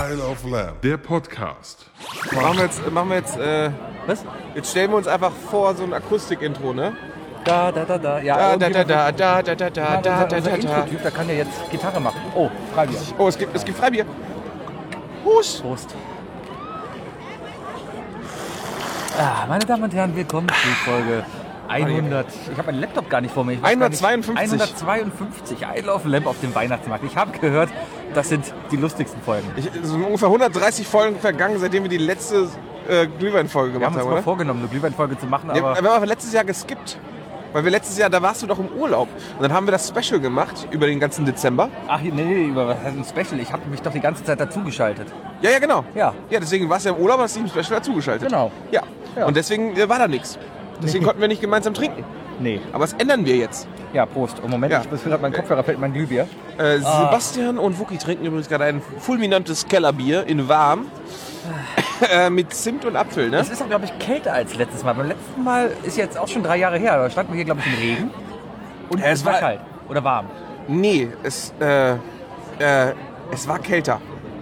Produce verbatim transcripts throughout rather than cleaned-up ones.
Isle of Lamb, der Podcast. Machen wir jetzt, machen wir jetzt, äh, Was? jetzt stellen wir uns einfach vor so ein Akustik-Intro, ne? Da, da, da, da. Ja, Da, da, da, da, da, da, da, da, da, unser, unser da, da. Intro-Typ, der kann ja jetzt Gitarre machen. Oh, Freibier. Oh, es gibt, es gibt Freibier. Hus. Prost. Ah, meine Damen und Herren, willkommen zu Folge hundert. Ich habe meinen Laptop gar nicht vor mir. Ich weiß gar nicht. hundertzweiundfünfzig. hundertzweiundfünfzig. Isle of Lamb auf dem Weihnachtsmarkt. Ich habe gehört, das sind die lustigsten Folgen. Ich, es sind ungefähr hundertdreißig Folgen vergangen, seitdem wir die letzte äh, Glühwein-Folge Wir gemacht haben uns haben, mal oder? vorgenommen, eine Glühweinfolge zu machen, Ja, aber wir haben aber letztes Jahr geskippt. Weil wir letztes Jahr, da warst du doch im Urlaub. Und dann haben wir das Special gemacht über den ganzen Dezember. ach nee, nee, über was heißt ein Special? Ich habe mich doch die ganze Zeit dazugeschaltet. Ja, ja, genau. Ja. Ja, deswegen warst du ja im Urlaub und hast dich im Special dazugeschaltet. Genau. Ja. Ja. Und deswegen äh, war da nichts. Deswegen Nee. konnten wir nicht gemeinsam trinken. Nee. Aber das ändern wir jetzt. Ja, Prost. Und Moment, Ja. ich muss gerade mein Kopfhörer fällt mein Glühbier. Äh, Ah. Sebastian und Wookie trinken übrigens gerade ein fulminantes Kellerbier in warm. äh, mit Zimt und Apfel, ne? Es ist auch, glaube ich, kälter als letztes Mal. Beim letzten Mal ist jetzt auch schon drei Jahre her. Da standen wir hier, glaube ich, im Regen. Und Ja, es es war war- kalt. Oder warm. Nee, es, äh, äh, es war kälter.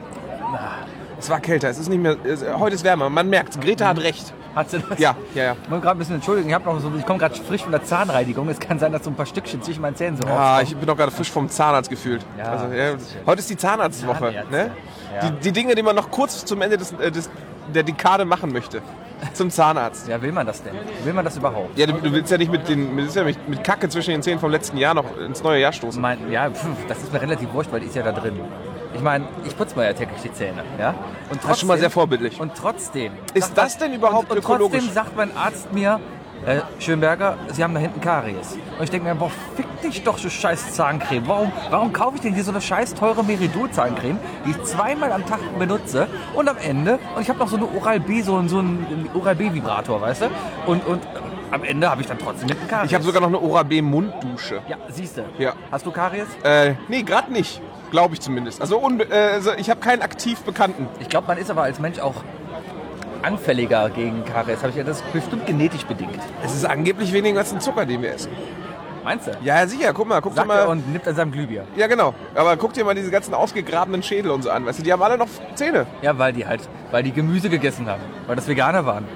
Es war kälter. Es ist nicht mehr. Es, heute ist wärmer. Man merkt, Greta hat recht. Hat sie das? Ja, ja, ja. Ich muss gerade ein bisschen entschuldigen. Ich, hab noch so, ich komme gerade frisch von der Zahnreinigung. Es kann sein, dass so ein paar Stückchen zwischen meinen Zähnen so Ah, rauskommen. ich bin doch gerade frisch vom Zahnarzt gefühlt. Ja, also, ja, das ist schön. heute ist die Zahnarztwoche. Zahnärzte, Ne? ja. Die, die Dinge, die man noch kurz zum Ende des, äh, des, der Dekade machen möchte. Zum Zahnarzt. Ja, will man das denn? Will man das überhaupt? Ja, du, du willst ja nicht mit, den, mit, ja mit, mit Kacke zwischen den Zähnen vom letzten Jahr noch ins neue Jahr stoßen. Mein, ja, pf, das ist mir relativ wurscht, weil die ist ja da drin. Ich meine, ich putze mir ja täglich die Zähne. Ja? Und Das ist schon mal sehr vorbildlich. Und trotzdem. Ist sagt das mein- denn überhaupt und, und ökologisch? trotzdem sagt mein Arzt mir, äh, Schönberger, Sie haben da hinten Karies. Und ich denke mir, boah, fick dich doch, du scheiß Zahncreme. Warum, warum kaufe ich denn hier so eine scheiß teure Meridol-Zahncreme, die ich zweimal am Tag benutze und am Ende, und ich habe noch so eine Oral-B, so, einen- so einen Oral-B-Vibrator, weißt du? Und, und am Ende habe ich dann trotzdem hinten Karies. Ich habe sogar noch eine Oral-B-Munddusche. Ja, siehst du. Ja. Hast du Karies? Äh, nee, gerade nicht. Glaube ich zumindest. Also, unbe äh, also ich habe keinen aktiv Bekannten. Ich glaube, man ist aber als Mensch auch anfälliger gegen Karies. Habe ich ja, das ist bestimmt genetisch bedingt. Es ist angeblich weniger als ein Zucker, den wir essen. Meinst du? Ja, sicher. Guck mal, guck dir Sagt er mal. und nimmt an seinem Glühbier. Ja, genau. Aber guck dir mal diese ganzen ausgegrabenen Schädel und so an. Weißt du, die haben alle noch Zähne. Ja, weil die halt, weil die Gemüse gegessen haben. Weil das Veganer waren.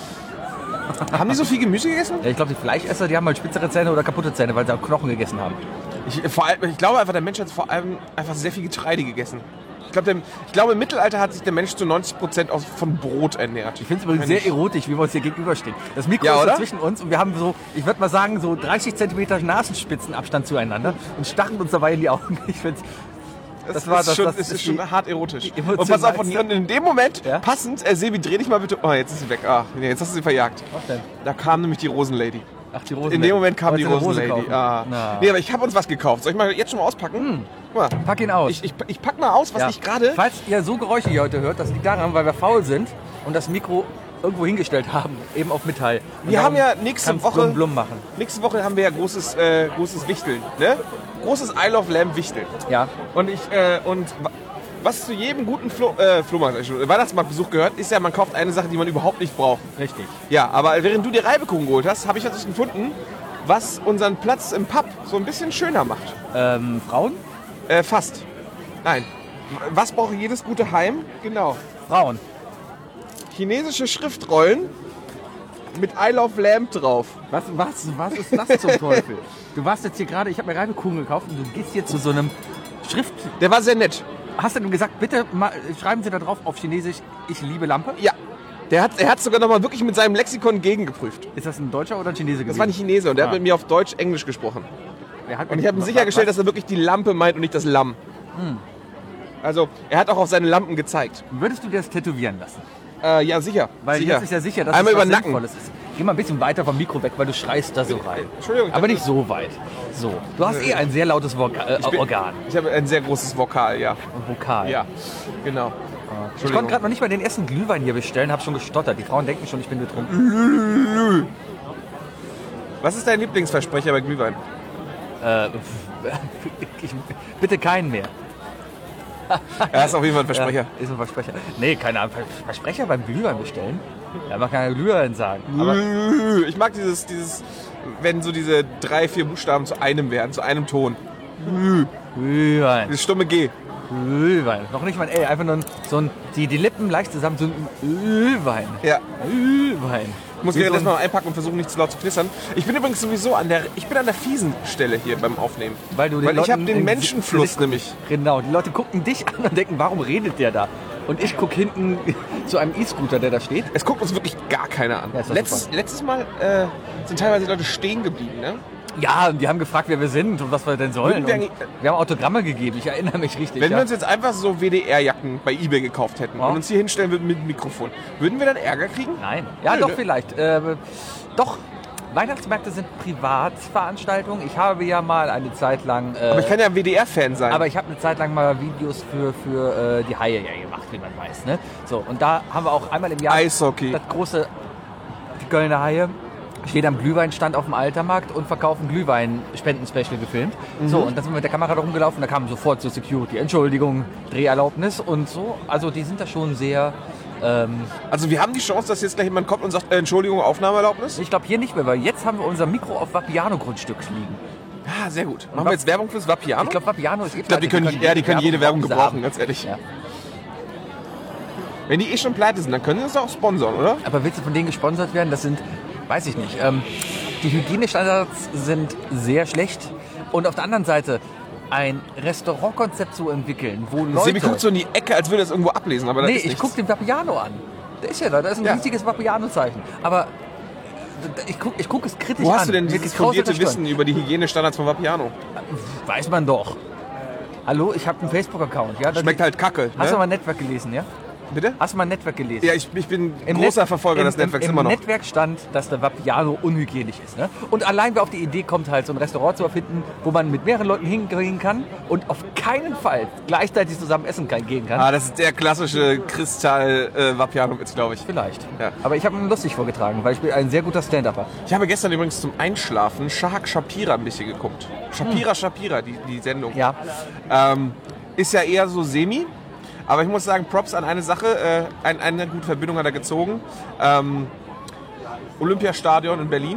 Haben die so viel Gemüse gegessen? Ja, ich glaube, die Fleischesser, die haben halt spitzere Zähne oder kaputte Zähne, weil sie auch Knochen gegessen haben. Ich, vor allem, ich glaube einfach, der Mensch hat vor allem einfach sehr viel Getreide gegessen. Ich glaube, der, ich glaube im Mittelalter hat sich der Mensch zu neunzig Prozent aus, von Brot ernährt. Ich finde es übrigens sehr erotisch, wie wir uns hier gegenüberstehen. Das Mikro Ja, ist so oder? zwischen uns und wir haben so, ich würde mal sagen, so dreißig Zentimeter Nasenspitzenabstand zueinander und starren uns dabei in die Augen. Ich finde Das, das war ist das- schon, das das ist ist schon die- hart erotisch. die Und pass auf, und emotionalste- in dem Moment, Ja? passend, äh, Sebi, dreh dich mal bitte. Oh, jetzt ist sie weg. Ah, nee, jetzt hast du sie verjagt. Was denn? Da kam nämlich die Rosenlady. Ach, die Rosen. In dem Moment kam die Wolltest du eine Rose Rosenlady. kaufen? Ah. Na. Nee, aber ich habe uns was gekauft. Soll ich mal jetzt schon mal auspacken? Guck mal. Pack ihn aus. Ich, ich, ich pack mal aus, was Ja. ich gerade. Falls ihr so Geräusche hier heute hört, das liegt daran, weil wir faul sind und das Mikro irgendwo hingestellt haben, eben auf Metall. Und Wir haben darum ja nächste kann's Woche- Blum, blum machen. Nächste Woche haben wir ja großes, äh, großes Wichteln. Ne? Großes Isle of Lamb Wichteln. Ja. Und ich, äh, und wa- was zu jedem guten Flo äh, Flohmarkt, äh, Weihnachtsmarktbesuch gehört, ist ja, man kauft eine Sache, die man überhaupt nicht braucht. Richtig. Ja, aber während du die Reibekuchen geholt hast, habe ich etwas gefunden, was unseren Platz im Pub so ein bisschen schöner macht. Ähm, Frauen? Äh, fast. Nein. Was braucht jedes gute Heim? Genau. Frauen. Chinesische Schriftrollen mit Isle of Lamb drauf. Was, was, was ist das zum Teufel? Du warst jetzt hier gerade, ich habe mir Reibekuchen gekauft und du gehst jetzt zu so einem Schrift... Der war sehr nett. Hast du denn gesagt, bitte mal, schreiben Sie da drauf auf Chinesisch, ich liebe Lampe? Ja. Der hat er hat sogar noch mal wirklich mit seinem Lexikon gegengeprüft. Ist das ein Deutscher oder ein Chinese gewesen? Das war ein Chinese und der Ah. hat mit mir auf Deutsch Englisch gesprochen. Er hat Und ich habe ihm sichergestellt, dass er wirklich die Lampe meint und nicht das Lamm. Also, er hat auch auf seine Lampen gezeigt. Würdest du dir das tätowieren lassen? Äh, ja, sicher. Weil sicher. jetzt ist ja sicher, dass Einmal es was über den Nacken. Sinnvolles ist. Geh mal ein bisschen weiter vom Mikro weg, weil du schreist da so rein. Entschuldigung. ich Aber dachte, nicht so weit. So. Du hast eh ein sehr lautes Voka äh, bin- Organ. Ich habe ein sehr großes Vokal, ja. Und Vokal. Ja, genau. Ich konnte gerade noch nicht mal den ersten Glühwein hier bestellen, habe schon gestottert. Die Frauen denken schon, ich bin betrunken. Was ist dein Lieblingsversprecher bei Glühwein? Äh, ich, bitte keinen mehr. Er ist auf jeden Fall ein Versprecher. Ja, ist ein Versprecher. Nee, keine Ahnung. Versprecher beim Glühwein bestellen? Ja, man kann ja Glühwein sagen. Aber Ich mag dieses, dieses, wenn so diese drei, vier Buchstaben zu einem werden, zu einem Ton. Glühwein. Dieses stumme G. Ölwein. Noch nicht mal ein L, einfach nur ein, so ein, die, die Lippen leicht zusammen, so ein Ölwein. Ja. Ölwein. Ich muss Wie mir so das ein- mal einpacken und versuchen, nicht zu laut zu knistern. Ich bin übrigens sowieso an der, ich bin an der fiesen Stelle hier beim Aufnehmen. Weil du den Weil ich habe Leuten den im Menschenfluss Gesicht- nämlich. Genau, die Leute gucken dich an und denken, warum redet der da? Und ich gucke hinten zu einem E-Scooter, der da steht. Es guckt uns wirklich gar keiner an. Ja, ist doch letztes, letztes Mal äh, sind teilweise Leute stehen geblieben, ne? Ja, und die haben gefragt, wer wir sind und was wir denn sollen. Würden wir Und eigentlich- wir haben Autogramme gegeben, ich erinnere mich richtig. Wenn ja. wir uns jetzt einfach so W D R-Jacken bei eBay gekauft hätten Ja. und uns hier hinstellen würden mit Mikrofon, würden wir dann Ärger kriegen? Nein. Ja, Nö, doch, ne? vielleicht. Äh, doch, Weihnachtsmärkte sind Privatveranstaltungen. Ich habe ja mal eine Zeit lang... Äh, Aber ich kann ja W D R-Fan sein. aber ich habe eine Zeit lang mal Videos für, für äh, die Haie ja gemacht, wie man weiß. Ne? So, und da haben wir auch einmal im Jahr Eishockey. das große, die Kölner Haie, steht am Glühweinstand auf dem Altermarkt und verkaufen Glühwein-Spenden-Special gefilmt. Mhm. So, und dann sind wir mit der Kamera da rumgelaufen, da kam sofort zur Security, Entschuldigung, Dreherlaubnis und so. Also die sind da schon sehr... Ähm, Also wir haben die Chance, dass jetzt gleich jemand kommt und sagt, äh, Entschuldigung, Aufnahmeerlaubnis? ich glaube hier nicht mehr, weil jetzt haben wir unser Mikro auf Vapiano-Grundstück liegen. Ah, sehr gut. Machen wir jetzt Werbung fürs Vapiano? Ich glaube, Vapiano ist eh Ich glaube, die können, ja, die können jede Werbung die sie gebrauchen, haben. ganz ehrlich. Ja. Wenn die eh schon pleite sind, dann können sie uns auch sponsern, oder? Aber willst du von denen gesponsert werden? Das sind, weiß ich nicht. Ähm, die Hygienestandards sind sehr schlecht. Und auf der anderen Seite ein Restaurantkonzept zu entwickeln, wo Leute... Semi guckt so in die Ecke, als würde er es irgendwo ablesen, aber das nee, ist ich nichts. gucke den Vapiano an. Der ist ja da, da ist ein Ja. riesiges Vapiano-Zeichen. Aber ich gucke ich guck es kritisch Wo an. hast du denn mit dieses gekrauselter fundierte Stirn. Wissen über die Hygienestandards von Vapiano? Weiß man doch. Hallo, ich habe einen Facebook-Account. Ja, da- Schmeckt halt kacke, Hast du ne? mal Netzwerk gelesen, ja? Bitte? Hast du mal Netzwerk gelesen? Ja, ich, ich bin Im großer Net- Verfolger im, des Netzwerks im, immer noch. Im Netzwerk stand, dass der Vapiano unhygienisch ist. Ne? Und allein wer auf die Idee kommt, halt so ein Restaurant zu erfinden, wo man mit mehreren Leuten hingehen kann und auf keinen Fall gleichzeitig zusammen essen kann, gehen kann. Ah, das ist der klassische Kristall-Vapiano-Witz, glaube ich. Vielleicht. Ja. Aber ich habe ihn lustig vorgetragen, weil ich bin ein sehr guter Stand-Upper. Ich habe gestern übrigens zum Einschlafen Shahak Shapira ein bisschen geguckt. Shapira Shapira, die, die Sendung. Ja. Ähm, ist ja eher so semi. Aber ich muss sagen, Props an eine Sache. Äh, ein, eine gute Verbindung hat er gezogen. Ähm, Olympiastadion in Berlin.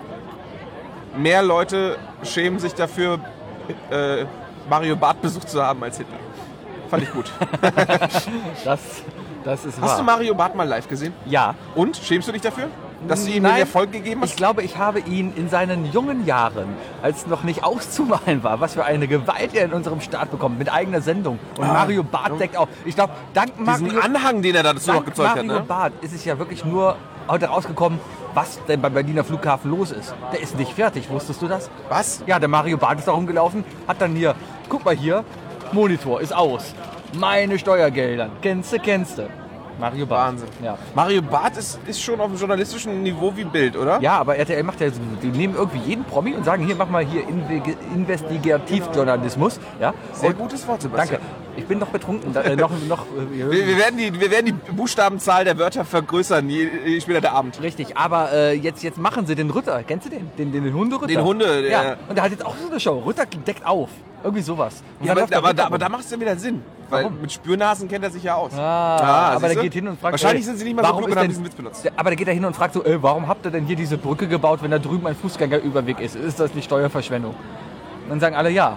Mehr Leute schämen sich dafür, äh, Mario Barth besucht zu haben als Hitler. Fand ich gut. Das, das ist Hast wahr. du Mario Barth mal live gesehen? Ja. Und? Schämst du dich dafür? Dass du ihm Nein, den Erfolg gegeben Ich hast? glaube, ich habe ihn in seinen jungen Jahren, als noch nicht auszumalen war, was für eine Gewalt er in unserem Staat bekommt, mit eigener Sendung. Und Ah. Mario Barth deckt auch. Ich glaube, dank Diesen Mario, Anhang, den er dazu noch dank gezeugt hat. Mario Ne? Barth ist es ja wirklich nur heute rausgekommen, was denn beim Berliner Flughafen los ist. Der ist nicht fertig, wusstest du das? Was? Ja, der Mario Barth ist da rumgelaufen, hat dann hier, guck mal hier, Monitor ist aus. Meine Steuergelder. Kennst du, kennst du. Mario Barth. Wahnsinn. Ja. Mario Barth ist, ist schon auf dem journalistischen Niveau wie Bild, oder? Ja, aber R T L macht ja so, die nehmen irgendwie jeden Promi und sagen, hier, mach mal hier Inve- Investigativjournalismus. Ja? Sehr Und- gutes Wort, Sebastian. Danke. Ich bin noch betrunken. Da, äh, noch, noch, Wir, äh, wir, werden die, wir werden die Buchstabenzahl der Wörter vergrößern, je, je später der Abend. richtig, aber äh, jetzt, jetzt machen sie den Rütter. Kennst du den? Den, den, den Hunderütter? Den Hunde, Ja. der- Und der hat jetzt auch so eine Show. Rütter deckt auf. Irgendwie sowas. Und Ja, dann aber, läuft der aber, Rütter da, aber rum. da macht es dann wieder Sinn. Weil Warum? mit Spürnasen kennt er sich ja aus. Ah, aber siehst der du? geht hin und fragt... Wahrscheinlich ey, sind sie nicht mal so warum klug ist und haben denn- diesen Witz benutzt. Der, aber der geht da hin und fragt so, ey, warum habt ihr denn hier diese Brücke gebaut, wenn da drüben ein Fußgängerüberweg ist? Ist das nicht Steuerverschwendung? Und dann sagen alle ja.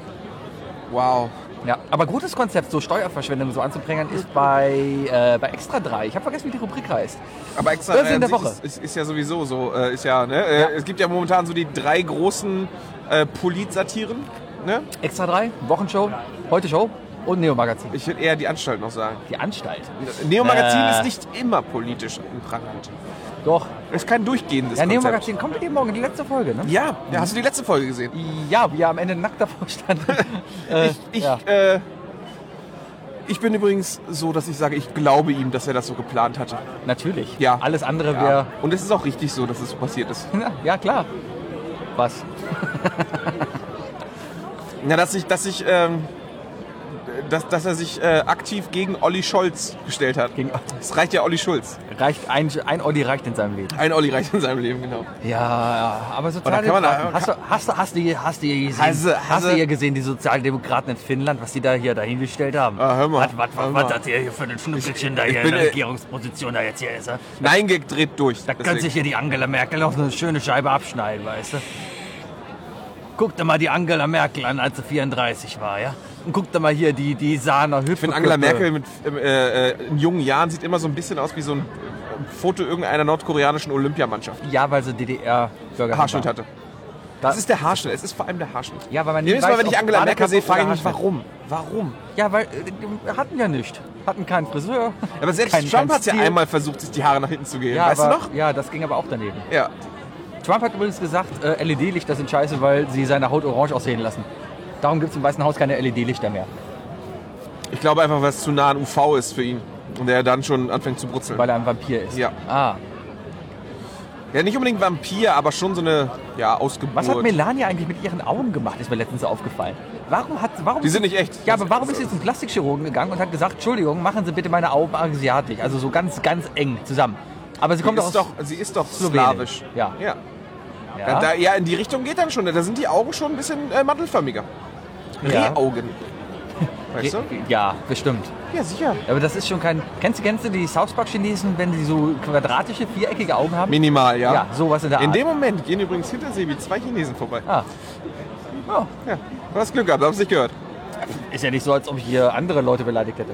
Wow. Ja, aber gutes Konzept, so Steuerverschwendung so anzubringen, ist bei, äh, bei Extra drei. Ich habe vergessen, wie die Rubrik heißt. Aber extra Börse äh, in der an sich Woche. Ist, ist, ist ja sowieso so. Äh, ist ja, ne? Äh, Ja. Es gibt ja momentan so die drei großen äh, Polit-Satiren. Ne? Extra drei, Wochenshow, Heute Show und Neo Magazin. Ich würde eher die Anstalt noch sagen. Die Anstalt. Neo Magazin Äh. ist nicht immer politisch in Prangend. Doch. Es ist kein durchgehendes Ja, Neo Konzept. Magazin kommt eben morgen, die letzte Folge, ne? Ja, ja, hast du die letzte Folge gesehen? Ja, wie er am Ende nackt davor stand. äh, Ich, ich, ja. äh, ich bin übrigens so, dass ich sage, ich glaube ihm, dass er das so geplant hatte. Natürlich. Ja. Alles andere Ja. wäre... Und es ist auch richtig so, dass es so passiert ist. Ja, ja, klar. Was? Ja, dass ich, dass ich, ähm, dass, dass er sich äh, aktiv gegen Olli Scholz gestellt hat. Gegen- Es reicht ja Olli Schulz. Reicht ein, ein Olli reicht in seinem Leben. Ein Olli reicht in seinem Leben, genau. Ja, ja, aber Und da kann man- Sozialdemokraten. Hast du, hast du, hast du, hast du hier gesehen, Hast du- hast hast du du- hier gesehen, die Sozialdemokraten in Finnland, was die da hier dahingestellt haben? Ah, hör mal, Was, was, hör was, mal. was hat der hier für ein Schnuffelchen da ich hier bin, in der äh, Regierungsposition da jetzt hier ist? Er? Nein, Gag dreht durch. Da kann Deswegen. sich hier die Angela Merkel noch so eine schöne Scheibe abschneiden, weißt du? Guck dir mal die Angela Merkel an, als sie vierunddreißig war, ja? Und guck da mal hier, die, die Sahner Hüpfe. Ich finde Angela Merkel mit, äh, äh, in jungen Jahren sieht immer so ein bisschen aus wie so ein Foto irgendeiner nordkoreanischen Olympiamannschaft. Ja, weil sie D D R-Bürger Haarschnitt hatte. Das Das ist der Haarschnitt, es ist vor allem der Haarschnitt. Ja, weil man Jedes nie Mal, weiß, wenn ich ob Angela Merkel sehe, Badekappe frage ich mich, oder warum? Warum? Ja, weil äh, die hatten ja nicht. Hatten keinen Friseur. Aber selbst kein, Trump kein hat ja Stil. einmal versucht, sich die Haare nach hinten zu gehen. Ja, weißt aber, du noch? Ja, das ging aber auch daneben. Ja. Trump hat übrigens gesagt, äh, L E D-Lichter sind scheiße, weil sie seine Haut orange aussehen lassen. Darum gibt es im Weißen Haus keine L E D-Lichter mehr. Ich glaube einfach, weil es zu nah an U V ist für ihn. Und er dann schon anfängt zu brutzeln. Weil er ein Vampir ist. Ja. Ah. Ja, nicht unbedingt Vampir, aber schon so eine ja, Ausgeburt. Was hat Melania eigentlich mit ihren Augen gemacht, ist mir letztens so aufgefallen. Warum hat, warum Die sind nicht echt. Ja, aber warum ist sie zum Plastikchirurgen gegangen und hat gesagt, Entschuldigung, machen Sie bitte meine Augen asiatisch, also so ganz, ganz eng zusammen. Aber sie Sie kommt ist, doch aus doch, sie ist doch Slowenien. slawisch. Ja. Ja. Ja. Ja. Da, ja, in die Richtung geht dann schon. Da sind die Augen schon ein bisschen äh, mantelförmiger. Ja. Rehaugen. Weißt du? Ja, bestimmt. Ja, sicher. Aber das ist schon kein... Kennst du, kennst du die South Park-Chinesen, wenn sie so quadratische, viereckige Augen haben? Minimal, ja. Ja, sowas in der Art. In dem Moment gehen übrigens hinter Sebi zwei Chinesen vorbei. Ah. Oh. Ja, du hast Glück gehabt, du hast es nicht gehört. Ist ja nicht so, als ob ich hier andere Leute beleidigt hätte.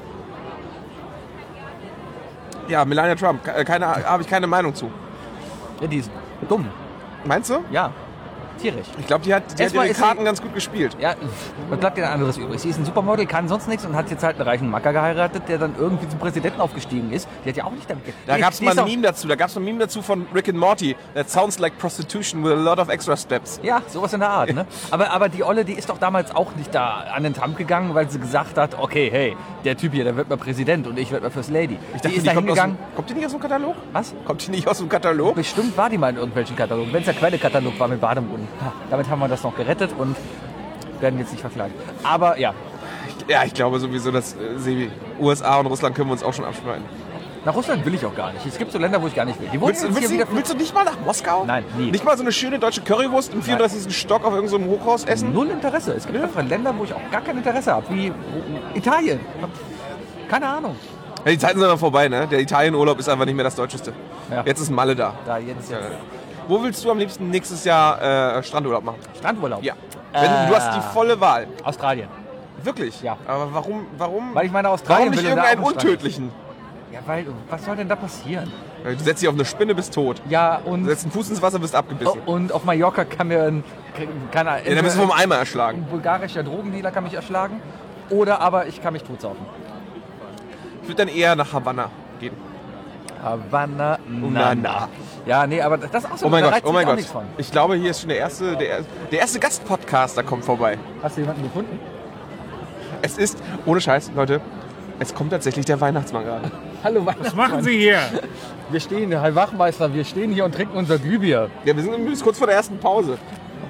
Ja, Melania Trump, ke- keine, habe ich keine Meinung zu. Ja, die ist dumm. Meinst du? Ja, tierisch. Ich glaube, die hat, die hat Erstmal ihre ist Karten sie- ganz gut gespielt. Ja, was bleibt dir ein anderes übrig? Sie ist ein Supermodel, kann sonst nichts und hat jetzt halt einen reichen Macker geheiratet, der dann irgendwie zum Präsidenten aufgestiegen ist. Die hat ja auch nicht damit... Da die- gab es die mal ist ein auch- Meme dazu. Da gab es ein Meme dazu von Rick and Morty. That sounds like prostitution with a lot of extra steps. Ja, sowas in der Art. Ne? Aber, aber die Olle, die ist doch damals auch nicht da an den Trump gegangen, weil sie gesagt hat, okay, hey, der Typ hier, der wird mal Präsident und ich werde mal First Lady. Ich dachte, die ist die da kommt, aus hingegangen. dem, kommt die nicht aus dem Katalog? Was? Kommt die nicht aus dem Katalog? Bestimmt war die mal in irgendwelchen Katalogen. Wenn es der Quelle-Katalog war mit Bademunden. Ha, damit haben wir das noch gerettet und werden jetzt nicht verklagt. Aber ja, Ja, ich glaube sowieso, dass äh, Sebi, U S A und Russland können wir uns auch schon abschneiden. nach Russland will ich auch gar nicht. Es gibt so Länder, wo ich gar nicht will. Die wohnen Willst, du- jetzt willst, hier du, wieder willst du nicht mal nach Moskau? Nein, nie. Nicht mal so eine schöne deutsche Currywurst im vierunddreißigsten Stock auf irgendeinem so Hochhaus essen? null Interesse. Es gibt einfach Länder, wo ich auch gar kein Interesse habe. Wie Italien. Keine Ahnung. Ja, die Zeiten sind aber vorbei, ne? Der Italienurlaub ist einfach nicht mehr das Deutscheste. Ja. Jetzt ist Malle da. Da jetzt, jetzt. Wo willst du am liebsten nächstes Jahr äh, Strandurlaub machen? Strandurlaub. Ja. Wenn, Äh. Du hast die volle Wahl. Australien. Wirklich? Ja. Aber warum, warum, Weil ich meine, Australien warum nicht will und da irgendeinen auch einen Strand. untödlichen? Ja, weil, was soll denn da passieren? Du setzt dich auf eine Spinne, bist tot. Ja, Du und, setzt einen Fuß ins Wasser, bist abgebissen. oh, und auf Mallorca kann mir ein, keine Ahnung, Ja, dann bist du vom Eimer erschlagen. ein bulgarischer Drogendealer kann mich erschlagen. Oder aber ich kann mich totsaufen. Ich würde dann eher nach Havanna gehen. Havanna, na, na. Ja, nee, aber das ist auch so. Oh mein da Gott, reizt oh sich mein auch Gott. nichts von. Ich glaube, hier ist schon der erste, der, der erste Gastpodcaster kommt vorbei. Hast du jemanden gefunden? Es ist, ohne Scheiß, Leute, es kommt tatsächlich der Weihnachtsmann gerade. Hallo, Was machen Sie hier? Wir stehen, Herr Wachmeister, wir stehen hier und trinken unser Glühbier. Ja, wir sind übrigens kurz vor der ersten Pause.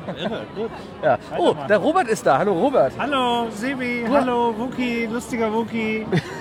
Ja. Oh, der Robert ist da. Hallo, Robert. Hallo, Sebi, hallo, Wookie, lustiger Wookie.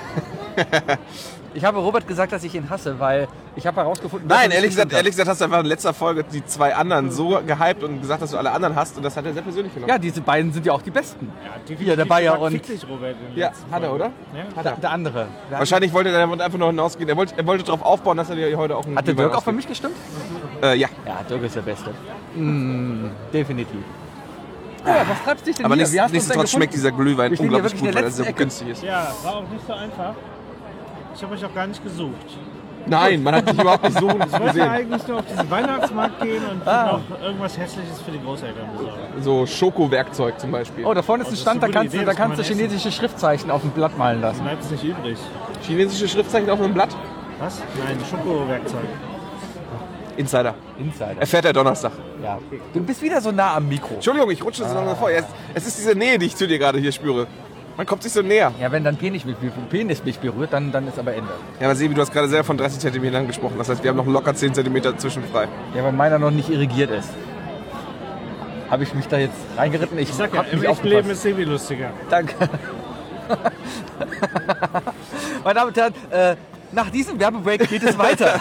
Ich habe Robert gesagt, dass ich ihn hasse, weil ich habe herausgefunden, dass Nein, er ehrlich nicht gesagt, gestimmt ehrlich gesagt hast du einfach in letzter Folge die zwei anderen so gehypt und gesagt, dass du alle anderen hast und das hat er sehr persönlich genommen. hat. Ja, diese beiden sind ja auch die besten. Ja, Hier, der Bayer und Fick dich, Robert, in der Ja, letzten hat er, Folge. oder? Ja? der, der andere. Der Wahrscheinlich wollte er einfach noch hinausgehen. Er wollte, er wollte darauf aufbauen, dass er dir heute auch einen Hat der Glühwein Dirk auch für ausgibt. mich gestimmt? Äh, ja, Ja, Dirk ist der Beste. Mm, definitiv. Ja, was treibst dich denn aber hier? nichts- Wie hast du uns denn nichtsdestotrotz schmeckt gefunden? dieser Glühwein Wir stehen hier unglaublich wirklich in gut, der weil er so letzten Ecke. günstig ist. Ja, war auch nicht so einfach. Ich habe euch auch gar nicht gesucht. Nein, man hat dich überhaupt nicht so Ich wollte gesehen. eigentlich nur auf diesen Weihnachtsmarkt gehen und Ah. noch irgendwas Hässliches für die Großeltern besorgen. So Schokowerkzeug zum Beispiel. Oh, da vorne ist Oh, ein das ist Stand, da eine gute kannst du, Idee, da das kann kannst du man essen. chinesische Schriftzeichen auf dem Blatt malen lassen. Bleibt es nicht übrig. Chinesische Schriftzeichen auf einem Blatt? Was? Nein, Schokowerkzeug. Insider. Insider. Erfährt er Donnerstag. Ja. Du bist wieder so nah am Mikro. Entschuldigung, ich rutsche so langsam vor. Es, es ist diese Nähe, die ich zu dir gerade hier spüre. Man kommt sich so näher. Ja, wenn dein Penis mich, Penis mich berührt, dann, dann ist aber Ende. Ja, aber Sebi, du hast gerade selber von dreißig Zentimetern gesprochen. Das heißt, wir haben noch locker zehn Zentimeter zwischenfrei. Ja, weil meiner noch nicht irrigiert ist. Habe ich mich da jetzt reingeritten? Ich, Ich sag ja, hab im nicht echten Leben aufgepasst. ist Sebi lustiger. Danke. Meine Damen und Herren, äh, nach diesem Werbebreak geht es weiter.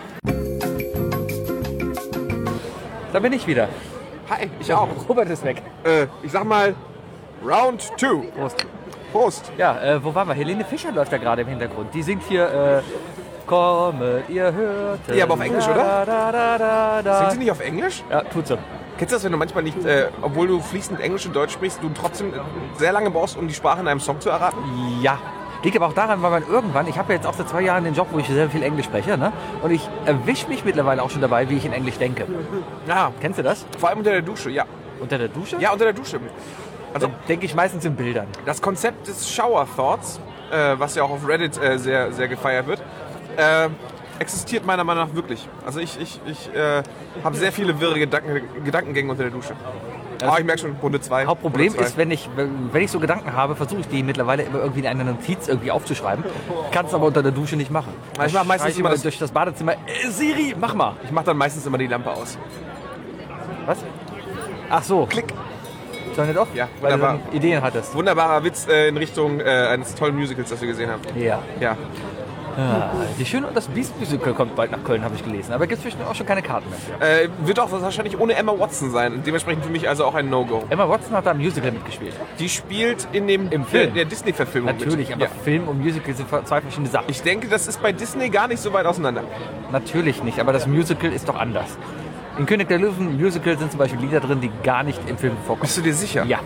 Da bin ich wieder. Hi, ich auch. Robert ist weg. Äh, ich sag mal, Round two. Prost. Prost. Ja, äh, wo waren wir? Helene Fischer läuft da gerade im Hintergrund. Die singt hier, äh, kommet, ihr hört. Ja, aber auf Englisch, oder? Da, da, da, da, da. Singt sie nicht auf Englisch? Ja, tut sie. Kennst du das, wenn du manchmal nicht, äh, obwohl du fließend Englisch und Deutsch sprichst, du trotzdem sehr lange brauchst, um die Sprache in einem Song zu erraten? Ja. Liegt aber auch daran, weil man irgendwann, ich habe ja jetzt auch seit zwei Jahren den Job, wo ich sehr viel Englisch spreche, ne? Und ich erwische mich mittlerweile auch schon dabei, wie ich in Englisch denke. Ja. Kennst du das? Vor allem unter der Dusche, ja. Unter der Dusche? Ja, unter der Dusche. Also Dann denke ich meistens in Bildern. das Konzept des Shower Thoughts, äh, was ja auch auf Reddit äh, sehr, sehr gefeiert wird, äh, existiert meiner Meinung nach wirklich. Also ich, ich, ich äh, habe sehr viele wirre Gedanken, Gedankengänge unter der Dusche. Also Ah, ich merke schon, Runde zwei. Hauptproblem Runde zwei. ist, wenn ich, wenn ich so Gedanken habe, versuche ich die mittlerweile immer irgendwie in einer Notiz irgendwie aufzuschreiben. Kann es aber unter der Dusche nicht machen. Ich mache meistens Schreie immer immer das, durch das Badezimmer, äh, Siri, mach mal. ich mache dann meistens immer die Lampe aus. Was? Ach so. Klick. Soll nicht auch? Ja, weil du wunderbar. dann Ideen hattest. Wunderbarer Witz äh, in Richtung äh, eines tollen Musicals, das wir gesehen haben. Ja. Ja. Ah, die Schöne und das Beast Musical kommt bald nach Köln, habe ich gelesen. Aber gibt es auch schon keine Karten mehr. Äh, wird auch wahrscheinlich ohne Emma Watson sein. Und dementsprechend für mich also auch ein No-Go. Emma Watson hat da im Musical mitgespielt. Die spielt in dem Im Film. der, der Disney-Verfilmung Natürlich, mit. aber Ja. Film und Musical sind zwei verschiedene Sachen. Ich denke, das ist bei Disney gar nicht so weit auseinander. Natürlich nicht, aber das Musical ist doch anders. In König der Löwen Musical sind zum Beispiel Lieder drin, die gar nicht im Film vorkommen. Bist du dir sicher? Ja.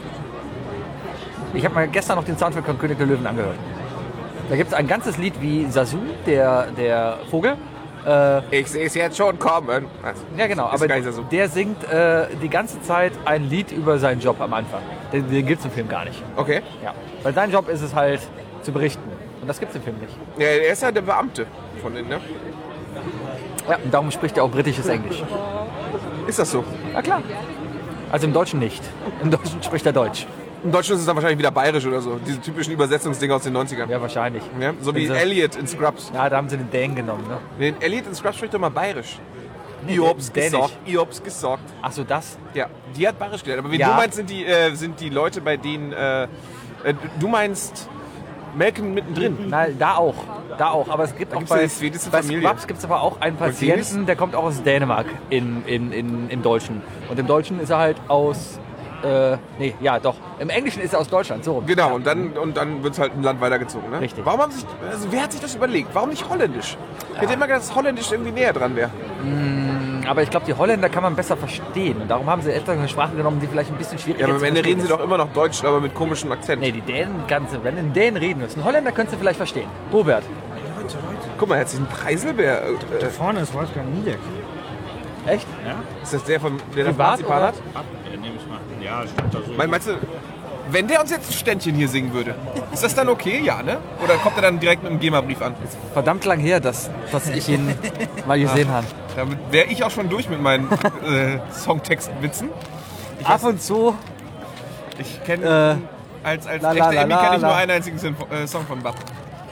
Ich habe mir gestern noch den Soundtrack von König der Löwen angehört. Da gibt es ein ganzes Lied wie Sasu, der, der Vogel. Äh, Ich sehe es jetzt schon kommen. Also, ja genau, ist aber gar nicht Sasu. der singt äh, die ganze Zeit ein Lied über seinen Job am Anfang. Den, den gibt es im Film gar nicht. Okay. Ja. Weil sein Job ist es halt zu berichten. Und das gibt es im Film nicht. Ja, er ist ja der Beamte von denen, ne? Ja, und darum spricht er auch britisches Englisch. Ist das so? Ja klar. Also im Deutschen nicht. Im Deutschen spricht er Deutsch. Im Deutschen ist es dann wahrscheinlich wieder bayerisch oder so. Diese typischen Übersetzungsdinger aus den neunzigern. Ja, wahrscheinlich. Ja? So wie Wenn sie- Elliot in Scrubs. Ja, da haben sie den Dänen genommen, ne? Nee, Elliot in Scrubs spricht doch mal bayerisch. Nee, Ich hab's Dänisch. gesagt. Ich hab's gesagt. Ach so, das? Ja, die hat bayerisch gelernt. Aber wie Ja. du meinst, sind die, äh, sind die Leute, bei denen... Äh, äh, du meinst Malcolm mittendrin. Nein, da auch. Da auch. Aber es gibt auch gibt's ja bei, die schwedische bei Familie. Scrubs gibt es aber auch einen Dennis? Patienten, der kommt auch aus Dänemark in, in, in, im Deutschen. Und im Deutschen ist er halt aus... Äh, nee, ja doch. Im Englischen ist er aus Deutschland, so rum. Genau, und dann, und dann wird es halt ein Land weitergezogen. Ne? Richtig. Warum haben sich, also wer hat sich das überlegt? Warum nicht Holländisch? Ich hätte immer gedacht, dass Holländisch irgendwie näher dran wäre. Aber ich glaube, die Holländer kann man besser verstehen. Und darum haben sie etwas eine Sprache genommen, die vielleicht ein bisschen schwieriger Ja, aber zu am Ende verstehen reden sie ist. doch immer noch Deutsch, aber mit komischem Akzent. Nee, die Dänen, ganze, wenn in Dänen reden müssen. Holländer könntest du vielleicht verstehen. Robert. Guck mal, er hat sich einen Preiselbeer. Äh, Da vorne ist Wolfgang Niedeck. Echt? ist das der, von, der das Privat, Marzipan oder? hat? Ab, äh, nehme ich mal. Ja, stimmt da so. Mein, meinst du, wenn der uns jetzt ein Ständchen hier singen würde, ist das dann okay? Ja, ne? Oder kommt er dann direkt mit einem GEMA-Brief an? Verdammt lang her, dass, dass ich ihn mal gesehen habe. Damit wäre ich auch schon durch mit meinen äh, Songtextwitzen. Ab und zu. Ich kenne Äh, als, als la, la, echter la, Emmy la, kenne ich nur la. einen einzigen Sinn, äh, Song von Bab.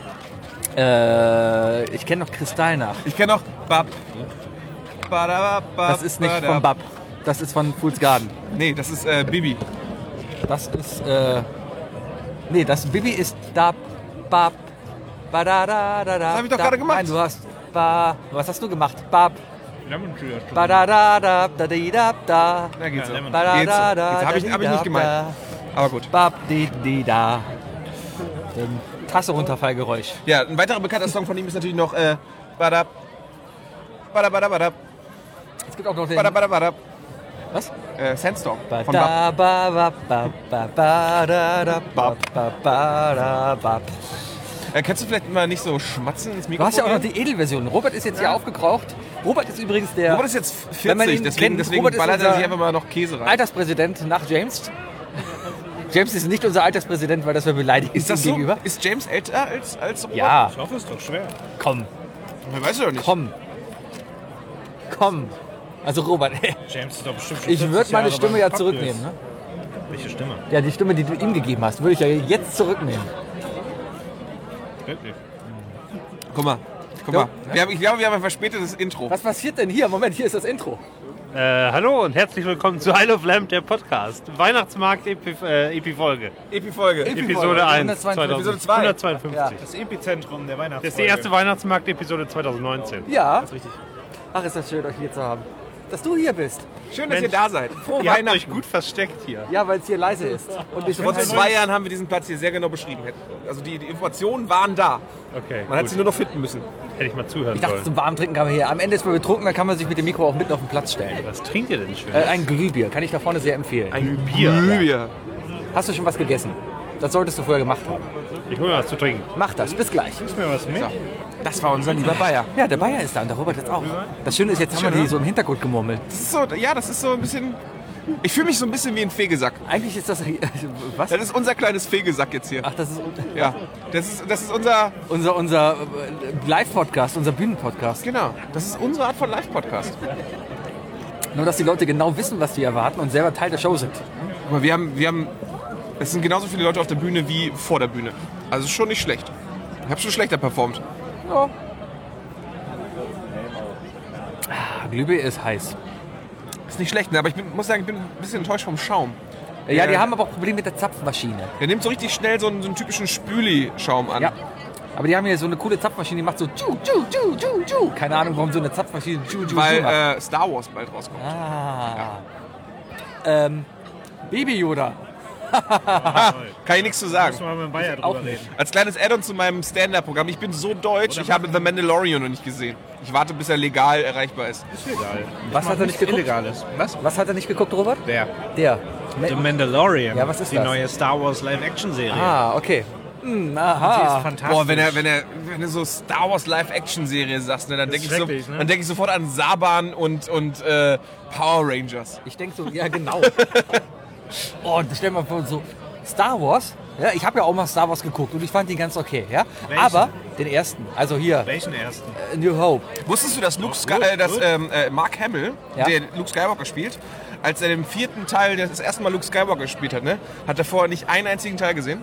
Äh, ich kenne noch Kristallnacht. Ich kenne noch Bab. Badabab, Das ist nicht badab. von Bab. Das ist von Fool's Garden. Nee, das ist äh, Bibi. Das ist, äh. Nee, das Bibi ist da. Bab. Ba, da, da, da, da, Das hab ich doch da. gerade gemacht. Nein, du hast. Ba. Was hast du gemacht? Bab. Lemon-Tür. Ba, da, da, da, da, di, da, da. Na, geht so. Ja, Lemon. Ba, da, Geht so. da, da, Jetzt hab ich, da, hab ich da, nicht gemeint. da. Aber gut. Bab, di, di, da. Ähm, Tasse runterfallgeräusch. Ja, ein weiterer bekannter Song von ihm ist natürlich noch äh, Badab. Badab, badab, badab. Es gibt auch noch den. Badab, badab, badab. Was? Äh, Sandstorm Ba, von Bab. da, ba, ba, ba, ba, ba, da, da, ba, ba, ba, da, ba. Äh, kannst du vielleicht mal nicht so schmatzen ins Du Mikrofon? hast ja auch noch gehen? die Edelversion. Robert ist jetzt hier aufgekraucht. Robert ist übrigens der Robert ist jetzt Wenn man vierzig, ihn deswegen, kennt, deswegen Robert ist ballert er unser- sich einfach mal noch Käse rein. Alterspräsident nach James. James ist nicht unser Alterspräsident, weil das wir beleidigen Ist das ihm so? gegenüber. Ist James älter als, als Robert? Ja, Ich hoffe, es ist doch schwer. komm, Man weiß ja doch nicht. komm. Komm. Also Robert, James ist doch bestimmt schon ich würde vierzig meine Jahre Stimme beim ja Pub zurücknehmen. ist. Ne? Welche Stimme? Ja, die Stimme, die du ihm gegeben hast, würde ich ja jetzt zurücknehmen. Wirklich? Guck mal. Guck Jo. mal. Wir haben, ich glaube, wir haben ein verspätetes Intro. Was passiert denn hier? Moment, hier ist das Intro. Äh, hallo und herzlich willkommen zu Isle of Lamp, der Podcast. Weihnachtsmarkt Epi, äh, Epi-Folge. Epi-Folge. Episode eins. hundertzweiundfünfzig. Episode zwei. hundertzweiundfünfzig. Ja. Das Epizentrum der Weihnachtsfolge. Das ist die erste Weihnachtsmarkt-Episode zwanzig neunzehn. Ja. Das ist richtig. Ach, ist das schön, euch hier zu haben. dass du hier bist. Schön, dass Mensch. ihr da seid. Frohe Ihr habt Weihnachten. euch gut versteckt hier. Ja, weil es hier leise ist. Und ich Vor zwei Jahren haben wir diesen Platz hier sehr genau beschrieben. Also die, die Informationen waren da. Okay, Man hat gut. sie nur noch finden müssen. Hätte ich mal zuhören Ich dachte, sollen. zum warmen Trinken kann man hier. Am Ende ist man betrunken, dann kann man sich mit dem Mikro auch mitten auf den Platz stellen. Was trinkt ihr denn schön? Äh, ein Glühbier, kann ich da vorne sehr empfehlen. Ein Bier. Bier. Hast du schon was gegessen? Das solltest du vorher gemacht haben. Ich hol mir was zu trinken. Mach das, bis gleich. Mir was mit? Das war unser lieber Bayer. Ja, der Bayer ist da und der Robert jetzt auch. Das Schöne ist, jetzt haben wir die so im Hintergrund gemurmelt. Das ist so, ja, das ist so ein bisschen... Ich fühle mich so ein bisschen wie ein Fegesack. Eigentlich ist das... Was? Das ist unser kleines Fegesack jetzt hier. Ach, das ist Ja, das ist, das ist unser... unser, unser äh, Live-Podcast, unser Bühnenpodcast. Genau, das ist unsere Art von Live-Podcast. Nur, dass die Leute genau wissen, was die erwarten und selber Teil der Show sind. Aber wir haben, wir haben... Es sind genauso viele Leute auf der Bühne wie vor der Bühne. Also schon nicht schlecht. Ich habe schon schlechter performt. Ja. Ah, Glühbier ist heiß. Ist nicht schlecht, ne? Aber ich bin, muss sagen, ich bin ein bisschen enttäuscht vom Schaum. Ja, die Ja. haben aber auch Probleme mit der Zapfmaschine. Der nimmt so richtig schnell so einen, so einen typischen Spüli-Schaum an. Ja. Aber die haben hier so eine coole Zapfmaschine, die macht so tschu, tschu, tschu, tschu, tschu. Keine Ahnung, warum so eine Zapfmaschine tschu, tschu, Weil tschu macht. äh, Star Wars bald rauskommt. Ah. Ähm, Baby Yoda. Kann ich nichts zu sagen. Müssen wir mal mit dem Bayer Auch drüber nicht. reden. Als kleines Add-on zu meinem Stand-Up-Programm. Ich bin so deutsch, ich habe The Mandalorian noch nicht gesehen. Ich warte, bis er legal erreichbar ist. Ist egal. Was hat er nicht geguckt? Illegales. Was? Was hat er nicht geguckt, Robert? Der. Der. The Mandalorian. Ja, was ist Die das? neue Star Wars Live-Action-Serie. Ah, okay. Hm, Sie ist aha. fantastisch. Boah, wenn er, wenn er, wenn du so Star Wars Live-Action-Serie sagst, ne, dann denke ich, so, schrecklich, ne? dann denk ich sofort an Saban und, und äh, Power Rangers. Ich denke so, ja genau. Oh, stell mal vor, so Star Wars. Ja, ich habe ja auch mal Star Wars geguckt und ich fand die ganz okay. Ja? Welchen? Aber den ersten, also hier, Welchen ersten? äh, New Hope. Wusstest du, dass, Luke Sky, gut, äh, dass gut. ähm, äh, Mark Hamill, Ja. der Luke Skywalker spielt, als er im vierten Teil der das erste Mal Luke Skywalker gespielt hat, ne, hat er vorher nicht einen einzigen Teil gesehen?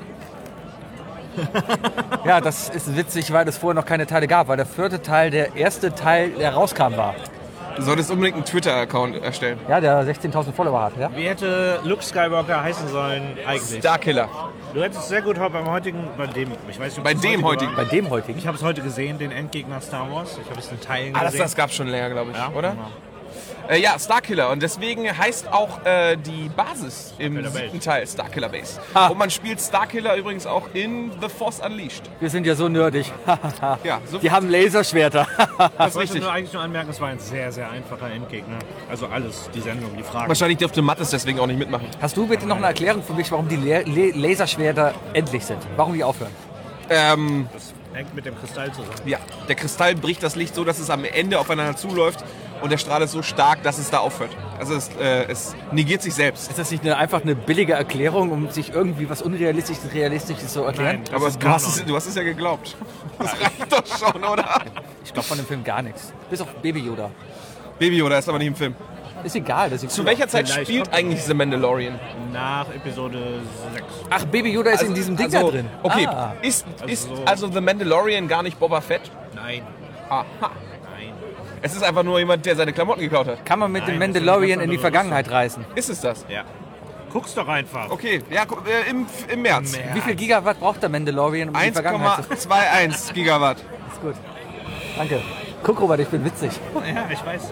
Ja, das ist witzig, weil es vorher noch keine Teile gab, weil der vierte Teil der erste Teil, der rauskam, war. Du solltest unbedingt einen Twitter-Account erstellen. Ja, der sechzehntausend Follower hat, ja? Wie hätte Luke Skywalker heißen sollen eigentlich? Starkiller. Du hättest sehr gut beim heutigen, bei dem, ich weiß nicht, ob Bei das dem heute heutigen. war. Bei dem heutigen. Ich habe es heute gesehen, den Endgegner Star Wars. Ich habe es in Teilen Ah, das, gesehen. das gab's schon länger, glaube ich, Ja, oder? genau. Äh, ja, Starkiller. Und deswegen heißt auch äh, die Basis im Starkiller siebten Base. Teil Starkiller Base. Ah. Und man spielt Starkiller übrigens auch in The Force Unleashed. Wir sind ja so nerdig. Ja, so Die haben Laserschwerter. das Ich ist wollte richtig. nur eigentlich nur anmerken, es war ein sehr, sehr einfacher Endgegner. Also alles, die Sendung, die Fragen. Wahrscheinlich dürfte Mattes deswegen auch nicht mitmachen. Hast du bitte noch eine Erklärung für mich, warum die La La Laserschwerter endlich sind? Warum die aufhören? Ähm, Das hängt mit dem Kristall zusammen. ja, der Kristall bricht das Licht so, dass es am Ende aufeinander zuläuft und der Strahl ist so stark, dass es da aufhört. Also es, äh, es negiert sich selbst. Ist das nicht eine, einfach eine billige Erklärung, um sich irgendwie was Unrealistisches, Realistisches zu erklären? Nein. Das Aber ist du hast, Kanon. es, du hast es ja geglaubt. Das reicht doch schon, oder? Ich glaube von dem Film gar nichts. Bis auf Baby Yoda. Baby Yoda ist aber nicht im Film. Ist egal. Das Zu welcher Zeit Vielleicht spielt kommt eigentlich The Mandalorian? Nach Episode sechs. Ach, Baby Yoda ist in diesem Ding also, da drin. Okay, Ah. ist, ist so- also The Mandalorian gar nicht Boba Fett? Nein, Aha. nein. Es ist einfach nur jemand, der seine Klamotten geklaut hat. Kann man mit dem Nein, das ist Mandalorian eine in die ganz Vergangenheit reisen? Ist es das? Ja. Guck's doch einfach. Okay, ja, gu- äh, im, im März. Im Wie viel Gigawatt braucht der Mandalorian, um in die eins Vergangenheit Komma zu... einundzwanzig Gigawatt. Ist gut. Danke. Guck, Robert, ich bin witzig. Ja, ich weiß.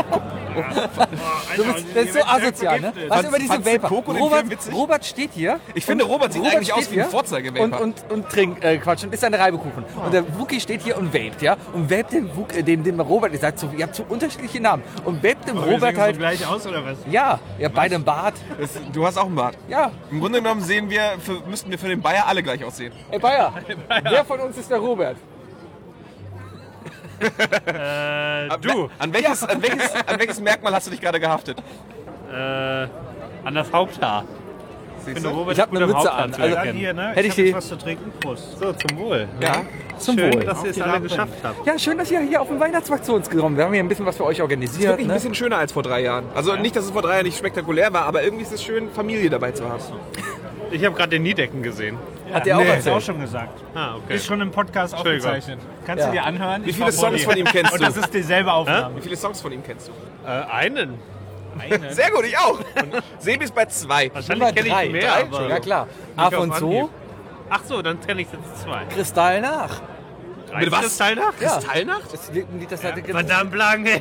Du bist, das ist so asozial, ne? Was Fandst- über diese fandst du Vapor? Coco den Robert, Film witzig? Robert steht hier. Ich finde, und Robert sieht eigentlich aus steht wie ein hier Vorzeigevaper. Und, und, und trinkt, äh, Quatsch, und isst einen Reibekuchen. Und der Wookie steht hier und vapet, ja? Und vapet dem, Wook- äh, dem, dem Robert, ihr seid so, ihr habt so unterschiedliche Namen. Und vapet dem Aber wir Robert sehen halt, so gleich aus, oder was? ja, ihr habt beide einen Bart. Das, du hast auch einen Bart. Ja. Im Grunde genommen sehen wir, für, müssten wir für den Bayer alle gleich aussehen. Ey, Bayer, wer von uns ist der Robert? Äh, du, An welches, an, welches, an welches Merkmal hast du dich gerade gehaftet? äh, an das Haupthaar. Ich finde, Robert Ich hab ist gut eine am Mütze Haupthaar an, zu also- Dann erkennen. hier, ne? Hätte ich ich hab die- jetzt was zu trinken. Prost. So, zum Wohl. Ja. Zum Schön, Wohl. dass ihr es die alle Lampe. geschafft habt. Ja, schön, dass ihr hier auf den Weihnachtsmarkt zu uns gekommen. Wir haben hier ein bisschen was für euch organisiert. Wirklich ein Ne? bisschen schöner als vor drei Jahren. Also nicht, dass es vor drei Jahren nicht spektakulär war, aber irgendwie ist es schön, Familie dabei zu haben. Ich habe gerade den Niedecken gesehen. Hat der auch Nee, hast du erzählt. auch schon gesagt. Ah, okay. Ist schon im Podcast Entschuldigung. aufgezeichnet. Kannst Ja. du dir anhören? Wie Ich viele war vor Songs dir. von ihm kennst Und du? das ist dieselbe Aufnahme. Wie viele Songs von ihm kennst du? Äh, einen. Eine. Sehr gut, ich auch. Sebi ist bei zwei. Wahrscheinlich kenne drei. ich mehr, Drei? aber Ja klar. nicht Af und auf so, Anhieb. Ach so, dann kenne ich jetzt zwei. Kristall nach. Mit was? Kristallnacht? Ja. Kristallnacht? Das liegt das halt Verdammt lange.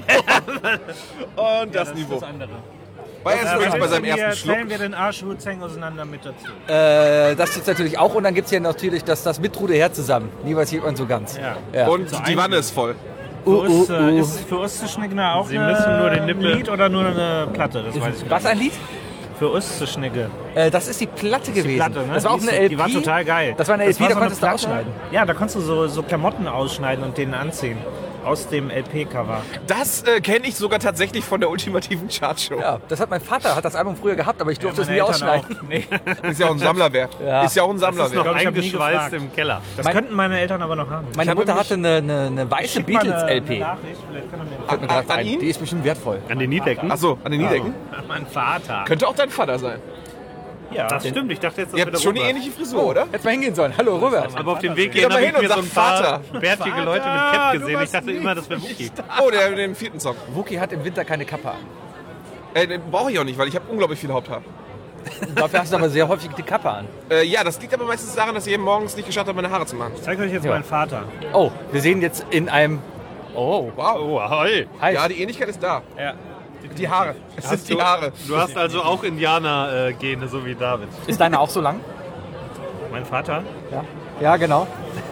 Und das, Das Niveau. ist das andere. War jetzt übrigens bei seinem ersten Schluck. Zählen wir den Arschwurzeng auseinander mit dazu. Äh, das gibt's natürlich auch. Und dann gibt es ja natürlich das, das Mittrude her zusammen. Nie weiß jemand so ganz. Ja. Ja. Und die Wanne ist voll. Für Uh, uns, uh, äh, uh. Ist es für Ostzeschnigger auch Sie eine, müssen nur den ein Nippel- Lied oder nur eine Platte? Das weiß ich Was, gar ein nicht. Lied? Für Ostzeschnigger. Äh, das ist die Platte gewesen. Platte, ne? Das war auch Die ist- eine L P. Die war total geil. Das war eine L P, war da so eine konntest du Platte. ausschneiden. Ja, da konntest du so, so Klamotten ausschneiden und denen anziehen. Aus dem L P-Cover. Das äh, kenne ich sogar tatsächlich von der ultimativen Chartshow. Ja, das hat mein Vater, hat das Album früher gehabt, aber ich durfte es nie Meine Eltern ausschneiden. auch. Nee. Ist ja auch ein Sammlerwert. Ja. Ist ja auch ein Noch Sammlerwert. glaub, ich hab nie eingeschweißt gefragt. im Keller. Das Mein- könnten meine Eltern aber noch haben. Meine hab Mutter nämlich- hatte eine, eine, eine weiße Schick mal eine- Beatles-L P. eine Nachricht, vielleicht kann er mir- Fällt mir gerade An ein. ihn? Die ist bestimmt wertvoll. An den Niedecken? Achso, an den Niedecken. Mein Vater. Könnte auch dein Vater sein. Ja. Das stimmt, ich dachte jetzt, das Ihr wäre habt schon der eine Robert. ähnliche Frisur, oder? Hätte mal hingehen sollen. Hallo Robert. Aber auf dem Weg Geh gehen doch mal habe ich hin und mir so sag ein paar Vater. bärtige Vater, Leute mit Cap du gesehen. Ich warst dachte immer, das wäre Wookie. Oh, der mit dem vierten Song. Wookie hat im Winter keine Kappe an. Äh, den brauche ich auch nicht, weil ich habe unglaublich viel Haupthaar. Dafür hast du aber sehr häufig die Kappe an. Äh, ja, das liegt aber meistens daran, dass ich eben morgens nicht geschafft habe, meine Haare zu machen. Ich zeige euch jetzt Ja. meinen Vater. Oh, wir sehen jetzt in einem... Oh, Wow. Oh, hoi. heiß. Ja, die Ähnlichkeit ist da. Ja. Die Haare. Es sind die du, Haare. Du hast also auch Indianer-Gene, so wie David. Ist deine auch so lang? Mein Vater? Ja. Ja, genau.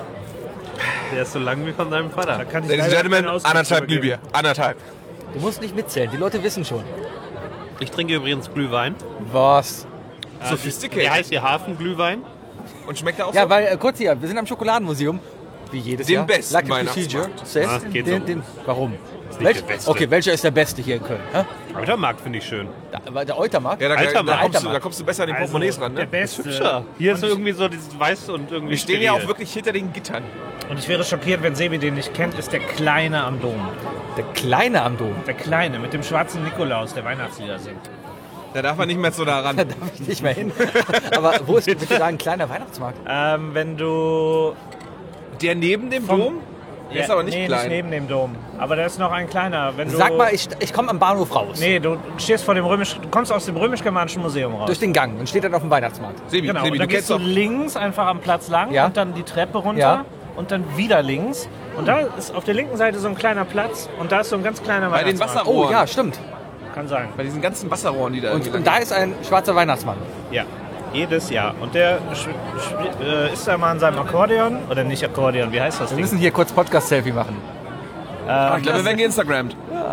Der ist so lang wie von seinem Da Vater. kann ich Ladies and leider Gentlemen, keine Auskunft anderthalb drüber geben. Glühbier. Anderthalb. Du musst nicht mitzählen, die Leute wissen schon. Ich trinke übrigens Glühwein. Was? Der Sophisticated. heißt hier Hafenglühwein. Und schmeckt er auch Ja, so? weil, äh, kurz hier, wir sind am Schokoladenmuseum. Wie jedes Den Jahr. besten Lucky Weihnachtsmarkt. Procedure. Says, Ah, geht den, so. den, warum? nicht Welch, der beste. okay, welcher ist der beste hier in Köln? Hä? Altermarkt finde ich schön. Da, der Eutermarkt? Ja, da, Alter, da, Mann. kommst du, Alter, da kommst du besser an die Also, Portemonnaies ran, der ne? Beste. Hier ist so irgendwie so dieses Weiß und irgendwie Wir stehen ja auch steril. wirklich hinter den Gittern. Und ich wäre schockiert, wenn Sebi den nicht kennt, ist der Kleine am Dom. Der Kleine am Dom. Der Kleine mit dem schwarzen Nikolaus, der Weihnachtslieder singt. Da darf man nicht mehr so nah ran. Da darf ich nicht mehr hin. Aber wo ist bitte da ein kleiner Weihnachtsmarkt? Ähm, wenn du... Der neben dem Vom- Dom? Der ist aber nicht nee, klein. nicht neben dem Dom. Aber da ist noch ein kleiner. Wenn du, Sag mal, ich, ich komme am Bahnhof raus. Nee, du stehst vor dem römisch... Du kommst aus dem römisch-germanischen Museum raus. Durch den Gang und steht dann auf dem Weihnachtsmarkt. Sebi, Genau, Sebi und du dann kennst gehst du doch. links einfach am Platz lang Ja. und dann die Treppe runter Ja. und dann wieder links. Und da ist auf der linken Seite so ein kleiner Platz und da ist so ein ganz kleiner Bei den Weihnachtsmarkt. Wasserrohren. Oh ja, stimmt. Kann sein. Bei diesen ganzen Wasserrohren, die da Und, und da ist ein schwarzer Weihnachtsmann. Ja, jedes Jahr. Und der sch- sch- äh, ist da mal an seinem Akkordeon. Oder nicht Akkordeon, wie heißt das Wir Ding? müssen hier kurz Podcast-Selfie machen. Ich glaube, wir werden geinstagrammt.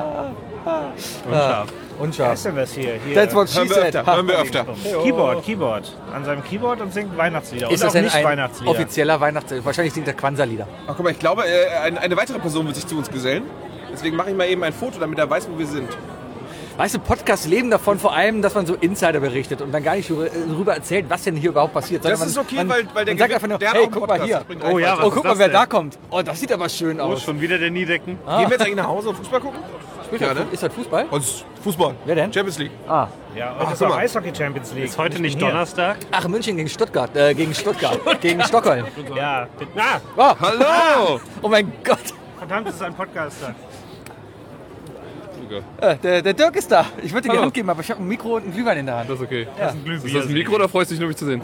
Unscharf. Wie Unscharf. heißt denn das hier? hier That's what she Hören wir said. öfter. Hören wir öfter. Keyboard, Keyboard. An seinem Keyboard und singt Weihnachtslieder. Ist und das auch denn nicht ein Weihnachtslieder. offizieller Weihnachtslied? Wahrscheinlich singt er Quanza-Lieder. Ach, guck mal, ich glaube, äh, eine, eine weitere Person wird sich zu uns gesellen. Deswegen mache ich mal eben ein Foto, damit er weiß, wo wir sind. Weißt du, Podcasts leben davon vor allem, dass man so Insider berichtet und dann gar nicht darüber erzählt, was denn hier überhaupt passiert. Das sondern ist man, okay, man, weil, weil der man sagt gewinnt- einfach nur, der hat hey, auch einen guck mal Podcast, hier. das bringt Oh ja, Reichweite. was Oh, guck ist mal, das wer denn? da kommt. Oh, das sieht aber schön Oh, aus. schon wieder der Niedecken. Gehen wir jetzt eigentlich nach Hause und Fußball gucken? Spielt Ja, das, ne? Ist das Fußball? Und Fußball. Wer denn? Champions League. Ah. Ja, Ach, und ist guck auch mal. Eishockey Champions League. Ist heute Ich nicht bin hier. Donnerstag? Ach, München gegen Stuttgart. Äh, gegen Stuttgart. gegen Stockholm. Ja, bitte. Ah, Oh, Hallo! oh mein Gott. verdammt, das ist ein Podcaster. Äh, der, der Dirk ist da. Ich würde dir die Hallo. Hand geben, aber ich habe ein Mikro und ein Glühwein in der Hand. Das ist okay. Das ist ein Ist Glühbier. das ein Mikro oder freust du dich nur, mich zu sehen?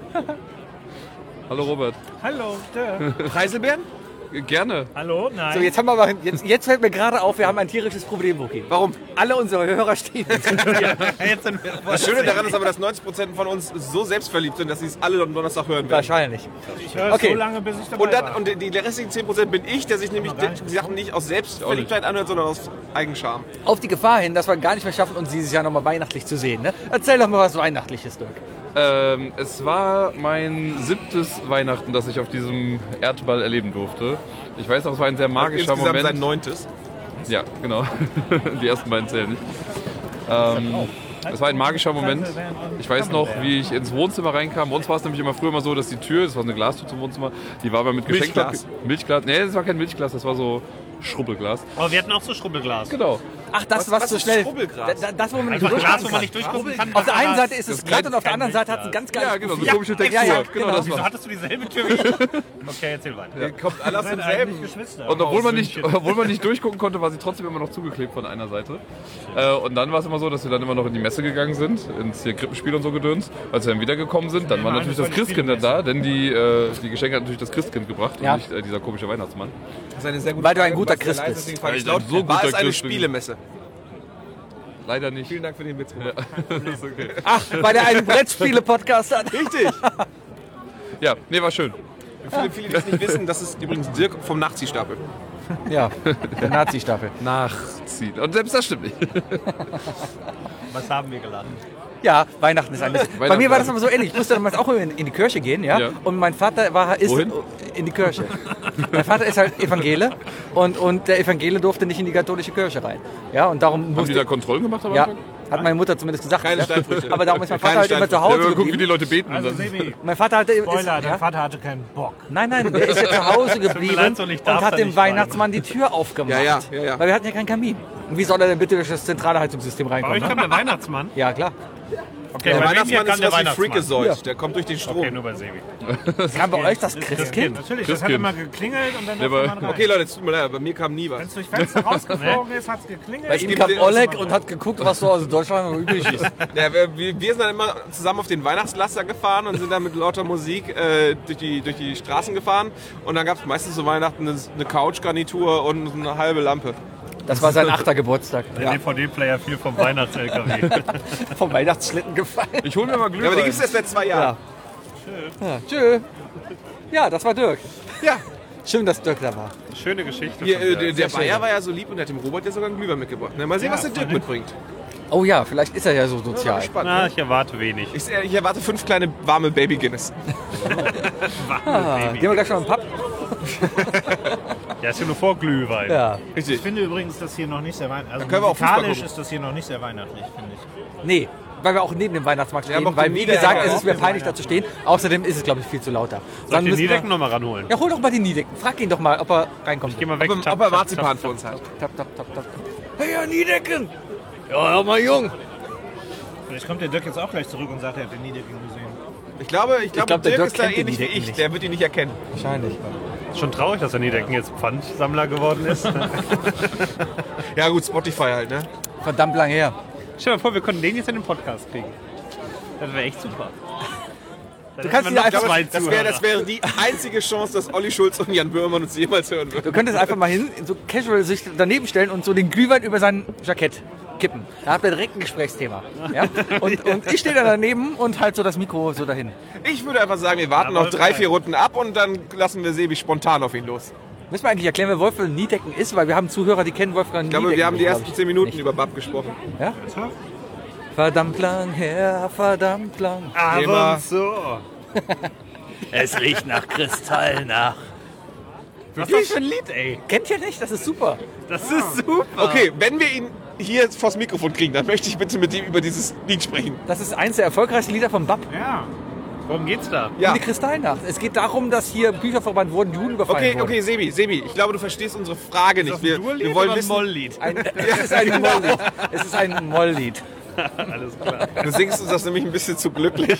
Hallo Robert. Hallo, Dirk. Preiselbeeren? Gerne. Hallo, nein. So, jetzt haben wir aber, jetzt, jetzt fällt mir gerade auf, wir haben ein tierisches Problem, Wookie. Warum? Alle unsere Hörer stehen. Jetzt sind wir Das Schöne daran ist aber, dass neunzig Prozent von uns so selbstverliebt sind, dass sie es alle am Donnerstag hören werden. Wahrscheinlich. ich höre es Okay. so lange, bis ich dabei Und, dann, war. und die restlichen zehn Prozent bin ich, der sich nämlich gar nicht die Sachen nicht aus Selbstverliebtheit anhört, sondern aus Eigenscham. Auf die Gefahr hin, dass wir gar nicht mehr schaffen, uns dieses Jahr nochmal weihnachtlich zu sehen. Ne? Erzähl doch mal was Weihnachtliches, Dirk. Ähm, es war mein siebtes Weihnachten, das ich auf diesem Erdball erleben durfte. Ich weiß auch, es war ein sehr magischer Insgesamt Moment. sein neuntes. Ja, genau. Die ersten beiden zählen nicht. Ähm, es war ein magischer Moment. Ich weiß noch, wie ich ins Wohnzimmer reinkam. Bei uns war es nämlich immer früher immer so, dass die Tür, das war eine Glastür zum Wohnzimmer, die war aber mit Geschenkpapier. Milchglas. Milchglas. Nee, das war kein Milchglas, das war so Schrubbelglas. Aber wir hatten auch so Schrubbelglas. Genau. Ach, das, Was- was, was so ist schnell. Schrubbelgras? Da- Das, wo man nicht Einfach durchgucken Glas, wo man kann. nicht durchgucken kann. Auf der einen Glas. Seite ist es Das glatt und auf der anderen Seite hat es ein Glas. ganz geiles Ja, genau, so Profil. komische Textur. ja, ja, genau, genau. das Wieso war's. hattest du dieselbe Tür wie ich? Okay, erzähl weiter. Ihr kommt alle aus Seid demselben. eigentlich Geschwister. Und obwohl Aus man, nicht, München. obwohl man nicht durchgucken konnte, war sie trotzdem immer noch zugeklebt von einer Seite. Äh, und dann war es immer so, dass wir dann immer noch in die Messe gegangen sind, ins hier Krippenspiel und so gedöns. Als wir dann wiedergekommen sind, dann war Nein, natürlich das das war die Christkind dann da, denn die, äh, die Geschenke hat natürlich das Christkind gebracht Ja. und nicht äh, dieser komische Weihnachtsmann. Das ist eine sehr gute Weil du ein Frage, guter was sehr Christ leise, bist. deswegen frage ich Weil ich laut. ein so War guter es eine Christ bin. Spielemesse? Leider nicht. Vielen Dank für den Witz. Ja, das ist okay. Ach, weil er einen Brettspiele-Podcast hat. Richtig. Ja, nee, war schön. Viele, viele, die es nicht wissen, das ist übrigens Dirk vom Nachziehstapel. Ja, der Nazi-Staffel. Nachziehen. Und selbst das stimmt nicht. Was haben wir geladen? Ja, Weihnachten ist ein bisschen. Bei mir war das aber so ähnlich. Ich musste damals auch in, in die Kirche gehen, ja? Ja. Und mein Vater war ist Wohin? in die Kirche. Mein Vater ist halt Evangele und, und der Evangele durfte nicht in die katholische Kirche rein. Ja, und darum Haben die musste da Kontrollen gemacht am ja, Anfang? hat meine Mutter zumindest gesagt. Keine ja. Steinbrüche. Aber darum ist mein Vater Keine halt immer zu Ja, Hause aber guck, wie die geblieben. Leute beten. Also und dann. Sebi, Mein Vater hatte, ist, Spoiler, dein ja? Vater hatte keinen Bock. Nein, nein, der ist ja zu Hause geblieben leid, so, ich und darf hat da dem nicht rein. Weihnachtsmann die Tür aufgemacht. Ja, ja, ja, ja. Weil wir hatten ja keinen Kamin. Und wie soll er denn bitte durch das zentrale Heizungssystem Bei euch reinkommen? kommt Ne? der Weihnachtsmann. Ja, klar. Okay, Der bei wem hier Weihnachtsmann kam ist der was wie Weihnachtsmann? Freakazoid. Der kommt durch den Strom. Okay, nur bei Sebi. Kam bei euch das Christkind? Natürlich, das hat Christkind. immer geklingelt und dann Ja, durfte aber- man rein. Okay, Leute, es tut mir leid, bei mir kam nie Wenn was. es durch Fenster rausgeflogen ist, hat es geklingelt. Bei Ich ihm gebe kam dir- Oleg und hat geguckt, was so aus Deutschland noch übrig ist. Ja, wir, wir wir sind dann immer zusammen auf den Weihnachtslaster gefahren und sind dann mit lauter Musik äh, durch, die, durch die Straßen gefahren. Und dann gab es meistens zu Weihnachten eine, eine Couchgarnitur und eine halbe Lampe. Das war sein achter Geburtstag. Der D V D-Player fiel vom Weihnachts-L K W. Vom Weihnachtsschlitten gefallen. Ich hol mir mal Glühwein. Ja, aber die gibt es erst seit zwei Jahren. Ja, tschö. Ja, das war Dirk. Ja. Schön, dass Dirk da war. Schöne Geschichte. Hier, von äh, der. der der schön. Bayer war ja so lieb und hat dem Robert ja sogar einen Glühwein mitgebracht. Ne? Mal sehen, was der Dirk mitbringt. Oh ja, vielleicht ist er ja so sozial. Spannend. Na, Ne? ich erwarte wenig. Ich, ich erwarte fünf kleine warme Baby Guinness. Ah, gehen wir gleich schon im Pub? Der ist ja nur vor Glühwein. Ja. Richtig. Ich finde übrigens, das hier noch nicht sehr weihnachtlich. Also können wir auch Fußball musikalisch gucken. ist das hier noch nicht sehr weihnachtlich, finde ich. Nee, weil wir auch neben dem Weihnachtsmarkt Wir haben stehen. auch Weil, den wie Niedecken gesagt, es auch ist mir neben peinlich, da zu stehen. Außerdem ist es, glaube ich, viel zu lauter. Soll Dann ich den müssen wir- Niedecken nochmal ranholen? Ja, hol doch mal den Niedecken. Frag ihn doch mal, ob er reinkommt. Geh mal weg. Ob, er- Tap, ob er tap, Marzipan tap, für uns hat. Tap, tap, tap, tap. Hey, Herr Niedecken! Ja, hör mal, Jung. Vielleicht kommt der Dirk jetzt auch gleich zurück und sagt, er hat den Niedecken gesehen. Ich glaube, ich glaube glaub, der Dirk Dirk ist da kennt den ähnlich wie Niedecken ich. nicht. Der wird ihn nicht erkennen. Wahrscheinlich. Ist schon traurig, dass der Niedecken jetzt Pfandsammler geworden ist. Ja gut, Spotify halt, ne? Verdammt lang her. Stell dir mal vor, wir konnten den jetzt in den Podcast kriegen. Das wäre echt super. Dann Du kannst hätten ihn wir einfach- noch zwei Das wäre das Zuhörer. wäre die einzige Chance, dass Olli Schulz und Jan Böhmermann uns jemals hören würden. Du könntest einfach mal hin, so casual sich daneben stellen und so den Glühwein über sein Jackett kippen. Da habt ihr direkt ein Gesprächsthema. Ja? Und, und ich stehe da daneben und halt so das Mikro so dahin. Ich würde einfach sagen, wir warten Ja, noch drei, rein. vier Runden ab und dann lassen wir Sebi spontan auf ihn los. Müssen wir eigentlich erklären, wer Wolfgang Niedecken ist? Weil wir haben Zuhörer, die kennen Wolfgang Ich glaube, Niedecken. wir haben die glaub ersten ich. zehn Minuten Nicht. über Bab gesprochen. Ja? Verdammt lang her, verdammt lang. Thema. Aber so. Es riecht nach Kristall nach. Was ist das für ein Lied, ey? Kennt ihr nicht? Das ist super. Das ist super. Okay, wenn wir ihn hier vors Mikrofon kriegen, dann möchte ich bitte mit ihm über dieses Lied sprechen. Das ist eins der erfolgreichsten Lieder von Bab. Ja. Worum geht's da? Ja. Um die Kristallnacht. Es geht darum, dass hier Bücher verbrannt wurden, Juden überfallen Okay, wurden. okay, Sebi, Sebi, ich glaube, du verstehst unsere Frage nicht. Ist das Wir, ein Durlied wir wollen oder ein wissen, Molllied? Ein, es ist ein Molllied. Es ist ein Molllied. Alles klar. du singst uns das nämlich ein bisschen zu glücklich.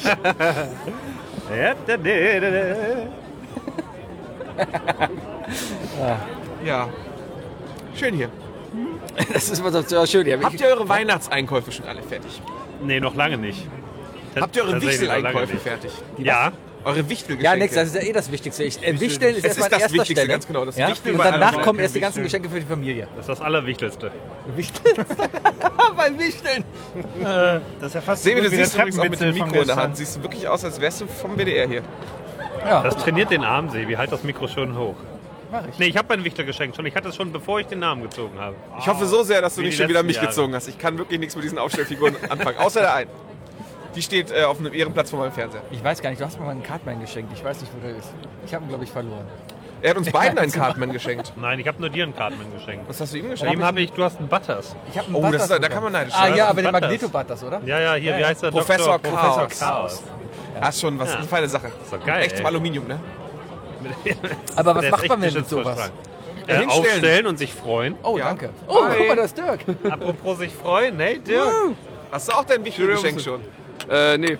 Ja. Schön hier. Das ist immer so so schön. Ja, Habt ihr eure Weihnachtseinkäufe schon alle fertig? Nee, noch lange nicht. Habt ihr eure Tatsächlich noch lange Wichteleinkäufe nicht. fertig? Ja. Eure Wichtelgeschenke? ja, nix, das ist ja eh das Wichtigste. Ich, äh, Wichteln ist Es ist erstmal an das erster Wichtigste, Stelle. ganz genau, das ja? Wichteln Und bei danach allem. kommen erst die ganzen Wichteln. Geschenke für die Familie. Das ist das Allerwichtigste. Wichteln? Beim Wichteln. Das ist ja fast Sebi, so du gut wie der siehst übrigens auch mit dem Treppenwitzel von Mikro in der gestern. Hand. Siehst du wirklich aus, als wärst du vom W D R hier. Das trainiert den Arm, Sebi. Halt das Mikro schön hoch. Mach ich. Nee, ich habe mein Wichtel geschenkt schon. Ich hatte es schon, bevor ich den Namen gezogen habe. Ich hoffe so sehr, dass du Wie nicht die schon wieder letzten mich Jahre. gezogen hast. Ich kann wirklich nichts mit diesen Aufstellfiguren anfangen. Außer der einen. Die steht äh, auf einem Ehrenplatz vor meinem Fernseher. Ich weiß gar nicht, du hast mir mal einen Cartman geschenkt. Ich weiß nicht, wo der ist. Ich habe ihn, glaube ich, verloren. Er hat uns beiden einen Cartman geschenkt. Nein, ich habe nur dir einen Cartman geschenkt. Was hast du ihm Bei geschenkt? ihm habe ich, du hast einen Butters. Ich habe einen Oh, das Butters ist, da bekommen. kann man neidisch Ah sein. ja, aber den Butters. Magneto-Butters, oder? Ja, ja, hier, wie heißt der? Professor Doktor Chaos. Professor Chaos. Das ist schon was, Ja. eine feine Sache. ist doch geil, Echtem ey. Aluminium, ne? Aber was Der ist macht echt man denn mit geschützt vor sowas? Strang. Äh, hinstellen. aufstellen und sich freuen. Oh, Ja. danke. Oh, Hi. guck mal, das ist Dirk. Apropos sich freuen, hey Dirk. Hast du auch dein wichtiges Geschenk schon? Äh, nee.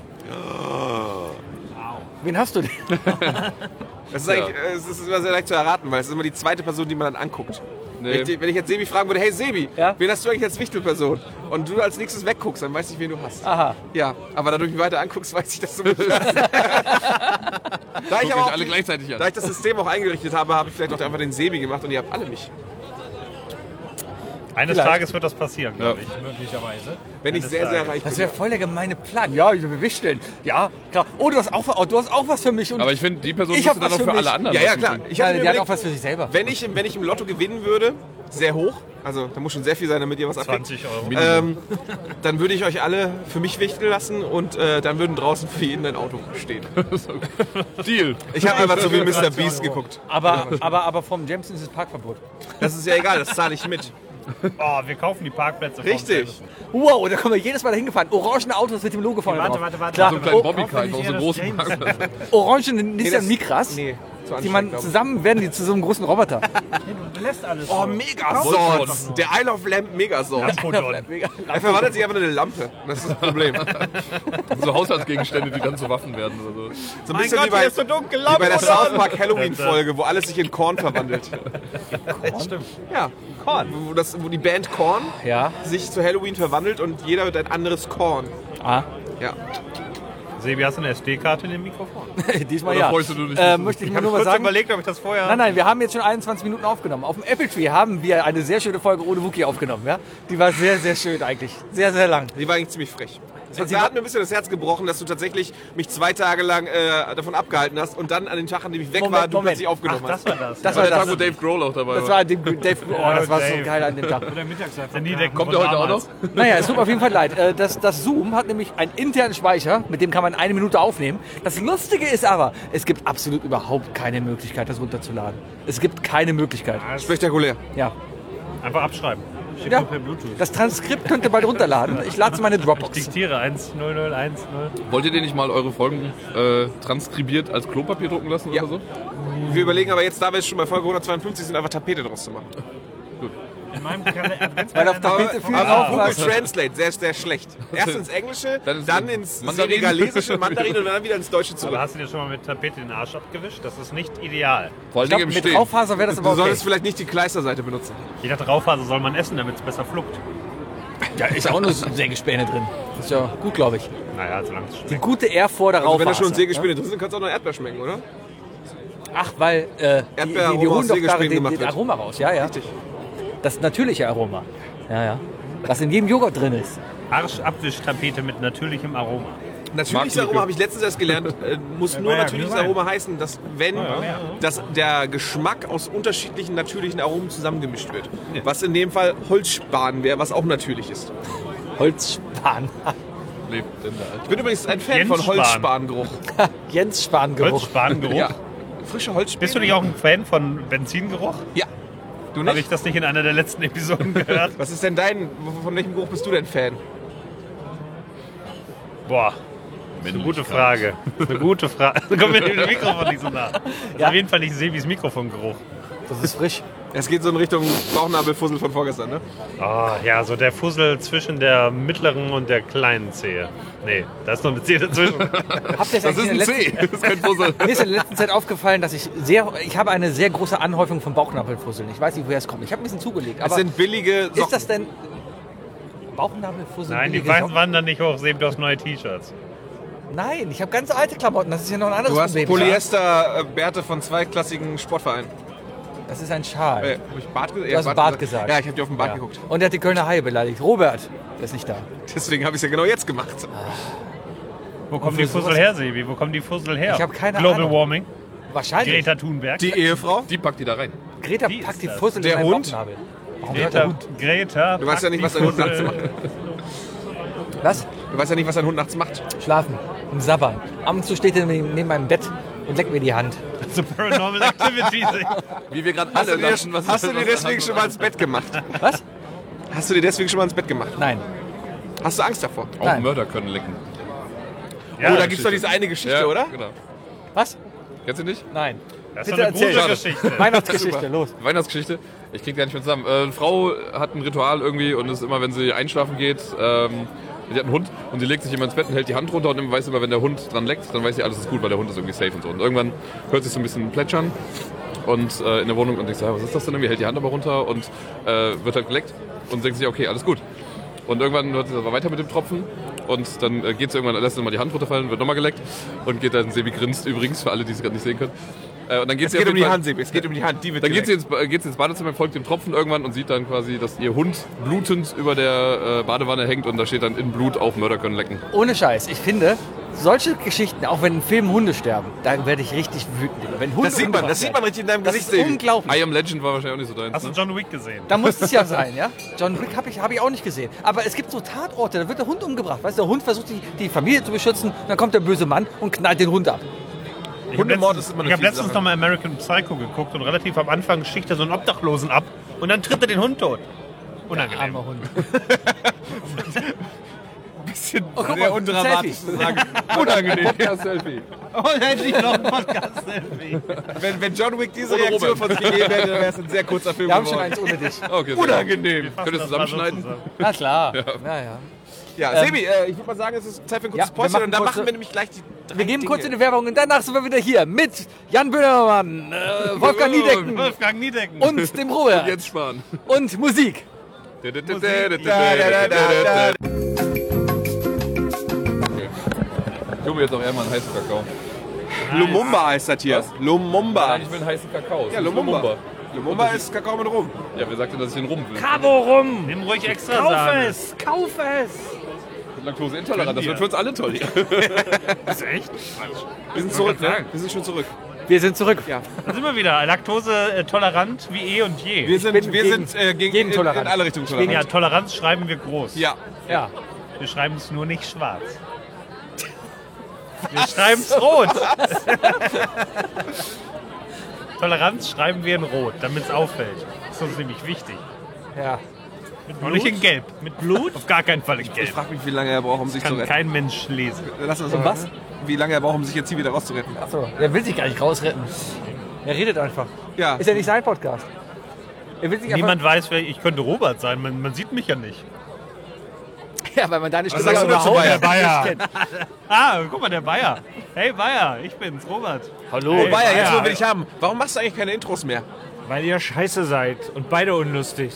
Wen hast du denn? Das ist, eigentlich, äh, es ist immer sehr leicht zu erraten, weil es ist immer die zweite Person, die man dann anguckt. Nee. Wenn, ich, wenn ich jetzt Sebi fragen würde, hey Sebi, Ja? wen hast du eigentlich als Wichtelperson? Und du als nächstes wegguckst, dann weiß ich, wen du hast. Aha. Ja, aber da du mich weiter anguckst, weiß ich, dass du mich hast. da, ich Guck aber mich auch alle die, gleichzeitig da an. ich das System auch eingerichtet habe, habe ich vielleicht auch einfach den Sebi gemacht und ihr habt alle mich. Eines Vielleicht. Tages wird das passieren, glaube Ja. ich. Möglicherweise. Wenn ich sehr, sehr reich Das bin. wäre voll der gemeine Plan. Ja, ich will wichteln. Ja, klar. Oh, du hast auch, oh, du hast auch was für mich. Und Aber ich finde, die Person Ich müsste hab dann was auch für für mich. alle anderen Ja, ja, was klar. tun. Ich ja, habe mir die hat überlegt, auch was für sich selber. wenn ich, im- wenn ich im Lotto gewinnen würde, sehr hoch, also da muss schon sehr viel sein, damit ihr was abkriegt, zwanzig Euro. ähm, dann würde ich euch alle für mich wichteln lassen und äh, dann würden draußen für jeden ein Auto stehen. Deal. Ich habe einfach zu viel Mister Beast geguckt. aber, aber, aber vom Jameson ist es Parkverbot. Das ist ja egal, das zahle ich mit. Oh, wir kaufen die Parkplätze. vom Richtig. Jameson. Wow, da kommen wir jedes Mal dahin gefahren. Orangene Autos mit dem Logo vorne Warte, drauf. warte, warte. Klar. So einen kleinen Oh, Bobbycar, einfach so einen großen James. Parkplatz. Orangene Nissan das- Micras. Nee, zu Die man anstrengend, glaub zusammen werden die zu so einem großen Roboter. Du lässt alles. ich. Oh, Megasort. Der Isle of Lamp Megasort. Er verwandelt sich einfach in eine Lampe. Das ist das Problem. So Haushaltsgegenstände, die dann zu Waffen werden oder so. So ein bisschen wie, bei, so dunkel. wie bei der South Park Halloween-Folge, wo alles sich in Korn verwandelt. Stimmt. Ja, Korn. Wo, das, wo die Band Korn Ja. sich zu Halloween verwandelt und jeder wird ein anderes Korn. Ah. Ja. Sebi, hast du eine S D-Karte in dem Mikrofon? Diesmal Oder ja. freust du dich nicht? Äh, möchte ich Ich mir habe nur mal kurz sagen. überlegt, ob ich das vorher... Nein, nein, wir haben jetzt schon einundzwanzig Minuten aufgenommen. Auf dem Apple Tree haben wir eine sehr schöne Folge ohne Wookie aufgenommen. Ja? Die war sehr, sehr schön eigentlich. Sehr, sehr lang. Die war eigentlich ziemlich frech. Sie Da hat mir ein bisschen das Herz gebrochen, dass du tatsächlich mich zwei Tage lang äh, davon abgehalten hast und dann an den Tag, an dem ich weg Moment, war, du Moment. plötzlich aufgenommen Das hast. war das. Das War war der Tag, das. wo Dave Grohl auch dabei Das war. war dem Dave. Oh, das war so Dave. geil an dem Tag. Der Niedecken Kommt von der heute auch damals. noch? Naja, es tut mir auf jeden Fall leid. Äh, Das, das Zoom hat nämlich einen internen Speicher, mit dem kann man eine Minute aufnehmen. Das Lustige ist aber, es gibt absolut überhaupt keine Möglichkeit, das runterzuladen. Es gibt keine Möglichkeit. Spektakulär. Ja. Einfach abschreiben. Schick Ja. nur per Bluetooth. Das Transkript könnt ihr bald runterladen. Ich lade es in meine Dropbox. Diktiere eins null null eins null. Wollt ihr denn nicht mal eure Folgen äh, transkribiert als Klopapier drucken lassen Ja. oder so? Wir überlegen aber jetzt, da wir jetzt schon bei Folge hundertzweiundfünfzig sind, einfach Tapete draus zu machen. In meinem Kalender. Weil auf Tapete viel Aber drauf Google was. Translate, sehr, sehr schlecht. Erst ins Englische, Dann ins dann ins Mandarin. Senegalesische, Mandarin und dann wieder ins Deutsche Aber zurück. hast du dir schon mal mit Tapete den Arsch abgewischt? Das ist nicht ideal. Vor allen Ich Dingen glaub, im mit Stehen. Raufaser wäre das aber Du okay. solltest vielleicht nicht die Kleisterseite benutzen. Ich dachte, Raufaser soll man essen, damit es besser fluckt. Ja, ist auch nur Sägespäne drin. Ist ja gut, glaube ich. Naja, solange es Die schmeckt. gute Air vor der Also Raufaser. wenn da schon Sägespäne drin sind, kannst du auch noch Erdbeer schmecken, oder? Ach, weil äh, die, die, die Erdbeeraroma aus holen doch da Sägespänen den, gemacht den wird. Aroma raus. Ja, ja. Richtig. Das natürliche Aroma. Ja, ja. Was in jedem Joghurt drin ist. Arschabwischtapete mit natürlichem Aroma. Natürliches Aroma habe ich letztens erst gelernt, äh, muss nur war ja natürliches Glühwein. Aroma heißen, dass wenn dass der Geschmack aus unterschiedlichen natürlichen Aromen zusammengemischt wird. Was in dem Fall Holzspan wäre, was auch natürlich ist. Holzspan. Lebt denn da? Ich bin übrigens ein Fan Jens von Spahn. Holzspangeruch. Jens Spangeruch. Holzspangeruch. Ja. Frische Holzspäne. Bist du nicht auch ein Fan von Benzingeruch? Ja. Du Habe nicht? ich das nicht in einer der letzten Episoden gehört? Was ist denn dein, von welchem Geruch bist du denn Fan? Boah, das ist eine gute Frage. Das ist eine gute Frage. Komm mit dem Mikrofon nicht so nah. Das ist Ja. auf jeden Fall nicht Sebis Mikrofongeruch. Das ist frisch. Es geht so in Richtung Bauchnabelfussel von vorgestern, ne? Oh, ja, so der Fussel zwischen der mittleren und der kleinen Zehe. Nee, da ist noch eine Zehe dazwischen. Habt ihr Das eigentlich ist in ein der C. letzten, Das ist kein Puzzle. Mir ist in der letzten Zeit aufgefallen, dass ich sehr, ich habe eine sehr große Anhäufung von Bauchnabelfusseln. Ich weiß nicht, woher es kommt. Ich habe ein bisschen zugelegt. Es Aber sind billige Socken. ist das denn Bauchnabelfussel? Nein, die billige Weißen Socken? wandern nicht hoch. Sebi, du hast neue T-Shirts. Nein, ich habe ganz alte Klamotten. Das ist ja noch ein anderes Du hast Problem. Polyester-Bärte von zweiklassigen Sportvereinen. Das ist ein Schal. Äh, hab ich Bart gesagt? Du hast Bart gesagt. Ja, ich habe dir auf den Bart Ja. geguckt. Und er hat die Kölner Haie beleidigt. Robert, der ist nicht da. Deswegen habe ich es ja genau jetzt gemacht. Wo kommen für die Fussel sowas- her, Sebi? Wo kommen die Fussel her? Ich hab keine Global Ahnung. Warming. Wahrscheinlich. Greta Thunberg. Die Ehefrau? Die packt die da rein. Greta Wie ist packt die das? Fussel Der in seinen Hund? Bauchnabel. Warum gehört der Greta, Hund? Greta. Du weißt ja packt nicht, die was ein Hund Fussel- nachts macht. Was? Du weißt ja nicht, was ein Hund nachts macht. Schlafen und sabbern. Ab und zu steht er neben neben meinem Bett und leckt mir die Hand. So Paranormal Activities. Wie wir gerade Hast alle du dir, lachen. Was hast du dir was- deswegen schon mal ins Bett gemacht? Was? Hast du dir deswegen schon mal ins Bett gemacht? Nein. Hast du Angst davor? Auch Nein. Mörder können lecken. Ja, oh, da gibt es doch diese eine Geschichte, Ja, oder? Genau. Was? Kennst du nicht? Nein. Das ist Bitte doch eine erzähl. gute Geschichte. Weihnachtsgeschichte, los. Weihnachtsgeschichte. Ich krieg gar nicht mehr zusammen. Äh, eine Frau hat ein Ritual irgendwie und ist immer, wenn sie einschlafen geht, ähm, die hat einen Hund und sie legt sich immer ins Bett und hält die Hand runter und immer weiß immer, wenn der Hund dran leckt, dann weiß sie, alles ist gut, weil der Hund ist irgendwie safe und so. Und irgendwann hört sich so ein bisschen plätschern und äh, in der Wohnung und ich sage, was ist das denn irgendwie? Hält die Hand aber runter und äh, wird halt geleckt und denkt sich, okay, alles gut. Und irgendwann hört sie aber weiter mit dem Tropfen und dann äh, geht sie irgendwann, lässt sie mal die Hand runterfallen, wird nochmal geleckt und geht dann, Sebi grinst übrigens, für alle, die es gerade nicht sehen können. Äh, und dann geht Es sie geht auf um jeden die Fall- Hand, Sebi. Es geht um die Hand. Die wird Dann geht sie, geleckt. ins, geht sie ins Badezimmer, folgt dem Tropfen irgendwann und sieht dann quasi, dass ihr Hund blutend über der äh, Badewanne hängt und da steht dann in Blut auch Mörder können lecken. Ohne Scheiß, ich finde, solche Geschichten, auch wenn in Filmen Hunde sterben, da werde ich richtig wütend. Wenn Hunde Das sieht man, das sieht man richtig in deinem Das Gesicht, ist Sebi. unglaublich. I Am Legend war wahrscheinlich auch nicht so deins. Hast du Ne? John Wick gesehen? Da muss es ja sein, ja? John Wick habe ich, hab ich auch nicht gesehen. Aber es gibt so Tatorte, da wird der Hund umgebracht. Weißt du, der Hund versucht, die, die Familie zu beschützen, dann kommt der böse Mann und knallt den Hund ab. Ich habe Hundemord letztens, ist immer eine ich hab fiese letztens Sache. noch mal American Psycho geguckt und relativ am Anfang sticht er so einen Obdachlosen ab und dann tritt er den Hund tot. Unangenehm. Armer Hund. Bisschen Oh, guck sehr mal, undramatisch Selfie. zu sagen. Unangenehm. Podcast-Selfie. Und endlich noch ein Podcast-Selfie. Wenn, wenn John Wick diese Ohne Reaktion Robert. von sich gegeben hätte, dann wäre es ein sehr kurzer Film Wir haben schon geworden. eins ohne dich. Okay, Unangenehm. Könnt ihr zusammenschneiden? Na klar. Ja. Ja, ja. Ja, Ähm, Sebi, äh, ich würde mal sagen, es ist Zeit für ein kurzes Ja, wir Päuschen machen und dann kurze- machen wir nämlich gleich die drei Wir gehen Dinge. kurz in die Werbung und danach sind wir wieder hier mit Jan Böhmermann, äh, Wolfgang Niedecken Wolfgang Niedecken. und dem Robert Jetzt sparen. und Musik. Da, da, da, da, da. Ich hole mir jetzt auch eher mal einen heißen Kakao. Lumumba heißt das hier. Lumumba. Nein, ich will einen heißen Kakao. Ja, Lumumba. Lumumba ist Kakao mit Rum. Ja, wer sagt denn, dass ich den rum will? Cabo rum! Nimm ruhig extra Kauf Sahne. es! Kauf es! Laktoseintolerant, das wird für uns alle toll. Das ist echt? Wir sind zurück, ne? Wir sind schon zurück. Wir sind zurück. Ja. Da sind wir wieder. Laktose tolerant wie eh und je. Wir sind, bin wir gegen sind äh, gegen jeden in, tolerant. in alle Richtungen tolerant. ja, Toleranz schreiben wir groß. Ja. Ja. Wir schreiben es nur nicht schwarz. Wir schreiben es rot. Toleranz schreiben wir in rot, damit es auffällt. Das ist uns nämlich wichtig. Ja. Und nicht in gelb. Mit Blut? Auf gar keinen Fall in Ich gelb. frage mich, wie lange er braucht, um sich zu Kann retten. kein Mensch lesen. Lass uns Und was? Wie lange er braucht, um sich jetzt hier wieder rauszuretten. Achso, der will sich gar nicht rausretten. Er redet einfach. Ja. Ist ja nicht sein Podcast. Er will sich einfach. Niemand weiß, wer ich könnte Robert sein. Man, man sieht mich ja nicht. Ja, weil man deine Stimme sagst du dazu, überhaupt Bayer? nicht kennt. Ah, guck mal, der Bayer. Hey Bayer, ich bin's, Robert. Hallo. Hey, Bayer, jetzt Bayer. wo wir dich haben. Warum machst du eigentlich keine Intros mehr? Weil ihr scheiße seid und beide unlustig.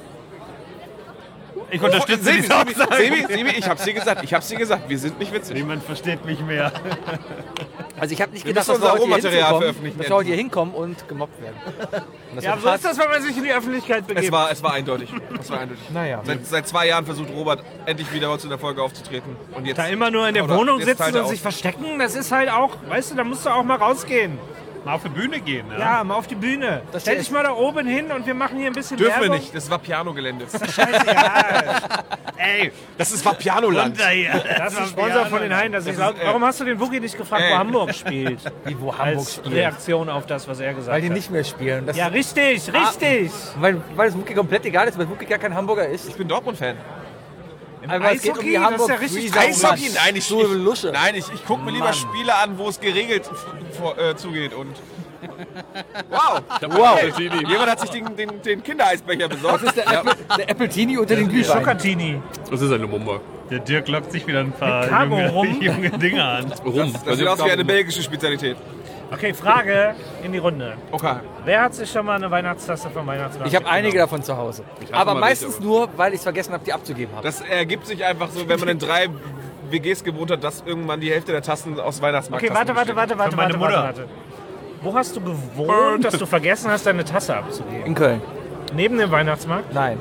Ich unterstütze Sebi, die Sebi, Aussage. Sebi, Sebi, ich hab's dir gesagt. Ich hab's dir gesagt. Wir sind nicht witzig. Niemand versteht mich mehr. Also ich habe nicht Wir gedacht, müssen dass wir, unser heute hier Rohmaterial hinkommen, veröffentlichen dass wir heute hier hinkommen und gemobbt werden. Und das Ja, wird so hart. ist das, wenn man sich in die Öffentlichkeit begibt. Es war, es war eindeutig. Es war eindeutig. Naja. Seit, seit zwei Jahren versucht Robert endlich wieder mal zu der Folge aufzutreten. Und jetzt Da immer nur in der Oder Wohnung jetzt sitzen teilt er und aus. sich verstecken, das ist halt auch, weißt du, da musst du auch mal rausgehen. Mal auf die Bühne gehen, ne? Ja, mal auf die Bühne. Das Stell hier dich mal da oben hin und wir machen hier ein bisschen dürfen wir Werbung. nicht. Das war Pianogelände. Scheißegal. Ey, Das ist Vapianoland. runter hier. Das ist ein Sponsor von den Haien. Das ist ist, laut. äh, Warum hast du den Wookie nicht gefragt, äh. wo Hamburg spielt? Wie, wo Hamburg Als spielt. Reaktion auf das, was er gesagt Weil die hat. nicht mehr spielen. Das Ja, richtig, richtig. weil, weil es Wookie komplett egal ist, weil Wookie gar kein Hamburger ist. Ich bin Dortmund-Fan. Aber es geht um die Eishockey, das ist Hamburg ja richtig Freezer. Eishockey? Nein, ich, So ich, eine Lusche. nein, ich, ich gucke mir lieber Mann. Spiele an, wo es geregelt vor, äh, zugeht. Und wow, Wow. jemand hat sich den, den, den Kindereisbecher besorgt. Das ist der, Apple, der Appletini unter den Glühwein. Schokatini. Das ist ein Lumumba. Der Dirk lockt sich wieder ein paar Cabo junge, rum. junge Dinge an. Rum. Das sieht aus wie eine belgische Spezialität. Okay, Frage in die Runde. Okay. Wer hat sich schon mal eine Weihnachtstasse vom Weihnachtsmarkt Ich habe einige mitgenommen? davon zu Hause. hatte Aber mal meistens welche, nur, weil ich es vergessen habe, die abzugeben habe. Das ergibt sich einfach so, wenn man in drei W Gs gewohnt hat, dass irgendwann die Hälfte der Tassen aus Weihnachtsmarkt Okay, warte, warte, warte, warte, Von meiner warte, warte, Mutter. warte. Wo hast du gewohnt, dass du vergessen hast, deine Tasse abzugeben? In Köln. Neben dem Weihnachtsmarkt? Nein.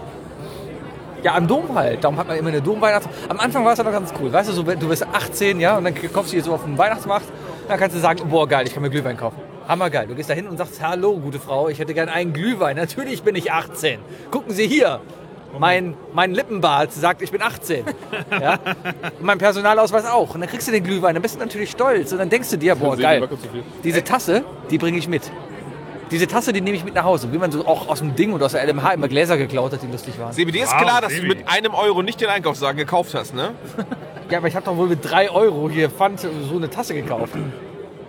Ja, am Dom halt. Darum hat man immer eine Domweihnachts. Am Anfang war es aber ganz cool. Weißt du, so, du bist achtzehn, ja, und dann kommst du hier so auf den Weihnachtsmarkt. Dann kannst du sagen, boah, geil, ich kann mir Glühwein kaufen. Hammergeil. Du gehst da hin und sagst, hallo, gute Frau, ich hätte gern einen Glühwein. Natürlich bin ich achtzehn. Gucken Sie hier. Mein, mein Lippenbart sagt, ich bin achtzehn. Ja? Und mein Personalausweis auch. Und dann kriegst du den Glühwein, dann bist du natürlich stolz. Und dann denkst du dir, boah, geil, diese Tasse, die bringe ich mit. Diese Tasse, die nehme ich mit nach Hause. Wie man so auch aus dem Ding und aus der L M H immer Gläser geklaut hat, die lustig waren. Sebi, dir ist Wow, klar, dass Sebi. du mit einem Euro nicht den Einkaufswagen gekauft hast, ne? Ja, aber ich habe doch wohl mit drei Euro hier Pfand so eine Tasse gekauft.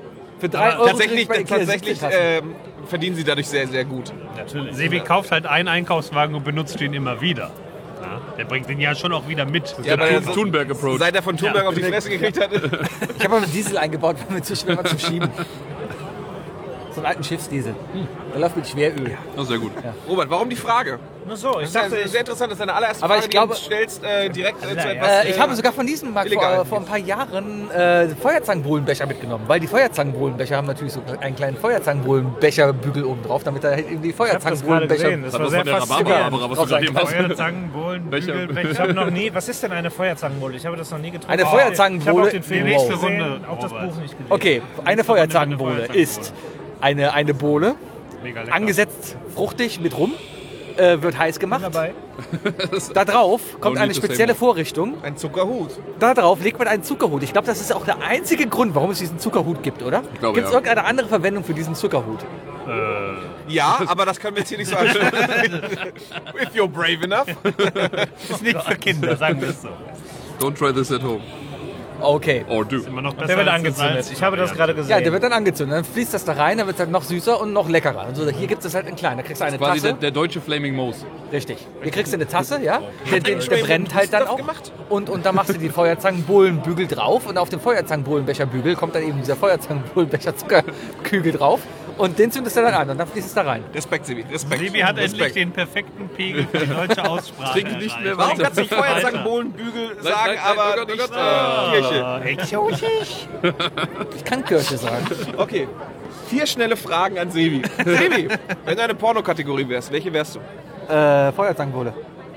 Für drei Euro Tatsächlich, krieg ich bei Ikea tatsächlich siebzehn Tassen. ähm, verdienen sie dadurch sehr, sehr gut. Natürlich. Sebi kauft halt einen Einkaufswagen und benutzt ihn immer wieder. Ja, der bringt den ja schon auch wieder mit. Ja, Der aber Thun- Thunberg-Approach. Seit er von Thunberg Ja. auf die Fresse gekriegt hat. Ich habe aber Diesel eingebaut, weil mir zu schwer war zum Schieben. So einen alten Schiffsdiesel. Der läuft mit Schweröl. Oh, sehr gut. Robert, warum die Frage? Nur so, ich Das ist dachte, sehr interessant, das ist deine allererste Aber Frage, ich glaube- die du stellst, äh, direkt äh, zu ja. etwas... Äh, ich habe sogar von diesem Markt illegal. vor, vor ein paar Jahren äh, Feuerzangenbowlenbecher mitgenommen, weil die Feuerzangenbowlenbecher haben natürlich so einen kleinen Feuerzangenbowlenbecherbügel oben drauf, damit da halt eben die ich habe das gerade Feuerzangenbowlenbecher... gesehen. Das Das war war sehr von der faszinierend. Rhabarber, was du Drauf sein gerade eben hast. Feuerzangen, Bohlen, Becher. Bügel, ich habe noch nie. Was ist denn eine Feuerzangenbowle? Ich habe das noch nie getrunken. Eine Oh, Feuerzangenbowle- Ich habe auch den Film Wow. nicht Nächste gesehen, Runde, auch das Robert. Buch nicht gelesen. Okay, eine Feuerzangenbowle ist eine, eine Bohle, Mega lecker. angesetzt fruchtig mit Rum, äh, wird heiß gemacht. Dabei. Da drauf kommt No eine need to say spezielle more. Vorrichtung. Ein Zuckerhut. Da drauf legt man einen Zuckerhut. Ich glaube, das ist auch der einzige Grund, warum es diesen Zuckerhut gibt, oder? Ich glaube, Gibt es ja. irgendeine andere Verwendung für diesen Zuckerhut? Ja, aber das können wir jetzt hier nicht so anschauen. If you're brave enough. Ist nicht für Kinder, sagen wir es so. Don't try this at home. Okay. Or do. Immer noch besser Der wird als angezündet. Salz. Ich habe das gerade gesehen. Ja, der wird dann angezündet. Dann fließt das da rein, dann wird es halt noch süßer und noch leckerer. Also hier gibt es halt in klein. Da kriegst du eine Quasi der, Tasse. der deutsche Flaming Moose. Richtig. Hier kriegst du eine Tasse, ja. Der, der, Mensch, der wer brennt hat halt dann das auch. gemacht? Und, und dann machst du die Feuerzangenbowlenbügel drauf. Und auf dem Feuerzangenbowlenbecherbügel kommt dann eben dieser Feuerzangenbowlenbecher Zuckerkügel drauf. Und den zündest du dann an und dann fließt es da rein. Respekt, Sebi. Respekt. Sebi hat endlich Respekt. den perfekten Pegel für die deutsche Aussprache. Trink nicht mehr Warum weiter. kannst du nicht Feuerzangenbowlenbügel sagen, nein, nein, aber oh Gott, oh nicht Gott, äh, Kirche? Ich kann Kirsche sagen. Okay. Vier schnelle Fragen an Sebi. Sebi, wenn du eine Pornokategorie wärst, welche wärst du? Äh, Feuerzangenbowle.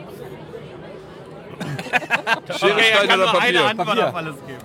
Schere, Okay, er Stein kann oder nur eine Papier? Antwort Papier. auf alles geben.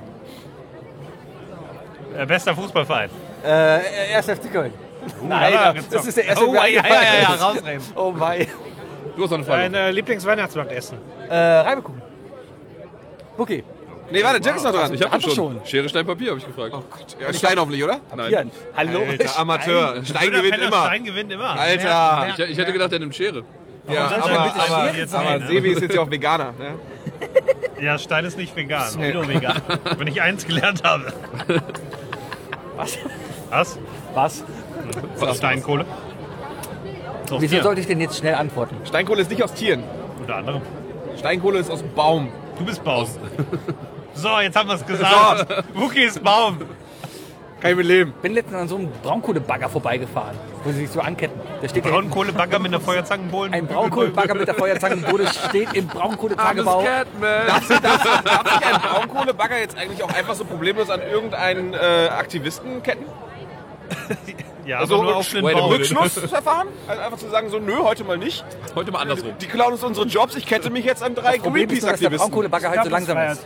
Äh, bester Fußballverein. Äh, erster F C Köln. Nein, Ja, das ist der erste. Oh, ja, ja, ja, ja, rausreden. Oh mein. Du hast noch eine Frage. Dein äh, Lieblingsweihnachtsmarktessen. Äh, Reibekuchen. Okay. Nee, warte, Jack ist noch dran. Ich hab Hatte das schon. schon. Schere, Stein, Papier, habe ich gefragt. Ja, Stein hoffentlich, oder? Hier. Hallo. Alter, Amateur. Stein Oder gewinnt Penner immer. Stein gewinnt immer. Alter. Ich, ich hätte gedacht, er nimmt Schere. Ja, soll aber, bitte aber, Schere jetzt aber sein, ne? Sebi ist jetzt ja auch Veganer. Ne? Ja, Stein ist nicht vegan. Nur vegan. Wenn ich eins gelernt habe. Was? Was? Was? Was? Steinkohle? So, Wieso vier. sollte ich denn jetzt schnell antworten? Steinkohle ist nicht aus Tieren. Unter anderem. Steinkohle ist aus Baum. Du bist Baum. So, jetzt haben wir es gesagt. Wookie ist Baum. Kann ich mit leben. Bin letztens an so einem Braunkohlebagger vorbeigefahren, wo sie sich so anketten. Der steht ja Braunkohlebagger mit einer Feuerzangenbowlen. ein Braunkohlebagger mit der Feuerzangenbowle steht im Braunkohletagebau. Darf sich, darf, darf sich ein Braunkohlebagger jetzt eigentlich auch einfach so problemlos an irgendeinen äh, Aktivisten ketten? Ja, Also aber nur auf den wait a Baum. minute. Rückschlussverfahren? Also einfach zu sagen, so nö, heute mal nicht. Heute mal andersrum. Die klauen uns unsere Jobs, ich kette mich jetzt an drei Problem ist nur, dass der Greenpeace-Aktivisten. Braunkohlebagger halt so langsam ist.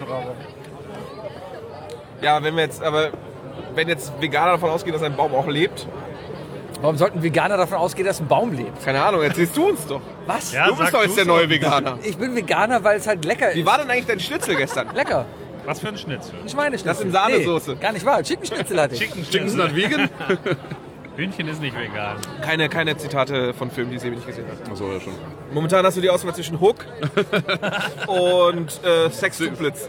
Ja, wenn wir jetzt, aber wenn jetzt Veganer davon ausgehen, dass ein Baum auch lebt, Warum sollten Veganer davon ausgehen, dass ein Baum lebt? keine Ahnung, erzählst du uns doch. Was? Ja, Du bist sag doch jetzt du's der doch. neue Veganer. Ich bin Veganer, weil es halt lecker Wie ist. war denn eigentlich dein Schnitzel gestern? Lecker. Was für ein Schnitzel. Ein Schweineschnitzel. Das in Sahnesoße. Nee, gar nicht wahr. Chickenschnitzel hatte ich. Chicken Chicken Schnitzel. sind vegan? Hühnchen ist nicht vegan. Keine, keine Zitate von Filmen, die Sebi nicht gesehen hat. Achso, ja schon. Momentan hast du die Auswahl zwischen Hook und äh, Sex zu Blitz.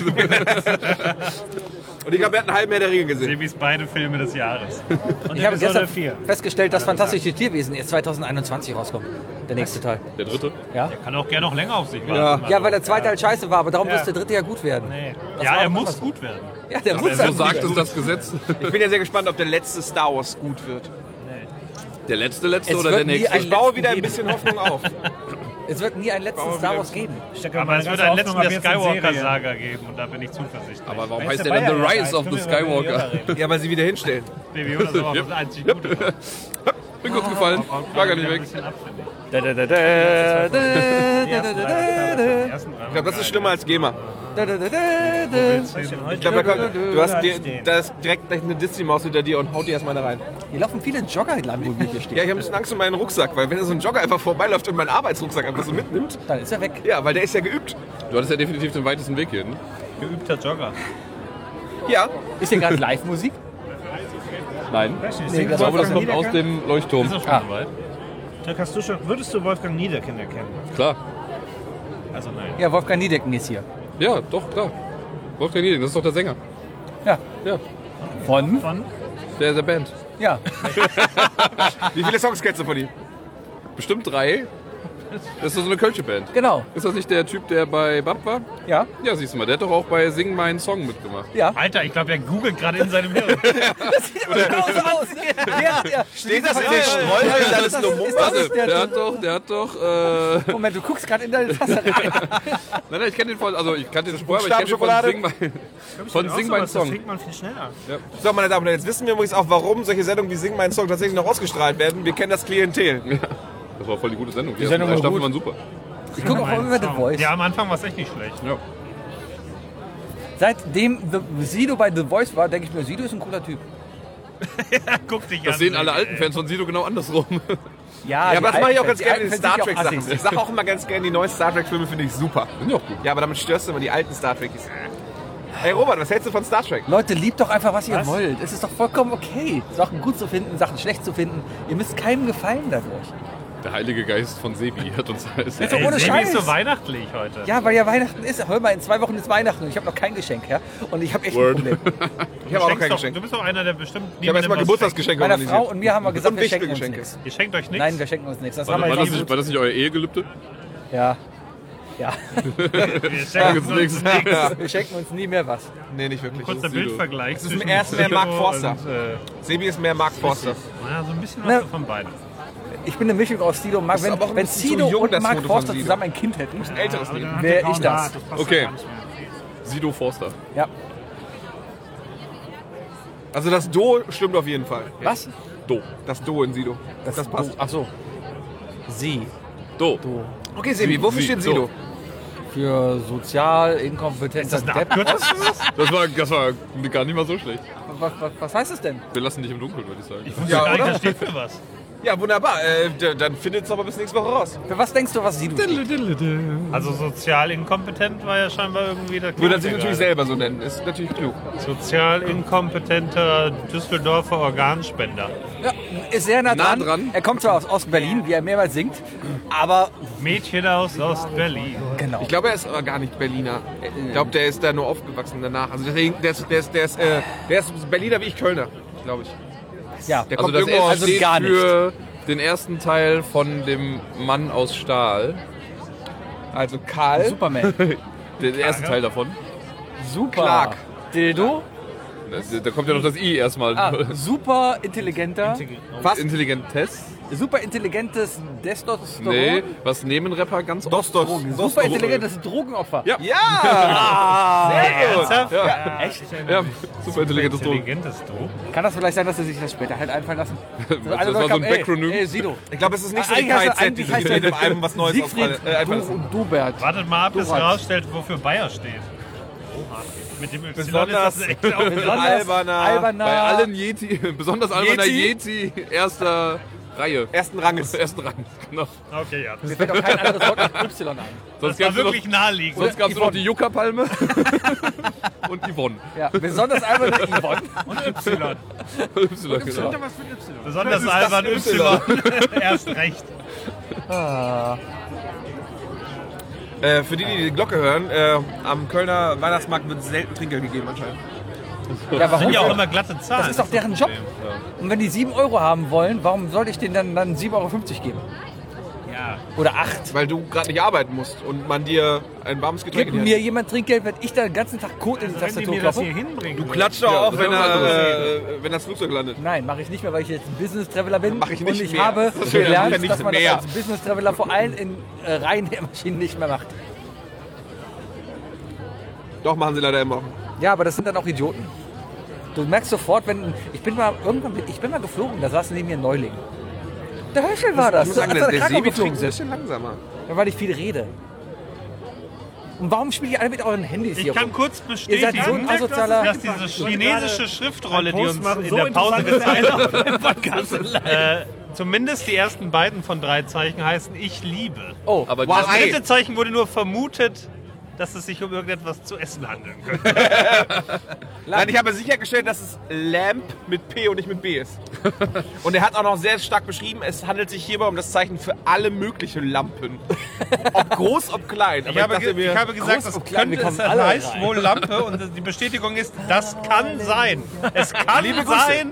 Und ich glaube, er hat einen halben Herr der Ringe gesehen. Sebis beide Filme des Jahres. Und Ich habe Episode gestern vier. festgestellt, dass Fantastische Tierwesen erst zwanzig einundzwanzig rauskommt. Der nächste Teil. Der dritte? Ja? Kann auch gerne noch länger auf sich warten. Ja, weil der zweite halt scheiße war, aber darum Ja. muss der dritte ja gut werden. Nee. Das Ja, war er doch muss anders. gut werden. Ja, der muss So halt sagt gut es das Gesetz. Ich bin ja sehr gespannt, ob der letzte Star Wars gut wird. Der letzte, letzte Es oder wird der nie nächste? ein- Ich baue wieder ein geben. bisschen Hoffnung auf. Es wird nie einen letzten Star Wars geben. Aber es wird einen letzten der Skywalker-Saga geben und da bin ich zuversichtlich. Aber warum Wer heißt ist der dann The dabei? Rise of the Können wir über Yoda Skywalker? reden? Ja, weil sie wieder hinstellen. Baby Yoda ist aber das einzig Gute. Bin kurz gefallen. War gar nicht weg. Da, da, da, da, da, da, da, da, da, Ich glaube, das ist schlimmer als GEMA. da, da, da, da. Ich glaube, da kommt- du hast dir, da ist direkt gleich eine Disney-Maus hinter dir und haut dir erstmal da rein. Hier laufen viele Jogger lang, wo wir hier Ja, stehen. ich habe ein bisschen Angst um meinen Rucksack, weil wenn so ein Jogger einfach vorbeiläuft und meinen Arbeitsrucksack einfach so mitnimmt, Dann ist er weg. ja, weil der ist ja geübt. Du hattest ja definitiv den weitesten Weg hier. Ne? Geübter Jogger. Ja, Ist hier gerade Live-Musik? Nein. Nee, Ich das glaube, war das kommt aus dem Leuchtturm. Ist auch schon Ah. soweit. Dirk, hast du schon, würdest du Wolfgang Niedecken erkennen? Klar. Also nein. Ja, Wolfgang Niedecken ist hier. Ja, doch, klar. Wolfgang Nieding, das ist doch der Sänger. Ja. Ja. Von? Von? Der, der Band. Ja. Wie viele Songs kennst du von ihm? Bestimmt drei. Das ist doch so eine Kölsche Band. Genau. Ist das nicht der Typ, der bei Bab war? Ja. Ja, siehst du mal, der hat doch auch bei Sing meinen Song mitgemacht. Ja. Alter, ich glaube, er googelt gerade in seinem Hirn. Das sieht aber genauso aus. Der, der, Steht das in den Strollen? Ist alles nur Mumm? Warte, der der hat doch, der hat doch, äh, Moment, du guckst gerade in deine Tasse rein. nein, nein, ich kenne den voll, also ich kannte den schon vorher, aber ich kenne Buchstabenschokolade? den von Sing mein, von Sing meinen Das Song. trinkt man viel schneller. So, meine Damen und Herren, jetzt wissen wir übrigens auch, warum solche Sendungen wie Sing meinen Song tatsächlich noch ausgestrahlt werden. Wir kennen das Klientel. Das war voll die gute Sendung. Die, Die Sendung ersten drei war Staffeln gut. waren super. Ich gucke auch immer The Voice. Ja, am Anfang war es echt nicht schlecht. Ja. Seitdem The, Sido bei The Voice war, denke ich mir, Sido ist ein cooler Typ. Guck dich Das an, sehen alle ey. alten Fans von Sido genau andersrum. Ja, Ja, aber das mache ich auch ganz gerne in den Star Trek Trek Sachen. Ich sage auch immer ganz gerne, die neuen Star Trek Filme finde ich super. Sind ja auch gut. Ja, aber damit störst du immer die alten Star Trekkies. Hey Robert, was hältst du von Star Trek? Leute, liebt doch einfach, was ihr Was? wollt. Es ist doch vollkommen okay, Sachen gut zu finden, Sachen schlecht zu finden. Ihr müsst keinem gefallen dadurch. Der Heilige Geist von Sebi hat uns alles. Jetzt doch Ey, ohne Sebi Scheiß. ist so weihnachtlich heute. Ja, weil ja Weihnachten ist. Hör mal, in zwei Wochen ist Weihnachten und ich habe noch kein Geschenk, ja? Und ich habe echt Word. ein Problem. Ich habe auch noch Schenkst kein doch, Geschenk. Du bist doch einer, der bestimmt Ich habe erstmal niemandem was Geburtstagsgeschenke Meiner organisiert. Frau und mir haben wir gesagt, Und wir schenken uns Wichtelgeschenke. nichts. schenkt. Ihr schenkt euch nichts? Nein, wir schenken uns nichts. Das War, haben war, wir das jetzt nicht, war das nicht euer Ehegelübde? Ja. Ja. Wir schenken uns nichts. nichts. Wir schenken uns nie mehr was. Nee, nicht wirklich. Kurzer Bildvergleich. ist im zwischen ersten mehr Mark Sido Forster. und, äh, Sebi ist mehr Mark Forster. Na, so ein bisschen Na, was von beiden. Ich bin eine Mischung aus Sido und Mark. ist aber auch Wenn, ein wenn bisschen Sido zu jung, und das Mark Foto von Forster Sido. zusammen ein Kind hätten, Älteres Leben. wäre ich das. Okay. Sido Forster. Ja. Also das Do stimmt auf jeden Fall. Was? Do. Das Do in Sido. Das, das passt. Ach so. Sie. Do. Okay, Sebi, wofür Sie- steht so. Sido? Für sozial inkompetenter Depp. Das war, das war gar nicht mal so schlecht. Was, was, was heißt das denn? Wir lassen dich im Dunkeln, würde ich sagen. Ich wusste Ja, gar nicht, oder? das steht für was. Ja, wunderbar. Äh, d- dann findet es aber bis nächste Woche raus. Für was denkst du, was Sido steht? Also sozial inkompetent war ja scheinbar irgendwie der Würde er sich Klug, natürlich der selber so nennen. Ist natürlich klug. gerade. Sozial inkompetenter Düsseldorfer Organspender. Ja, ist sehr nah Nah dran. dran. Er kommt zwar aus Ost-Berlin, wie er mehrmals singt, aber Mädchen aus Ost-Berlin. genau. Ich glaube, er ist aber gar nicht Berliner. Ich glaube, der ist da nur aufgewachsen danach. Also deswegen, der ist, der ist, der ist, äh, der ist Berliner wie ich Kölner, glaube ich. ja, Der Also kommt das irgendwo S aus. also steht gar nicht. für den ersten Teil von dem Mann aus Also Karl. Superman. Der erste Teil davon. Super. Clark. Dildo. Da, da kommt ja noch das I erstmal. Ah, super intelligenter. Was? Intelligentes? Super intelligentes Testosteron. Nee, was nehmen Rapper ganz oft? Dostos. Super intelligentes Drogenopfer. Ja. Ja! Sehr gut. Ernsthaft? Ja, Echt? ja, super intelligentes Drogen. Intelligentes Drogen. Kann das vielleicht sein, dass er sich das später halt einfallen lassen? Das Alle war Leute so ein kamen, ey, Backronym. Ey, Sido. Ich glaube, es ist nicht so die Eigentlich heißt K er- Z, die eigentlich sich heißt er mit dem Album was Neues Siegfried auffallen- äh, einfallen du, lassen. Dubert. Wartet mal ab, bis Dorad. herausstellt, wofür Bayer steht. Oha. Mit dem Y Besonders- ist das echt auch Besonders Alberner. alberner. Bei allen Yeti, besonders alberner Yeti? Yeti, erster Reihe. Ersten Ranges. Ersten Rang, genau. Okay, ja. Mir fällt auch kein anderes Wort mit Y ein. Das Sonst war gab's nur noch, wirklich naheliegend. sonst gab's nur noch Yvonne. die Yucca-Palme und Yvonne. Ja, besonders alberner Yvonne. Y. Y, genau. Besonders albern Y. Erst recht. Äh, für die, die die Glocke hören, äh, am Kölner Weihnachtsmarkt wird selten Trinkgeld gegeben anscheinend. Ja, Das warum? sind ja auch immer glatte Zahlen. Das ist doch deren Job. Und wenn die sieben Euro haben wollen, warum sollte ich denen dann, dann sieben Euro fünfzig geben? Ja. Oder acht? Weil du gerade nicht arbeiten musst und man dir ein warmes Getränk Gibt in die mir Hand jemand Trinkgeld, wenn ich da den ganzen Tag Code in die Wenn die Tastatur mir das klopfe? hier hinbringen. Du klatscht doch Ja, auch, das wenn, ist auch eine er, äh, wenn das Flugzeug landet. Nein, mache ich nicht mehr, weil ich jetzt ein Business-Traveler bin. Mach ich nicht und ich mehr. habe Das wäre gelernt, nicht dass man mehr. das als Business-Traveler vor allem in äh, Reihen der Maschinen nicht mehr macht. Doch, machen sie leider immer. Ja, aber das sind dann auch Idioten. Du merkst sofort, wenn ich bin mal irgendwann ich bin mal geflogen, da saß neben mir ein Neuling. Der Höschel war das. Ich muss sagen, als der, wir der nach Krakau Sebi geflogen trinkt ein sind. bisschen langsamer. Ja, weil ich viel rede. Und warum spielt ihr alle mit euren Handys Ich hier kann rum? kurz Ihr seid so ein bestätigen, asozialer... dass diese chinesische Schriftrolle, die uns machen, in so der Pause interessante gezeigt hat, äh, zumindest die ersten beiden von drei Zeichen heißen Ich liebe. Oh, Aber Wow, das, Das ey. dritte Zeichen wurde nur vermutet, dass es sich um irgendetwas zu essen handeln könnte. Nein, ich habe sichergestellt, dass es Lamp mit P und nicht mit B ist. Und er hat auch noch sehr stark beschrieben, es handelt sich hierbei um das Zeichen für alle möglichen Lampen. Ob groß, ob klein. Ich habe, ge ich habe gesagt, groß das und klein, wir könnte, es kommen alle heißt rein. wohl Lampe und die Bestätigung ist, das kann sein. Es kann Liebe Grüße. sein,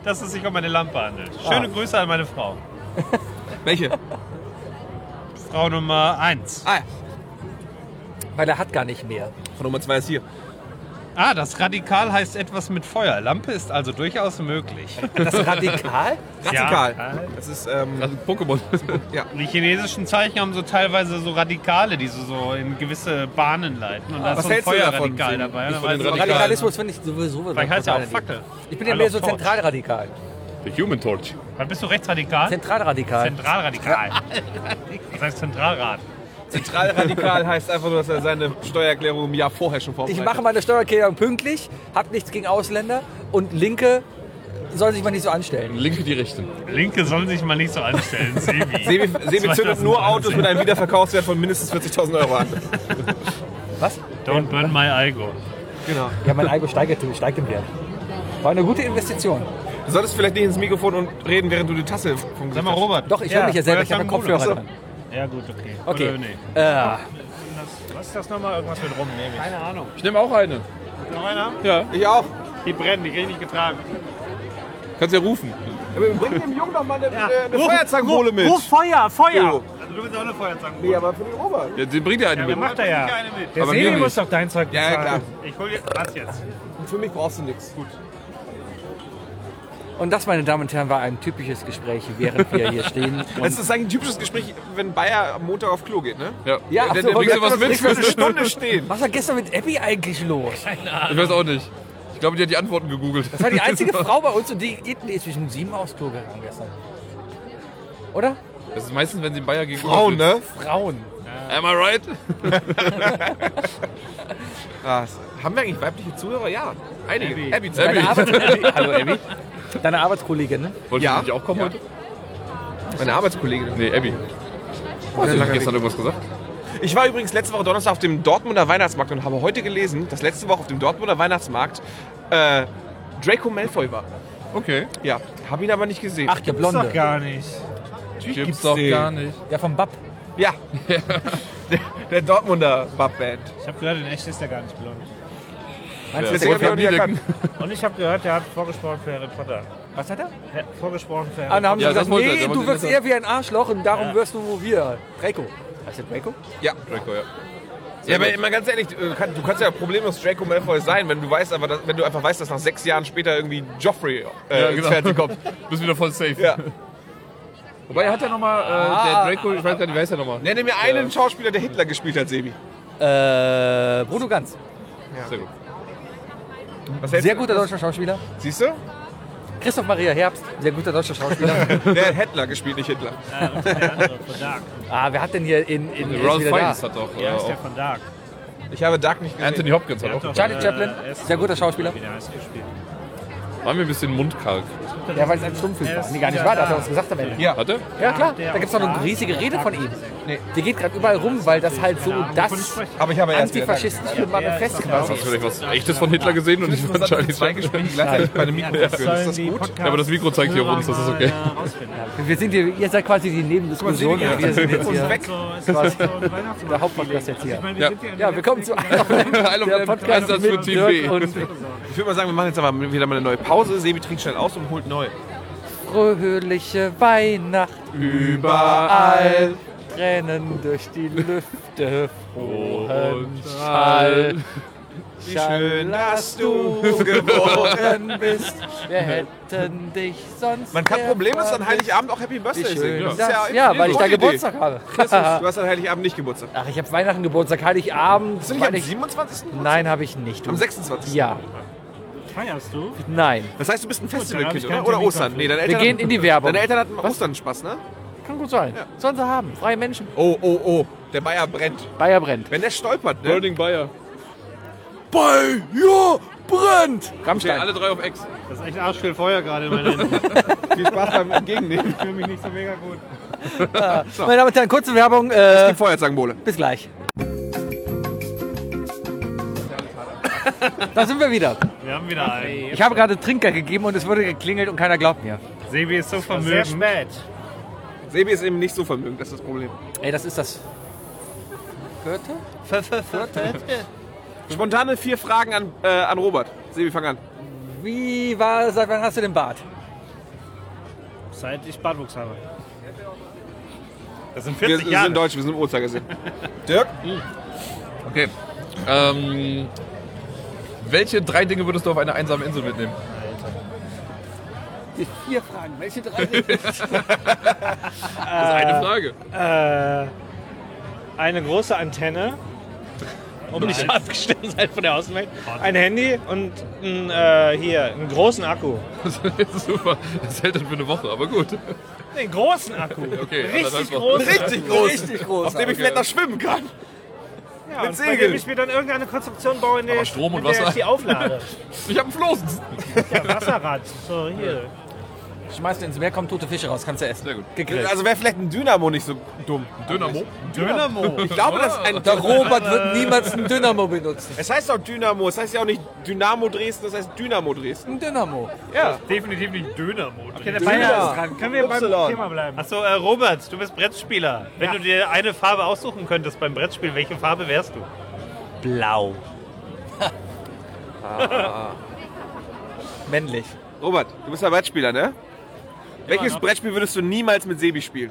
dass es sich um eine Lampe handelt. Schöne Grüße an meine Frau. Welche? Frau Nummer eins. Ah, ja. Weil er hat gar nicht mehr. Von Nummer zwei ist hier. Ah, das Radikal heißt etwas mit Feuer. Lampe ist also durchaus möglich. Das Radikal? Radikal. Ja. Das ist, ähm, Also Pokémon. Die chinesischen Zeichen haben so teilweise so Radikale, die so, so in gewisse Bahnen leiten. Und da ist Was so ein hältst du davon, Feuerradikal Sebi? dabei. Ich Da von weiß den ich- Radikalen. Radikalismus finde ich sowieso. Vielleicht heißt er auch Fackel. Ich bin ja All mehr of so Torch. zentralradikal. The Human Torch. Dann bist du rechtsradikal? Zentralradikal. Zentralradikal. Das heißt Zentralrat. Zentralradikal heißt einfach nur, dass er seine Steuererklärung im Jahr vorher schon Ich vorbereitet. mache meine Steuererklärung pünktlich, hab nichts gegen Ausländer und Linke sollen sich mal nicht so anstellen. Linke die Rechte. Linke sollen sich mal nicht so anstellen, Sebi. Sebi, Sebi zündet nur Autos mit einem Wiederverkaufswert von mindestens vierzigtausend Euro an. Was? Don't burn my Algo. Genau. Ja, mein Algo steigt, steigt im Wert. War eine gute Investition. Du solltest vielleicht nicht ins Mikrofon und reden, während du die Tasse vom Sag Gesicht mal, hast. Robert. Doch, ich höre mich ja selber, ich habe einen Feuerzeug Kopfhörer Bruder. dran. Ja gut, okay. Okay. Oder nee. Äh, Was ist das nochmal? Irgendwas mit rum, nehme ich. Keine Ahnung. Ich nehme auch eine. Noch einer? Ja. Ich auch. Die brennen, die kriege ich nicht getragen. Kannst ja rufen. Aber bring dem Jungen doch mal eine, eine, eine Feuerzangenbowle mit. Feuer, Feuer! Jo. Also du willst auch eine Feuerzange. Nee, aber für den Robert. Ja, den bringt ja eine Ja, mit. wer macht er ja? Eine mit. Aber mir nicht. doch dein Zeug Ja, ja, klar. Ich hol dir was jetzt. Und für mich brauchst du nichts. Gut. und das, meine Damen und Herren, war ein typisches Gespräch, während wir hier stehen. Das ist eigentlich ein typisches Gespräch, wenn Bayer am Montag auf Klo geht, ne? Ja. Ja, der, ach der so, bringt dir aber was mit. das Für eine Stunde stehen. Was war gestern mit Abby eigentlich los? Ich weiß auch nicht. Ich glaube, die hat die Antworten gegoogelt. Das war die einzige Frau bei uns und die die ist zwischen sieben aufs Klo gegangen gestern. Oder? Das ist meistens, wenn sie in Bayer gegen Frauen, ne? Frauen. Am I right? Ah, haben wir eigentlich weibliche Zuhörer? Ja, einige. Abby. Abby, Deine Arbeitskollegin. Hallo Abby. Deine Arbeitskollegin, ne? Wollte Ja. ja. nicht auch kommen heute? meine Arbeitskollegin. Nee, Abby. Hast du nicht gestern irgendwas gesagt? Ich war übrigens letzte Woche Donnerstag auf dem Dortmunder Weihnachtsmarkt und habe heute gelesen, dass letzte Woche auf dem Dortmunder Weihnachtsmarkt äh, Draco Malfoy war. Okay. Ja, habe ihn aber nicht gesehen. Ach, der Blonde. gar nicht. Gibt's doch den. gar nicht. Ja, vom Bab. Ja, der, der Dortmunder Babband. Ich habe gehört, in echt ist der gar nicht blond. Meinst Ja, du, Deswegen der hab ich auch nicht erkannt. Und ich habe gehört, der hat vorgesprochen für Harry Potter. Was hat er? Ja, vorgesprochen für Ah, Harry dann haben sie Ja, gesagt, das wollte er, nee, der du wollte wirst das eher wie ein Arschloch und darum wirst du wir. Draco. Heißt der Draco? Ja. Draco, ja. Ja, aber immer ganz ehrlich, du kann- du kannst ja problemlos Draco Malfoy sein, wenn du weißt, aber dass, wenn du einfach weißt, dass nach sechs Jahren später irgendwie Joffrey äh, Ja, ins genau. Fernsehen kommt. Bist wieder voll safe. Ja. Wobei, er hat ja nochmal, äh, der Draco, ich weiß gar nicht, wer ist der nochmal? Nenne mir einen Schauspieler, der Hitler gespielt hat, Sebi. Äh, Bruno Ganz. Sehr gut. Was hältst Sehr du? guter deutscher Schauspieler. Siehst du? Christoph Maria Herbst. Sehr guter deutscher Schauspieler. Der hat Hitler gespielt, nicht Hitler. Ja, und der andere von Dark. ah, wer hat denn hier in... in Der wer ist Ralph wieder da? Fiennes hat doch äh, Ja, ist der auch. von Dark. Ich habe Dark nicht gesehen. Anthony Hopkins hat auch. doch, Charlie äh, Chaplin. er ist- Sehr guter Schauspieler. Wie der heißt gespielt. War mir ein bisschen mundkalk. Ja, weil es ein Stummfilm war. Nee, gar nicht wahr. Da hat er was gesagt am Ende. Ja. Hat er? Ja, klar. Da gibt es noch eine riesige Rede von ihm. Die geht gerade überall rum, weil das halt so das Aber ich habe erst wieder antifaschistische Manifest quasi Hast du ist. vielleicht was Echtes von Hitler gesehen und nicht von Charlie zwei Chaplin? Gespräche gleichzeitig bei einem Mikrofon führen. Ist das gut? Ja, aber das Mikro zeigt hier uns, das ist okay. Wir sind hier, ihr seid quasi die Nebendiskussion und wir sind jetzt hier weg. der Hauptpodcast jetzt hier. Ja. Ja, willkommen zu einem der Podcast Einsatz für mit Team Dirk B. und Ich würde mal sagen, wir machen jetzt aber wieder mal eine neue Pause. Sebi trinkt schnell aus und holt neu. fröhliche Weihnacht überall. Tränen durch die Lüfte, frohen Schall. Wie schön, dass du geboren bist. Wir hätten dich sonst. Man kann problemlos an nicht Heiligabend auch Happy Wie Birthday schön singen. das, Das ist ja, ja, weil ich da eine gute Geburtstag habe. Idee. Du hast an Heiligabend nicht Geburtstag. Ach, ich habe Weihnachten Geburtstag, Heiligabend. Hast du nicht am meine ich- siebenundzwanzigsten? Nein, habe ich nicht. Am sechsundzwanzigsten Ja, Feierst du? nein. Das heißt, du bist ein dann Festivalkind, hab ich oder? keinen Oder Termin Ostern? dafür. Nee, deine Wir Eltern gehen hatten- in die Werbung. Deine Eltern hatten Ostern Spaß, ne? Kann gut sein. Sollen sie haben. Freie Menschen. Oh, oh, oh. Der Bayer brennt. Bayer brennt. Wenn der stolpert, ne? Burning Bayer. Bayer brennt. Okay, Rammstein. alle drei auf Ex. Das ist echt arschviel Feuer gerade in meinen Händen. Viel Spaß beim Entgegennehmen. Ich fühle mich nicht so mega gut. Meine Damen und Herren, kurze Werbung. Die Äh, Feuerzangenbowle. bis gleich. Da sind wir wieder. Wir haben wieder einen. Ich habe gerade Trinker gegeben und es wurde geklingelt und keiner glaubt mir. Sebi ist so Sehr vermögend. spät. Sebi ist eben nicht so vermögend, das ist das Problem. Ey, das ist das vierte? Spontane vier Fragen an, äh, an Robert. Sebi, fang an. Wie war, seit wann hast du den Bart? Seit ich Bartwuchs habe. Das sind Wir, vierzig wir Jahre. sind Deutsch, wir sind im Uhrzeigersinn. Dirk? Okay. Ähm, welche drei Dinge würdest du auf eine einsame Insel mitnehmen? Die vier Fragen. Welche drei Dinge? Das ist eine Frage. Äh, eine große Antenne, um nicht abgestellt zu sein von der Außenwelt. Ein Handy und ein, äh, hier, einen großen Akku. Das ist super. Das hält dann für eine Woche, aber gut. Den großen Akku. Okay, Richtig anderthalb Wochen. groß. Richtig groß. Richtig groß. Auf dem ich vielleicht noch schwimmen kann. Ja, Mit und bei Segeln. dem ich mir dann irgendeine Konstruktion baue, in der, Aber Strom und in der Wasser. ich die auflade. Ich habe einen Floß. Ja, Wasserrad. So, hier. Schmeißt ins Meer, kommen tote Fische raus, kannst du essen. Sehr gut. Gegrillt. Also wäre vielleicht ein Dynamo nicht so dumm. Dynamo. Dynamo. Ich glaube, das ist ein Der Robert wird niemals einen Dynamo benutzen. Es heißt auch Dynamo, es heißt ja auch nicht Dynamo Dresden, das heißt Dynamo Dresden. Ein Dynamo. Ja. Definitiv nicht Dynamo. Okay, der Dynamo. Bayer ist dran. Können wir beim Y. Thema bleiben? Achso, äh, Robert, du bist Brettspieler. Wenn du dir eine Farbe aussuchen könntest beim Brettspiel, welche Farbe wärst du? Blau. Männlich. Robert, du bist ja Brettspieler, ne? Welches Brettspiel würdest du niemals mit Sebi spielen?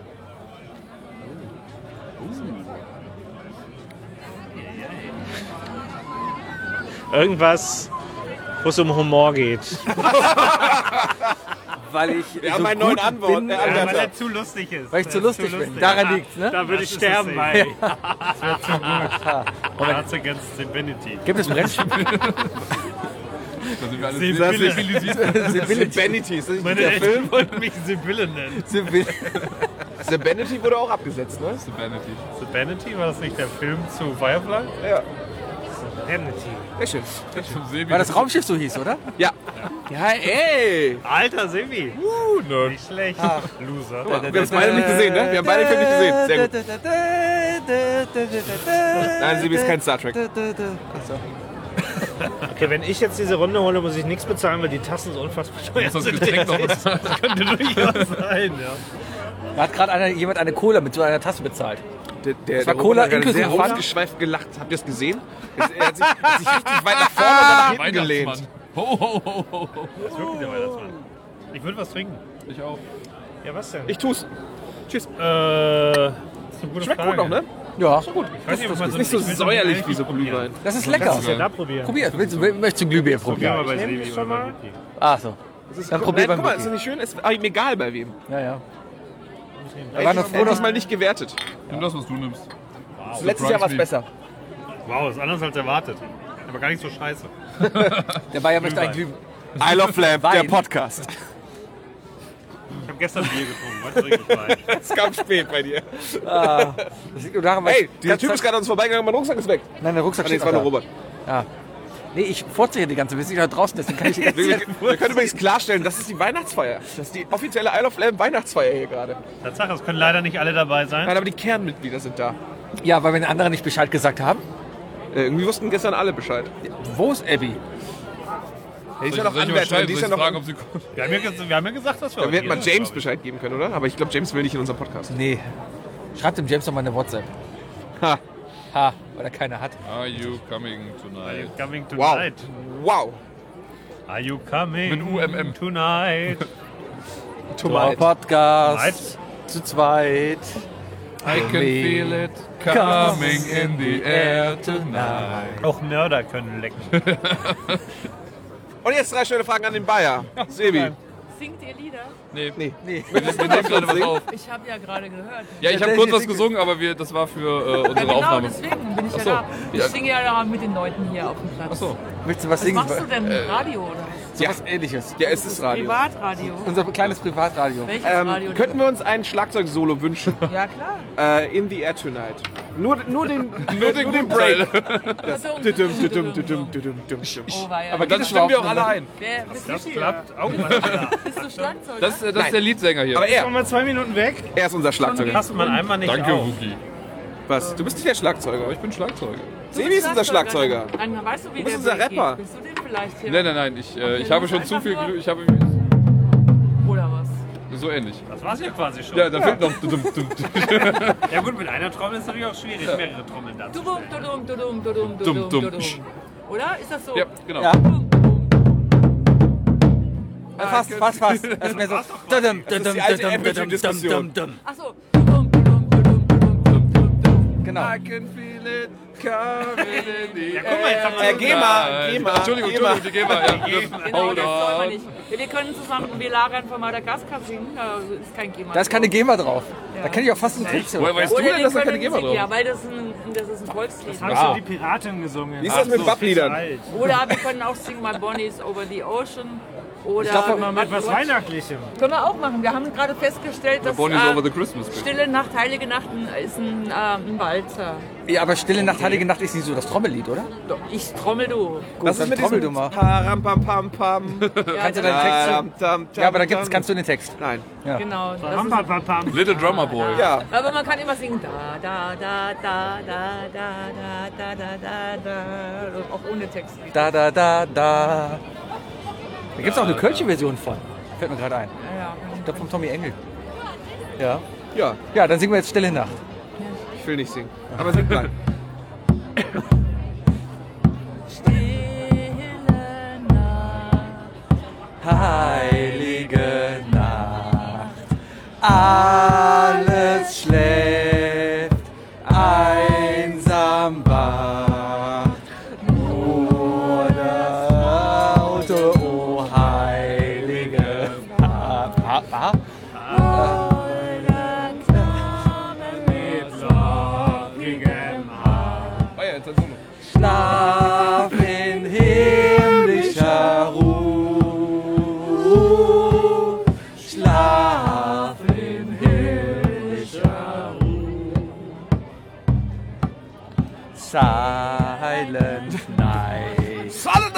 Irgendwas, wo es um Humor geht. Weil ich Wir so haben einen gut neuen Antwort. bin, äh, äh, Antwort. weil er zu lustig ist. weil ich zu lustig bin. Daran liegt's, ne? Da würde ich sterben bei. Das wäre zu gut. Cards Against Divinity. Gibt es Brettspiele? Da sind wir alle Sibylle. sensibilisiert. Sibility, ist das nicht Meine der Film? Eltern wollten mich Sibylle nennen. Sibility wurde auch abgesetzt, ne? Vanity. Sibility, war das nicht der Film zu Firefly? Ja. Sibility. Sehr schön. Sebi. Weil das Raumschiff so hieß, oder? Ja. Ja, ey! Alter Sebi. Uh, nerd. Nicht schlecht. Loser. Wir haben es beide nicht gesehen, ne? Wir haben beide den Film nicht gesehen. Sehr gut. Nein, Sebi ist kein Star Trek. Okay, wenn ich jetzt diese Runde hole, muss ich nichts bezahlen, weil die Tassen so unfassbar teuer Muss das sind. Getränk noch bezahlen? Das könnte durchaus sein, ja. Da hat gerade einer, jemand eine Cola mit so einer Tasse bezahlt. Der, der, Das war der Cola Robert hat gerade inklusive sehr Pfanne? ausgeschweift gelacht. Habt ihr es gesehen? Er hat sich, hat sich richtig weit nach vorne und nach hinten gelehnt. Weihnachtsmann. Ho, ho, ho, ho. Das ist wirklich der Weihnachtsmann. Ich würde was trinken. Ich auch. Ja, was denn? Ich tu's. Tschüss. Äh, das ist eine gute Schmeckt Frage. gut noch, ne? Ja, Ich weiß nicht, ob man so Nicht so ich will säuerlich eigentlich wie so probieren. Glühwein. das ist lecker. Kannst du ja da probieren. Probier, willst du, möchtest du Glühbirne Probier probieren? mal bei Ich nehm Sebi das oder schon bei mal. Vicky. Ach so. Dann probier Nein, beim guck mal, ist Wiki. das nicht schön? Ist aber egal bei wem. Ja, ja. Er war noch hat froh, dass- diesmal nicht gewertet. Nimm das, was du nimmst. Letztes Jahr war es me. besser. Wow, ist anders als erwartet. Aber gar nicht so scheiße. Der Bayer möchte ein Glühwein. I Love Lamp, der Wein. Podcast. Ich habe gestern Bier getrunken. Heute trinke ich Wein. Es kam spät bei dir. Das liegt nur daran, weil Hey, ich dieser ganze Typ ist Zeit- gerade an uns vorbeigegangen, mein Rucksack ist weg. Nein, der Rucksack Ah, nee, steht es war noch nur da. Robert. Ja. Nee, ich vorziehe die ganze, wir sind ja draußen, deswegen kann ich die ganze Wir, Zeit... wir können übrigens klarstellen, das ist die Weihnachtsfeier. Das ist die offizielle I Love Lamp Weihnachtsfeier hier gerade. Tatsache, es können leider nicht alle dabei sein. Nein, aber die Kernmitglieder sind da. Ja, weil wir den anderen nicht Bescheid gesagt haben. Äh, irgendwie wussten gestern alle Bescheid. Wo ist Abby? Ja, die ist ja Soll noch ich Anwärterin, Bescheid, die ist soll ja ich noch... fragen, ob sie kommt? Wir haben ja, ges- wir haben ja gesagt, dass wir Ja, wir hätten heute mal hier James sind, Bescheid geben können, oder? Aber ich glaube, James will nicht in unserem Podcast. Nee. Schreibt dem James doch mal eine WhatsApp. Ha. Ha, weil er keine hat. Are you coming Are you tonight? coming Wow. tonight? Wow. Are you coming Mit U M M. tonight? Our Podcast. Zu zweit. I can feel it coming in the air tonight. Auch Mörder können lecken. Und jetzt drei schnelle Fragen an den Bayer. Sebi. Singt ihr Lieder? Nee, Nee. Nee. wir, wir nehmen gerade was auf. Ich habe ja gerade gehört. Ja, ich habe kurz was gesungen, aber wir, das war für äh, unsere Ja, genau, Aufnahme. deswegen bin ich ja so. da. Ich Ja. singe ja da mit den Leuten hier auf dem Platz. Achso. Willst du was Was singen? machst du denn? Radio oder was? So was Ähnliches. Ja, es ist Radio. Privatradio. Unser kleines Privatradio. Welches Ähm, Radio? könnten wir uns ein Schlagzeug-Solo wünschen? Ja, klar. äh, in the Air Tonight. Nur, nur den, Nur den guten Break. Verdum, Dudum, verdum, dudum, verdum. dudum, dudum, dudum. Oh, weia. Aber Dann das stimmen wir auch war alle ein. Wer, bist, Das du, klappt. Oh, warte mal. bist du Schlagzeuger? Das, äh, das Nein. ist der Leadsänger hier. Aber er, Kommen wir zwei Minuten weg? er ist unser Schlagzeuger. Passt man einmal nicht Danke, auf. Wookie. Was? Du bist nicht der Schlagzeuger. Ich bin Schlagzeuger. Du Sebi bist ist unser Schlagzeuger. Dann weißt du, wie Du bist der unser Weg Rapper. geht. Bist du den vielleicht hier? Nein, nein, nein. Ich, äh, ich Okay, habe du schon musst zu viel einfach Glück. Ich habe Oder was? so ähnlich. Das war's ja quasi schon. Ja, da fehlt noch. Dum, dum, dum. Ja gut, mit einer Trommel ist natürlich auch schwierig, mehrere Trommeln da zu Dudum, stellen. dudum, dudum, dudum, Dumm, dudum, dumm. dudum. Oder? Ist das so? Ja, genau. Ja. Dudum, dudum. Äh, Fast, fast, fast. Das ist mehr so. Das ist die alte Apple-Diskussion. Achso. Dum, dum, dum, dum, dum, dum, dum. Genau. I can feel it coming in the Ja, guck mal, jetzt haben wir Äh, GEMA, GEMA, Entschuldigung, GEMA. Entschuldigung, die GEMA. Ja. Genau, Hold das soll man on. nicht. Ja, wir können zusammen wir lagern von Madagaskar singen. Da ist kein GEMA. Da ist keine GEMA drauf. Da kenne ich auch fast einen Text. Woher weißt du Oder denn, wir dass da keine können GEMA singen, drauf Ja, ist? weil das ein, das ist ein Volkslied. Haben schon die Piratin gesungen. Wie ist das mit Babbliedern? Alt. Oder wir können auch singen My Bonnie's Over the Ocean. Oder glaub, Mal mit was Weihnachtlichem. können wir auch machen. Wir haben gerade festgestellt, dass Bonnie's äh, over the Christmas tree. Stille Nacht, Heilige Nacht ein- ist ein, äh, ein Walzer. Ja, aber Stille Nacht, Heilige Nacht ist nicht so das Trommellied, oder? Doch, ich trommel du. Was ist mit trommel diesem du mal. Param, pam, pam, pam. Ja, Kannst du das- deinen Text Tam, singen? tam, tam, Ja, aber da gibt's, tam. kannst du den Text. Nein. Genau. Das Pam, ist, pam, pam, pam. Little Drummer Boy. Ja. aber man kann immer singen. Da, da, da, da, da, da, da, da, da, da, da. Auch ohne Text. Da, da, da, da. Da gibt es auch eine Kölsche-Version von. Fällt mir gerade ein. Ja, ja. Ich glaube von Tommy Engel. Ja. Ja, Ja, dann singen wir jetzt Stille Nacht. ich will nicht singen. Aber sing mal. Stille Nacht. Heilige Nacht, alles schläft, einsam wacht, nur das Auto, o heilige Nacht. Ah, ah. Ah ja, jetzt sing Schlaf in himmlischer Ruhe, Schlaf in himmlischer Ruhe. Silent night,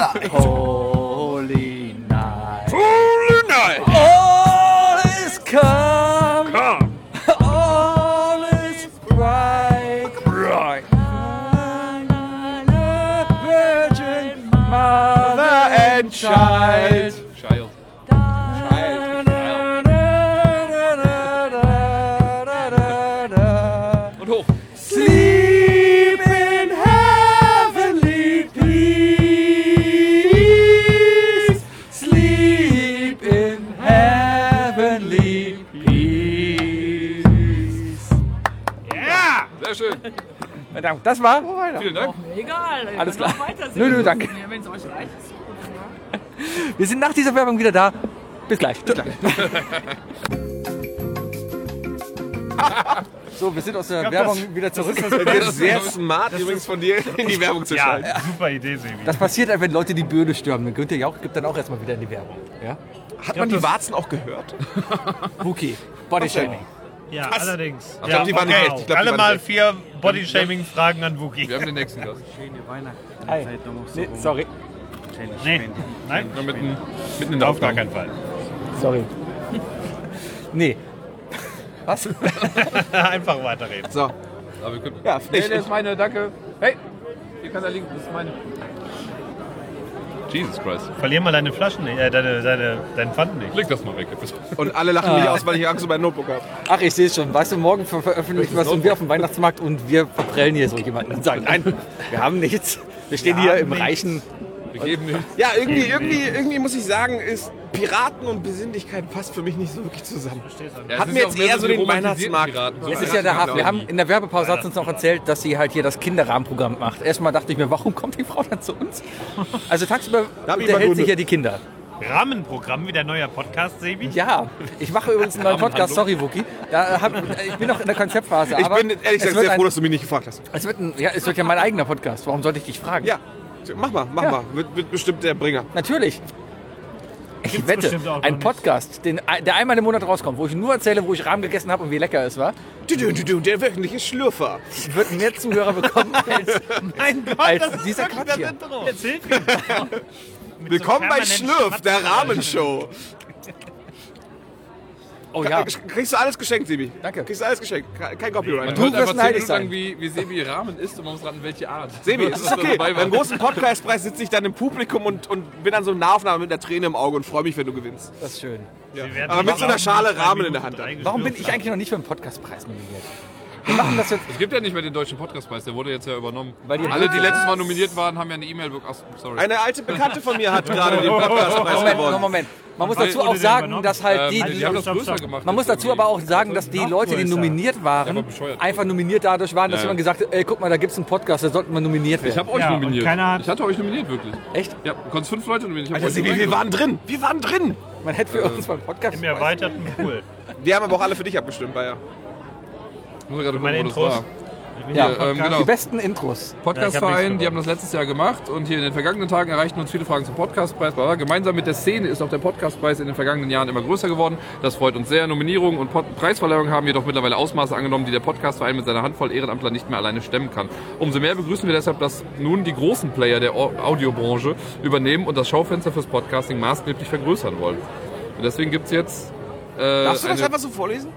holy night, Holy night! all is calm, all is bright, bright. Virgin Mother and Child. Child. Und hoch. Sleep in heavenly peace. Sleep in heavenly peace. Sehr schön. Verdammt, das war? Vielen Dank. Egal. wir Alles können klar. auch weiter Nö, singen. nö, danke. Ja, wenn es euch reicht. ist gut, ja. Wir sind nach dieser Werbung wieder da. Bis gleich. Bis gleich. So, wir sind aus der glaub, Werbung das- wieder zurück. Das ist sehr smart übrigens von dir, in die Werbung zu Ja, schalten. super Idee, Sebi. Das passiert, wenn Leute die Bühne stürmen. Dann Günther Jauch gibt dann auch erstmal wieder in die Werbung. Ja? Hat man die Warzen auch gehört? Wookie. Bodyshaming. Ja, allerdings. Ich glaub, die waren nicht okay. echt. Ich glaub, die Alle waren mal nicht vier Bodyshaming-Fragen an Wookie. Wir haben den nächsten Gast. Hi. Nee, sorry. Nee, nein, Ja, mitten, mitten in der auf gar Aufnahme. keinen Fall. Sorry. Nee. Was? Einfach weiterreden. So. Aber wir können, Ja, nee, Pflicht. der ist meine, danke. Hey, hier kann er liegen, das ist meine. Jesus Christ. Verlier mal deine Flaschen nicht, äh, deine, deine, deinen Pfand nicht. Leg das mal weg, bitte. Und alle lachen mich aus, weil ich Angst um mein Notebook habe. Ach, ich sehe es schon. Weißt du, morgen ver veröffentlichen wir was und wir auf dem Weihnachtsmarkt und wir verprellen hier so jemanden und sagen, nein, wir haben nichts. Wir stehen Wir hier haben im nichts. reichen... Wir geben den. Ja, irgendwie, irgendwie, irgendwie muss ich sagen, ist Piraten und Besinnlichkeit passt für mich nicht so wirklich zusammen. Ja, Hat es mir ist jetzt auch mehr eher so die den romantisierten Weihnachtsmarkt. Piraten. So Es ist ja der Hafen. Wir haben in der Werbepause hat sie uns noch erzählt, dass sie halt hier das Kinderrahmenprogramm macht. Erstmal dachte ich mir, warum kommt die Frau dann zu uns? Also tagsüber Da hab ich unterhält mal sich Gründe. ja die Kinder. Rahmenprogramm, wie der neue Podcast, Sebi. Ja, ich mache übrigens einen neuen Podcast, sorry Wookie. Da hab, ich bin noch in der Konzeptphase. Ich aber bin ehrlich es gesagt wird sehr ein- froh, dass du mich nicht gefragt hast. Es wird, ein, ja, es wird ja mein eigener Podcast. Warum sollte ich dich fragen? Ja, mach mal, mach Ja. mal. Wird, wird bestimmt der Bringer. Natürlich. Ich Gibt's wette, bestimmt auch noch ein nicht. Podcast, den, der einmal im Monat rauskommt, wo ich nur erzähle, wo ich Rahmen gegessen habe und wie lecker es war, Du, du, du, du, der wöchentliche Schlürfer. wird mehr Zuhörer bekommen als, Mein Gott, als das ist dieser wirklich Quatsch hier. das Intro. Jetzt hilf ihm. Mit Willkommen so bei permanenten Schlürf, der Schmatzen. Rahmenshow. Oh ja, Kriegst du alles geschenkt, Sibi? Danke. Kriegst du alles geschenkt. Kein kein Copyright. Man Du hört wirst einfach zehn neidisch Minuten lang, sein. wie, wie Sebi Rahmen ist und man muss raten, welche Art. Sebi, es Das ist da okay. dabei war. Beim großen Podcastpreis sitze ich dann im Publikum und, und bin an so einer Nahaufnahme mit einer Träne im Auge und freue mich, wenn du gewinnst. das ist schön. Sie werden Aber mit so einer drei Schale Minuten Rahmen in der eingeschlürft Hand. Warum bin ich eigentlich noch nicht für den Podcastpreis nominiert? Wir machen das jetzt. Es gibt ja nicht mehr den deutschen Podcastpreis, der wurde jetzt ja übernommen. Weil die- Alle, die letztes Mal nominiert waren, haben ja eine E-Mail bekommen. Ach, sorry. Eine alte Bekannte von mir hat gerade den Podcastpreis Moment, gewonnen. Moment. Man muss Weil- dazu wurde auch der sagen, übernommen? dass halt Ähm, die, die die haben das Stopp, größer stopp. gemacht. man muss jetzt dazu aber auch sagen, dass die noch Leute, die größer. nominiert waren, aber bescheuert. einfach nominiert dadurch waren, dass Ja, ja. jemand gesagt hat, ey, guck mal, da gibt's einen Podcast, da sollten wir nominiert Ich werden. habe euch Ja, und nominiert. keiner hat- Ich hatte euch nominiert, wirklich. Echt? Ja, du konntest fünf Leute nominieren. Ich hab Alter, euch Sebi, wir nominiert. waren drin. Wir waren drin. Man hätte für uns mal einen Podcast. Im erweiterten Pool. Wir haben aber auch alle für dich abgestimmt, Bayer. Ich muss gerade Meine gucken, wo das Intros. war. Ja, Hier, ähm, genau. die besten Intros. Podcastverein, die haben das letztes Jahr gemacht und hier in den vergangenen Tagen erreichten uns viele Fragen zum Podcastpreis. Bla bla. Gemeinsam mit der Szene ist auch der Podcastpreis in den vergangenen Jahren immer größer geworden. Das freut uns sehr. Nominierungen und Pod- Preisverleihungen haben jedoch mittlerweile Ausmaße angenommen, die der Podcastverein mit seiner Handvoll Ehrenamtler nicht mehr alleine stemmen kann. Umso mehr begrüßen wir deshalb, dass nun die großen Player der Au- Audiobranche übernehmen und das Schaufenster fürs Podcasting maßgeblich vergrößern wollen. Und deswegen gibt es jetzt... Äh, Darfst du das eine- einfach so vorlesen?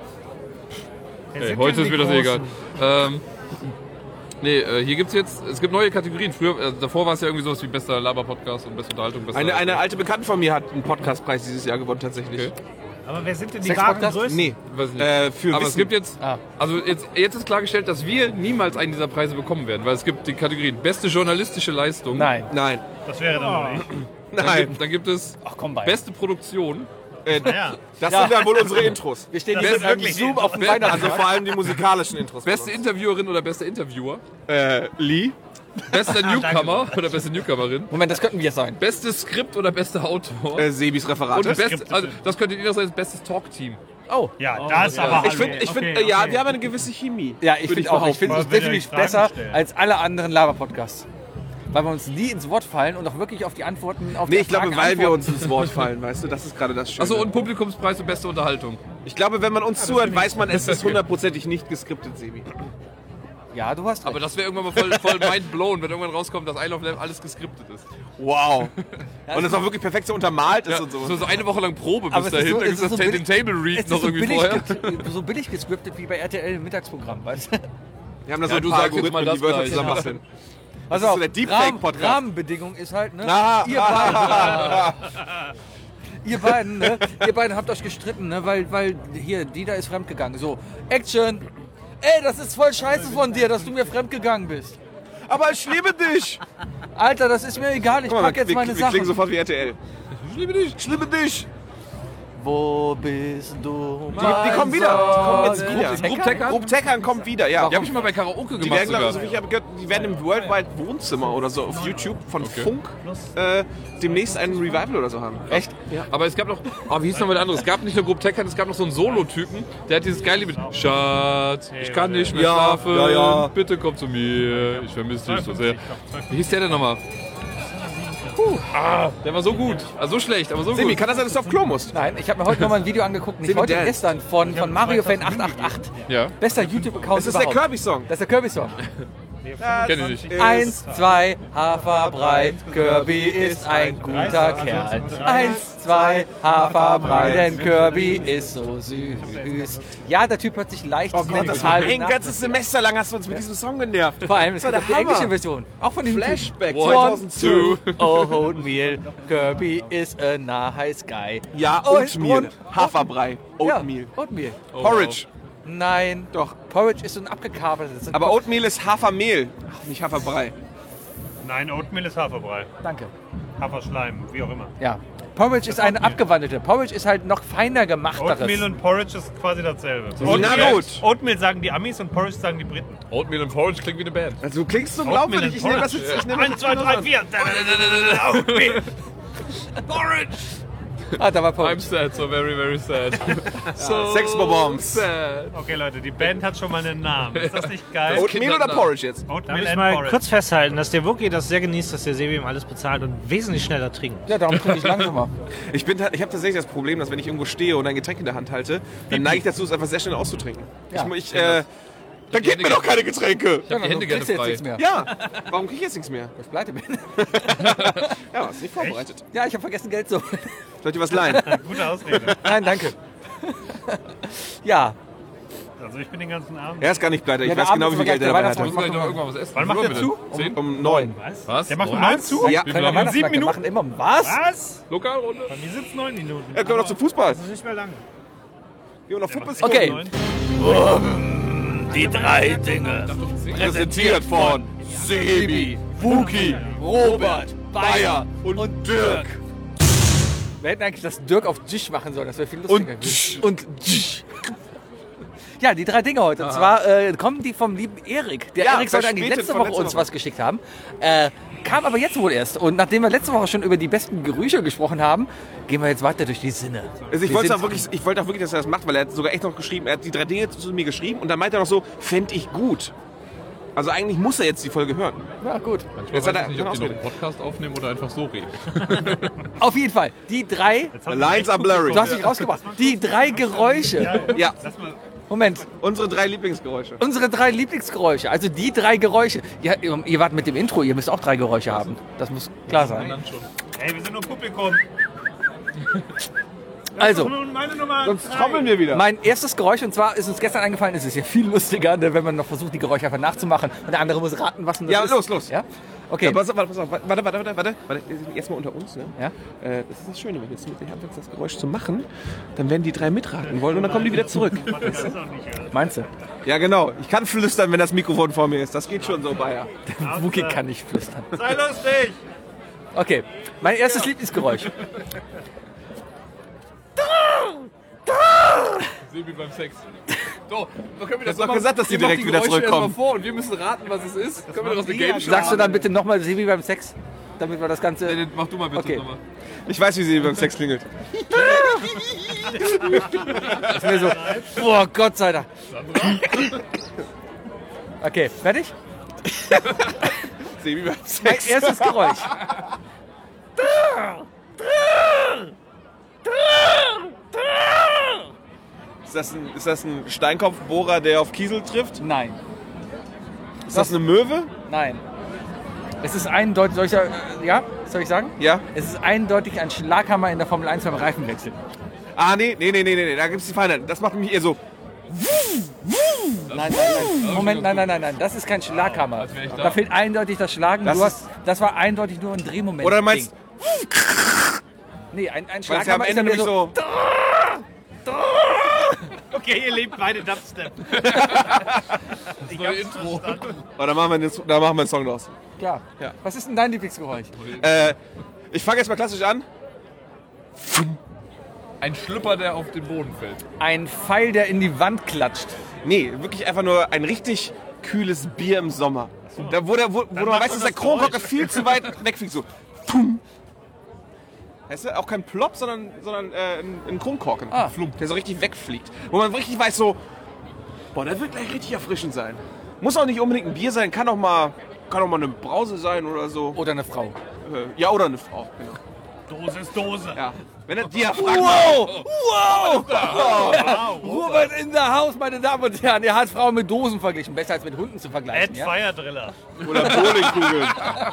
Ey, heute ist mir das eh egal. Ähm, nee, äh, hier gibt's jetzt, es gibt neue Kategorien. Früher, äh, davor war es ja irgendwie sowas wie bester Laber-Podcast und beste Unterhaltung. Bester Eine, eine alte Bekannte von mir hat einen Podcastpreis dieses Jahr gewonnen, tatsächlich. Okay. Aber wer sind denn die Sex wahren Podcast? Größen? Nee, Weiß ich nicht. äh, für Aber Wissen. es gibt jetzt, Ah. also jetzt, jetzt ist klargestellt, dass wir niemals einen dieser Preise bekommen werden, weil es gibt die Kategorien beste journalistische Leistung. Nein. Nein, Das wäre dann noch nicht. Dann, nein. gibt, dann gibt es Ach komm, bei. beste Produktion. Äh, Ja. das Ja. sind dann wohl unsere Intros. Wir stehen Das hier ist mit einem wirklich Zoom auf dem Wer- Also Weihnachtsmarkt. vor allem die musikalischen Intros. von Beste Interviewerin oder beste Interviewer. uns. Äh, Lee. Bester Newcomer oder beste Newcomerin. Moment, das könnten wir sein. Bestes Skript oder bester Autor. Äh, Sebis Referat. und das best, Skript, also, bitte. das könntet ihr noch sagen, bestes Talk-Team. Oh. Ja, das aber Ich finde, ich okay, find, okay, äh, ja, okay. wir haben eine gewisse Chemie. Ja, ich würde finde auch. Ich behaupten. finde es Aber wenn ihr definitiv euch Fragen besser stellt. als alle anderen Laber-Podcasts. Weil wir uns nie ins Wort fallen und auch wirklich auf die Antworten auf Nee, die ich glaube, Fragen weil wir antworten. uns ins Wort fallen, weißt du, das ist gerade das Schöne. Achso, und Publikumspreis und beste Unterhaltung. ich glaube, wenn man uns zuhört, weiß man, es ist hundertprozentig nicht geskriptet, Sebi. Ja, du hast recht. Aber das wäre irgendwann mal voll, voll mind blown, wenn irgendwann rauskommt, dass I Love Lamb alles geskriptet ist. Wow. Und es auch wirklich perfekt so untermalt ist Ja, und so. so, so eine Woche lang Probe bis Aber es ist dahin, so- dann es ist ist das so den billig- Table es Read ist noch so irgendwie billig, vorher. ge- so billig gescriptet wie bei R T L im Mittagsprogramm, weißt du? Wir haben da so Ja, ein du paar sagst jetzt mal Algorithmen, das die Wörter gleich. zusammenbasteln. Also ist so der Deepfake-Podcast. Rahmenbedingung ist halt, ne? Ah, ihr, beiden, ihr beiden, ne? Ihr beiden habt euch gestritten, ne? Weil, weil hier, die da ist fremdgegangen. So, Action! Ey, das ist voll scheiße von dir, dass du mir fremdgegangen bist. Aber ich liebe dich! Alter, das ist mir egal, ich Guck mal, pack jetzt wir, meine wir klingen Sachen. sofort wie R T L. Ich liebe dich. Ich liebe dich! Wo bist du? Die, die kommen wieder. Die kommen jetzt wieder. Group Teckern? Group Teckern kommt wieder, ja. Die habe ich mal bei Karaoke Die gemacht werden, glaub, sogar. ich, so wie ich habe gehört, die werden im Worldwide Wohnzimmer oder so auf YouTube von Funk äh, demnächst ein Revival oder so haben. Echt? Aber es gab noch, oh, wie hieß noch mal der andere? Es gab nicht nur Group Teckern, es gab noch so einen Solo-Typen, der hat dieses geile Lied mit Schatz, ich kann nicht mehr Ja, schlafen, ja, ja. bitte komm zu mir, ich vermisse dich so sehr. Wie hieß der denn nochmal? Ah, der war so gut, also so schlecht, aber so Sebi, gut. kann das sein, dass du auf Klo musst? Nein, ich habe mir heute noch mal ein Video angeguckt, nicht Semi heute, Dance. gestern, von, von Mario Fan acht acht acht. Ja, Bester YouTube-Account Das ist der überhaupt. Kirby-Song. Das ist der Kirby-Song. kenne ich nicht. Eins, zwei, Haferbrei, Kirby ist ein guter Kerl. Eins, zwei, Haferbrei, denn Kirby ist so süß. Ja, der Typ hört sich leicht Oh Gott, das war mental ein nach- ganzes Semester lang hast du uns mit diesem Song genervt. Vor allem, es Das gibt war auch die der englische Hammer. Version. Auch von diesem Flashback Typen. zweitausendzwei. Oh, Oatmeal, Kirby is a nice guy. Ja, Und- Oatmeal. und- Haferbrei. Oatmeal. Ja, Oatmeal. Porridge. Nein. Doch. Porridge ist so ein abgekarbetetes. Aber Oatmeal ist Hafermehl. Ach, nicht Haferbrei. Nein, Oatmeal ist Haferbrei. Danke. Haferschleim, wie auch immer. Ja. Porridge ist eine abgewandelte. Porridge ist halt noch feiner gemachteres. Oatmeal und Porridge ist quasi dasselbe. Na Oatmeal, gut. Oatmeal sagen die Amis und Porridge sagen die Briten. Oatmeal und Porridge klingt wie eine Band. Also du klingst so Oatmeal glaubwürdig. and Ich nehme das Porridge. jetzt. Ich nehme Eins, zwei, drei, vier. Oatmeal. Porridge. Ah, da war I'm Porridge. sad, so very, very sad. so Sexbombs. sad. Okay, Leute, die Band hat schon mal einen Namen. Ist das nicht geil? Oatmeal oder Porridge jetzt? Darf Oatmeal ich and mal Porridge. kurz festhalten, dass der Wookie das sehr genießt, dass der Sebi ihm alles bezahlt und wesentlich schneller trinkt. Ja, darum trinke ich langsamer. Ich, bin, ich habe tatsächlich das Problem, dass wenn ich irgendwo stehe und ein Getränk in der Hand halte, dann neige ich dazu, es einfach sehr schnell auszutrinken. Ja. Ich, ich, äh, dann gib mir doch keine Getränke! Ja, die Hände du gerne kriegst jetzt frei. nichts mehr. Ja, warum krieg ich jetzt nichts mehr? Weil ich pleite bin. Ja, hast nicht vorbereitet. Ja, ich habe vergessen, Geld zu holen. Soll ich dir was leihen? Gute Ausrede. Nein, danke. Ja, Also ich bin den ganzen Abend. Er ist gar nicht pleite, ich Ja, der weiß genau, Abend wie viel ist Geld er aber dabei gleich Wir der hat. müssen gleich noch irgendwann was essen. Wann macht Wie der viel zu? denn? Zehn? Um neun. Was? Der macht um Neun? neun zu? Ja. Wie keine lange? Weihnachtsmarkt, wir Minuten? machen immer was? Was? Lokalrunde? Bei mir sind neun Minuten. Er kommt noch zum Fußball. Das ist nicht mehr lang. Gehen wir noch Fußball Okay. Neun. Die drei Dinge. Präsentiert von Sebi, Wookie, Robert, Bayer und Dirk. Wir hätten eigentlich das Dirk auf Dzisch machen sollen, das wäre viel lustiger gewesen. Und Dzisch. Ja, die drei Dinge heute. Und zwar äh, kommen die vom lieben Erik. Der Ja, Erik sollte eigentlich verspätet letzte von Woche letzter uns Woche. was geschickt haben. Äh, kam aber jetzt wohl erst. Und nachdem wir letzte Woche schon über die besten Gerüche gesprochen haben, gehen wir jetzt weiter durch die Sinne. Also ich Wir wollte sind- auch wirklich, ich wollte auch wirklich, dass er das macht, weil er hat sogar echt noch geschrieben, er hat die drei Dinge zu mir geschrieben und dann meint er noch so, fänd ich gut. Also eigentlich muss er jetzt die Folge hören. Ja, gut. Jetzt hat er Ich weiß nicht, ob die noch ausgeredet. einen Podcast aufnehmen oder einfach so reden. Auf jeden Fall. Die drei, The lines are blurry. du hast dich rausgebracht. Die drei Geräusche. Ja, Moment. unsere drei Lieblingsgeräusche. Unsere drei Lieblingsgeräusche. Also die drei Geräusche. Ja, ihr, ihr wart mit dem Intro, ihr müsst auch drei Geräusche haben. Das muss klar sein. Ey, wir sind nur Publikum. Also, Nun meine Nummer Sonst drei. trommeln wir wieder. mein erstes Geräusch, und zwar ist uns gestern eingefallen, es ist ja viel lustiger, ne, wenn man noch versucht, die Geräusche einfach nachzumachen und der andere muss raten, was denn das Ja, ist. los, los. Ja? Okay. Ja, pass auf, pass auf, warte, warte, warte, warte, warte. Erstmal unter uns, ne? Ja? Äh, das ist das Schöne, wenn du jetzt mit dir anfängst, das Geräusch zu machen, dann werden die drei mitraten wollen und dann kommen die wieder zurück. Meinst du? Ja, genau. Ich kann flüstern, wenn das Mikrofon vor mir ist. Das geht schon so, Bayer. Wookie kann nicht flüstern. Sei lustig. Okay, mein erstes Lieblingsgeräusch. Sebi beim Sex. So, dann können wir das Du hast doch mal- gesagt, dass die ihr macht direkt wieder Geräusche zurückkommen. erst mal vor und wir müssen raten, was es ist. Können wir daraus eine Game Show Sagst du dann bitte nochmal Sebi beim Sex? Damit wir das Ganze... Nee, Mach du mal bitte Okay. nochmal. Ich weiß, wie sie beim Sex klingelt. Das ist mir so... Boah, Gott sei Dank. Okay, fertig? Sebi beim Mein Sex. erstes Geräusch. Ist das ein, ist das ein Steinkopfbohrer, der auf Kiesel trifft? Nein. Ist das eine Möwe? Nein. Es ist eindeutig... Soll ich, sagen- ja? Soll ich sagen? Ja. Es ist eindeutig ein Schlaghammer in der Formel eins beim Reifenwechsel. Ah, nee, nee, nee, nee, nee, da gibt's die Feinheiten. Das macht mich eher so. Nein, nein, nein. Moment, nein, nein, nein, nein. Das ist kein Schlaghammer. wär ich da. Da fehlt eindeutig das Schlagen. Das Du ist- hast, das war eindeutig nur ein Drehmoment. Oder du meinst, Nee, ein, ein weil es ja am Schlaghammer ist Ende ja mehr nämlich so... so. Okay, ihr lebt beide Dubstep. Das neue Intro. Oh, da machen wir einen, da machen wir einen Song draus. Klar. Ja. Was ist denn dein Lieblingsgeräusch? Äh, ich fange jetzt mal klassisch an. Ein Schlüpper, der auf den Boden fällt. Ein Pfeil, der in die Wand klatscht. Nee, wirklich einfach nur ein richtig kühles Bier im Sommer. Da, wo der, wo, wo man weiß, dass der Kronkorken viel zu weit wegfliegt. So. Pum. Weißt du, auch kein Plop, sondern, sondern äh, ein, ein Kronkorken. Ah. Flump, der so richtig wegfliegt. Wo man richtig weiß, so, boah, der wird gleich richtig erfrischend sein. Muss auch nicht unbedingt ein Bier sein, kann auch mal, kann auch mal eine Brause sein oder so. Oder eine Frau. Äh, ja, oder eine Frau, genau. Dose ist Dose. Ja. Wenn er Diaphragma... Wow! Wow! Robert in der Haus, meine Damen und Herren. Er hat Frauen mit Dosen verglichen. Besser als mit Hunden zu vergleichen. Ed Ja? Fire Driller. Oder Bowlingkugeln.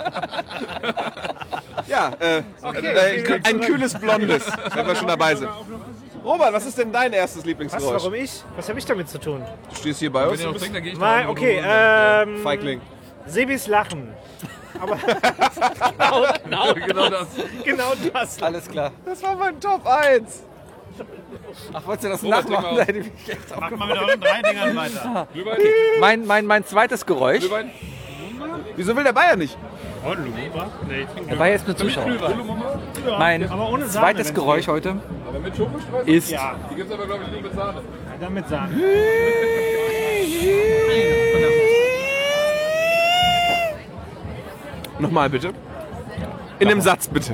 Ja, äh, äh, ein kühles Blondes, wenn wir schon dabei sind. Robert, was ist denn dein erstes Was, Lieblingsgeräusch? warum ich? Was habe ich damit zu tun? Du stehst hier bei uns. Wenn ihr noch trinkt, dann gehe ich Mal, noch okay, äh, ähm... Feigling. Sebis Lachen. Aber genau, genau das. genau das. Alles klar. Das war mein Top eins. Ach, wolltest du das Robert, nachmachen? trink mal Da hätte ich mich echt Mach mal mit euren drei Dingern weiter. Glühwein? mein, mein, mein zweites Geräusch. Glühwein? Wieso will der Bayer nicht? Oh, Lumumba? Nee, ich trinke Er war jetzt nur Zuschauer. Glühwein. Mein aber ohne Sahne, zweites wenn's Geräusch geht. heute Aber mit Schokostreusel? ist Ja, Die gibt es aber, glaube ich, nur mit Sahne. damit Sahne. Nochmal bitte. In einem Satz bitte.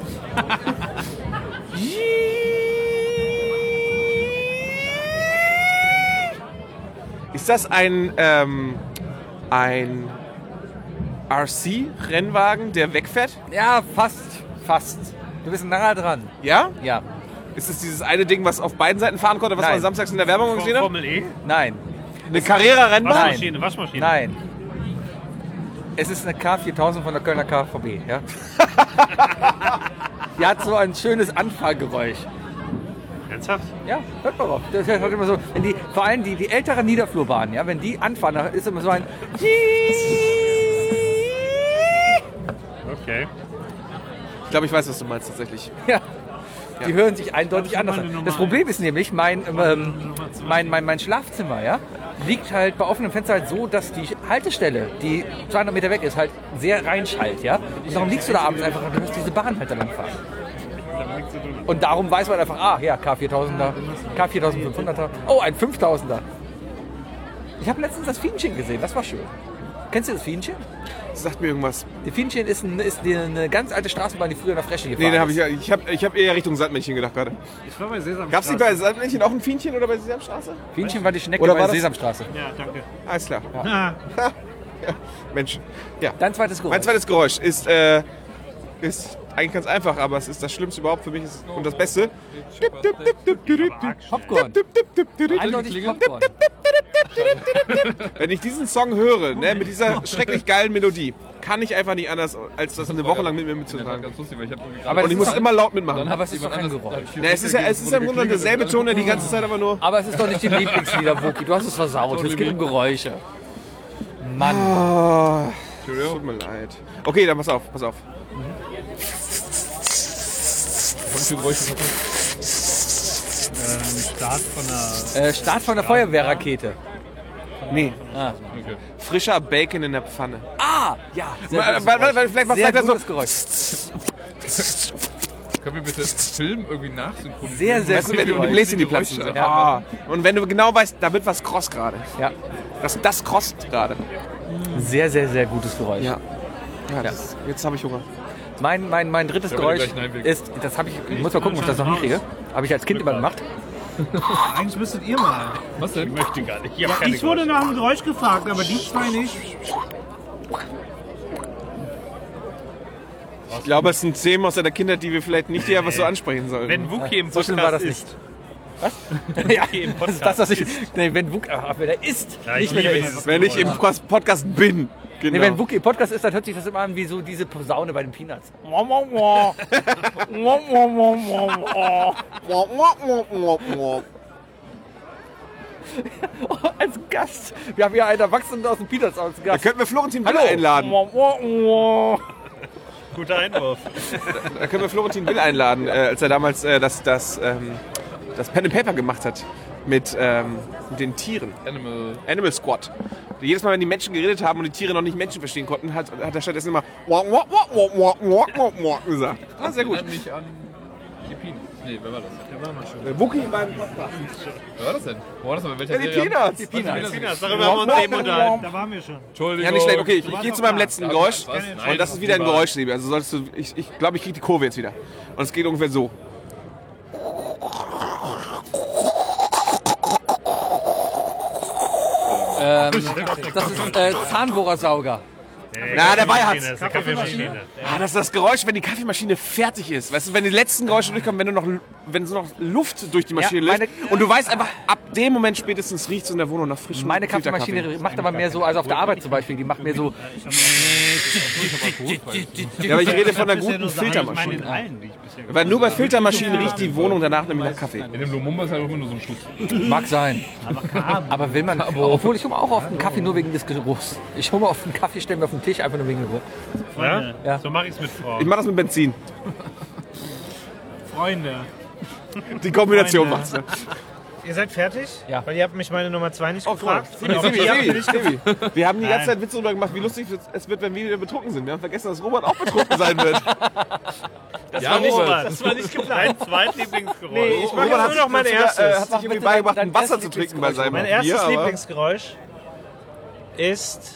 Ist das ein, ähm, ein R C-Rennwagen, der wegfährt? ja fast, fast. Du bist nah dran. Ja? Ja. Ist es dieses eine Ding, was auf beiden Seiten fahren konnte, was Nein. man samstags in der Werbung gesehen hat? Formel E? Nein. Eine Carrera-Rennbahn? Waschmaschine, Waschmaschine. Nein. Es ist eine K viertausend von der Kölner K V B. Ja? Die hat so ein schönes Anfahrgeräusch. Ernsthaft? Ja, hört man drauf. Das hat immer so, wenn die, vor allem die, die älteren Niederflurbahnen, ja, wenn die anfahren, da ist immer so ein Okay. Ich glaube, ich weiß, was du meinst tatsächlich. ja. Die hören sich eindeutig anders an. Das Problem ist nämlich, mein, ähm, mein, mein, mein Schlafzimmer, ja, liegt halt bei offenem Fenster halt so, dass die Haltestelle, die zweihundert Meter weg ist, halt sehr reinschallt, ja. Und darum liegst du da abends einfach und hörst diese Bahn halt da lang fahren. Und darum weiß man einfach, ah, ja, K viertausender, K viertausendfünfhunderter, oh, ein fünftausender. Ich habe letztens das Fienchen gesehen, das war schön. Kennst du das Fienchen? Das sagt mir irgendwas. Die Fienchen ist, ein, ist die, eine ganz alte Straßenbahn, die früher nach Fresche gefahren Nee, da hab ist. ich, ja- ich habe ich hab eher Richtung Sandmännchen gedacht gerade. Ich war bei Sesamstraße. Gab es nicht bei Sandmännchen auch ein Fienchen oder bei Sesamstraße? Fienchen war die Schnecke Oder bei war der das- Sesamstraße. Ja, danke. Alles klar. Ah, Mensch. Ja. Dein zweites Geräusch. Mein zweites Geräusch ist, äh, ist eigentlich ganz einfach, aber es ist das Schlimmste überhaupt für mich ist, und das Beste. Popcorn. Eindeutig Popcorn. Wenn ich diesen Song höre, ne, mit dieser schrecklich geilen Melodie, kann ich einfach nicht anders, als das eine Woche lang mit mir mitzutragen. Ganz lustig, weil ich hab irgendwie Aber Und es ich muss ist, immer laut mitmachen. aber es ist doch kein Geräusch. Ja, es ist ja, es ist ja im Grunde derselbe Ton, der die ganze Zeit aber nur... Aber es ist doch nicht die Lieblingslieder, Wookie. Du hast es versaut. Es geht um Geräusche. Mann. Oh, tut mir leid. Okay, dann pass auf, pass auf. ähm, Start von einer. Äh, Start von der Feuerwehrrakete. Nee, Ah, frischer Bacon in der Pfanne. ah ja. Sehr Warte, gutes warte, Geräusch. warte, vielleicht macht Sehr er so... gutes Geräusch. Können wir bitte Film irgendwie nachsynchronisieren? Sehr, sehr Weißt du, gutes wenn du die Geräusch. bläst in die Platzen. Geräusche. Ah. Und wenn du genau weißt, da wird was kross gerade. Ja. Das, das krost gerade. Sehr, sehr, sehr gutes Geräusch. Ja. Ja, das, jetzt habe ich Hunger. Mein, mein, mein drittes Ja, aber Geräusch gleich Nein will. ist, das habe ich, ich muss mal gucken, ob ich das noch hinkriege. Habe ich als Kind immer gemacht. Eigentlich müsstet ihr mal. Was denn? Ich möchte gar nicht. Ich, Ja, ich wurde nach einem Geräusch gefragt, aber die zwei nicht. Ich glaube, es sind Themen aus deiner Kindheit, die wir vielleicht nicht hier was so ansprechen sollen. Wenn Wookie im So schlimm Podcast war das ist. nicht. Was? Ja, im das ist das, was ich. Nee, wenn Wookie, ach, wenn er isst, Ja, ich nicht wenn er liebe isst. dieses Wenn ich im Podcast- Podcast bin. Genau. Nee, wenn Wookie im Podcast ist, dann hört sich das immer an wie so diese Posaune bei den Peanuts. Als Gast. Wir haben ja einen Erwachsenen aus den Peanuts als Da Gast. könnten wir Florentin Will einladen. Guter Einwurf. Da können wir Florentin Will einladen, äh, als er damals äh, das, das, ähm, das Pen and Paper gemacht hat mit, ähm, mit den Tieren. Animal. Animal Squad. Jedes Mal, wenn die Menschen geredet haben und die Tiere noch nicht Menschen verstehen konnten, hat, hat er stattdessen immer gesagt. Ah, sehr gut. Erinnert mich an die Peanuts. Nee, wer war das? Wookie beim Podcast. Wer war das denn? Wo war das denn? Welcher Ja, die Serie? Peanuts. Die Peanuts. Peanuts, darüber haben wir uns eben unterhalten. Da waren wir schon. Entschuldigung. Ja, nicht schlecht. Okay, ich, ich gehe zu meinem letzten Geräusch. Was? Nein, Und das ist wieder ein Geräusch, Sebi. Also solltest du, ich ich glaube, ich kriege die Kurve jetzt wieder. Und es geht ungefähr so. Ähm, das ist äh, Zahnbohrersauger. Na, der Ball hat's. Das ist eine Kaffeemaschine. Ah, das ist das Geräusch, wenn die Kaffeemaschine fertig ist. Weißt du, wenn die letzten Geräusche durchkommen, wenn du noch, wenn so noch Luft durch die Maschine Ja, läuft. meine- Und du weißt einfach, ab dem Moment spätestens riecht es in der Wohnung nach frischem Meine Filterkaffee. Kaffeemaschine macht aber mehr so, also auf der Arbeit zum Beispiel, die macht mehr so. Ja, aber ich rede von einer Bisher guten nur Sachen, ich meine, in Filtermaschine. allen, die ich bisher Weil nur bei Filtermaschinen riecht die Wohnung danach nämlich nach Kaffee. In dem Lumumba ist halt immer nur so ein Schuss. Mag sein. Aber will man. Obwohl ich hole auch oft einen Kaffee nur wegen des Geruchs. Ich hole mir oft einen Kaffee, stelle mir auf den Tisch einfach nur wegen des Geruchs. Ja? Ja. So mache ich es mit Frauen. Ich mache das mit Benzin. Freunde. Die Kombination macht's. Ne? Ihr seid fertig? Ja. Weil ihr habt mich meine Nummer zwei nicht Oh, gefragt. Sebi, Und Sebi, ihr habt Sebi, mich Sebi. Wir haben die ganze Nein. Zeit Witze darüber gemacht, wie lustig es wird, wenn wir wieder betrunken sind. Wir haben vergessen, dass Robert auch betrunken sein wird. Das Ja, war nicht Robert. mal. Das war nicht geplant. Dein zweitlieblingsgeräusch. Nee, ich mache Robert jetzt hat nur noch mein sich dazu, erstes. äh, hat sich irgendwie beigebracht, dein ein Wasser erstes zu trinken bei seinem Mein Bier, erstes aber- Lieblingsgeräusch ist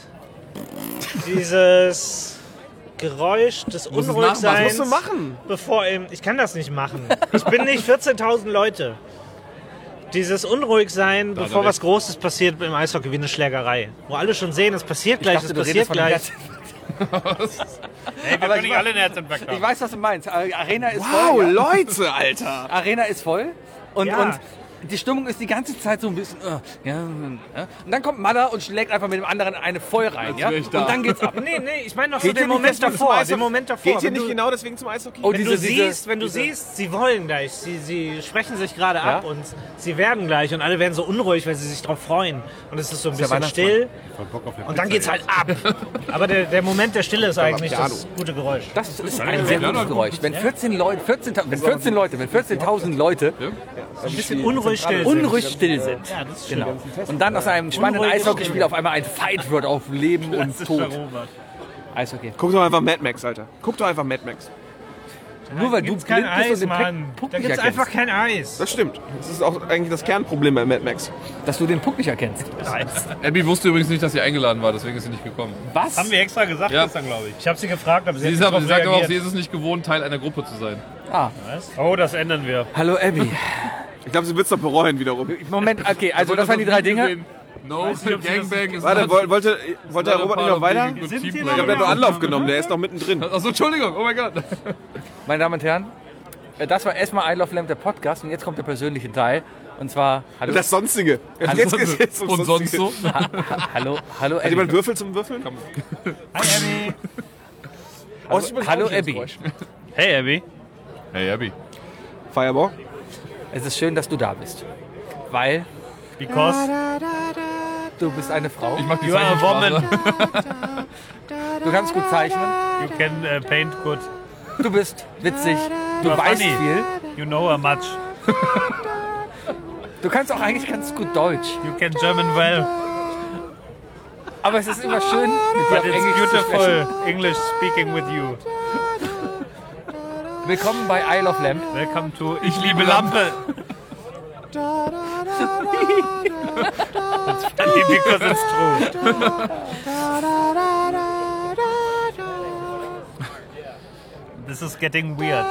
dieses Geräusch des Was Unruhigseins. musst du machen? Bevor ihm, ich kann das nicht machen. Ich bin nicht vierzehntausend Leute. Dieses Unruhigsein, bevor recht. was Großes passiert im Eishockey, wie eine Schlägerei. Wo alle schon sehen, es passiert Ich gleich, dachte, es du passiert redest von dem gleich. Hey, wir können nicht alle einen Herzinfarkt Ich haben. weiß, was du meinst. Arena ist Wow, voll. Ja. Leute, Alter. Arena ist voll. Und, Ja. und die Stimmung ist die ganze Zeit so ein bisschen, äh, ja, ja. Und dann kommt Mada und schlägt einfach mit dem anderen eine voll rein, ja? wär ich da. Und dann geht's ab. Nee, nee, ich meine noch so Geht ihr den nicht Moment deswegen zum davor. Eishockey? Den Moment davor. Geht ihr Wenn nicht du- genau deswegen zum Eishockey? Oh, Wenn diese, du diese, siehst, wenn du siehst, sie wollen gleich, sie, sie sprechen sich gerade Ja. ab und sie werden gleich und alle werden so unruhig, weil sie sich drauf freuen. Und es ist so ein der bisschen Weihnachtsmann. still und dann geht's halt ab. Aber der, der Moment der Stille ist eigentlich Piano. das gute Geräusch. das ist ein sehr gutes Geräusch. Wenn vierzehn Leute, vierzehn, wenn vierzehn Leute, wenn vierzehntausend Leute Ein bisschen unruhig still sind. unruhig still sind. Ja, das ist Genau. Und dann aus einem spannenden Unruhig Eishockeyspiel auf einmal ein Fight wird auf Leben und Tod. Robert. Eishockey. Guck doch einfach Mad Max, Alter. Guck doch einfach Mad Max. Nur weil du Gibt's kein blind bist Eis, und den Mann. Puck Da nicht gibt's erkennst. einfach kein Eis. Das stimmt. Das ist auch eigentlich das Kernproblem bei Mad Max. Dass du den Puck nicht erkennst. Abby wusste übrigens nicht, dass sie eingeladen war, deswegen ist sie nicht gekommen. Was? Haben wir extra gesagt Ja. gestern, glaube ich. Ich habe sie gefragt, aber sie, Sie, hat ist nicht aber, drauf sie sagt aber auch, sie reagiert. ist es nicht gewohnt, Teil einer Gruppe zu sein. Ah. Oh, das ändern wir. Hallo Abby. Ich glaube, sie wird es doch bereuen wiederum. Moment, okay, also das waren die drei Dinge. No, Gangbang ist Warte, not- woll- wollte, wollte der not a Robert nicht part noch of weiter? being a good Sind team wir Ich player. habe ja nur Anlauf genommen, der ist noch mittendrin. Achso, Entschuldigung, oh mein Gott. Meine Damen und Herren, äh, das war erstmal I Love Lamp, der Podcast. Und jetzt kommt der persönliche Teil. Und zwar, hallo, Das Sonstige. Jetzt geht's jetzt um Und sonst Sonstige. so? ha, hallo, hallo Hat jemand Abby. Würfel zum Würfeln? Hi, Abby. Oh, das ist übrigens Hallo auch ein Abby. Geräusch. Hey, Abby. Hey Abby. Fireball. Es ist schön, dass du da bist. Weil Because du bist eine Frau. Ich mach die you are a Zeichensprache. woman. Du kannst gut zeichnen. You can uh, paint good. Du bist witzig. Du You're weißt funny. viel. You know a much. Du kannst auch eigentlich ganz gut Deutsch. You can German well. Aber es ist immer schön, mit dir But auf it's Englisch zu sprechen. beautiful English speaking with you. Willkommen bei I Love Lamp. Welcome to Ich liebe Lampe. It's funny because it's true. This is getting weird.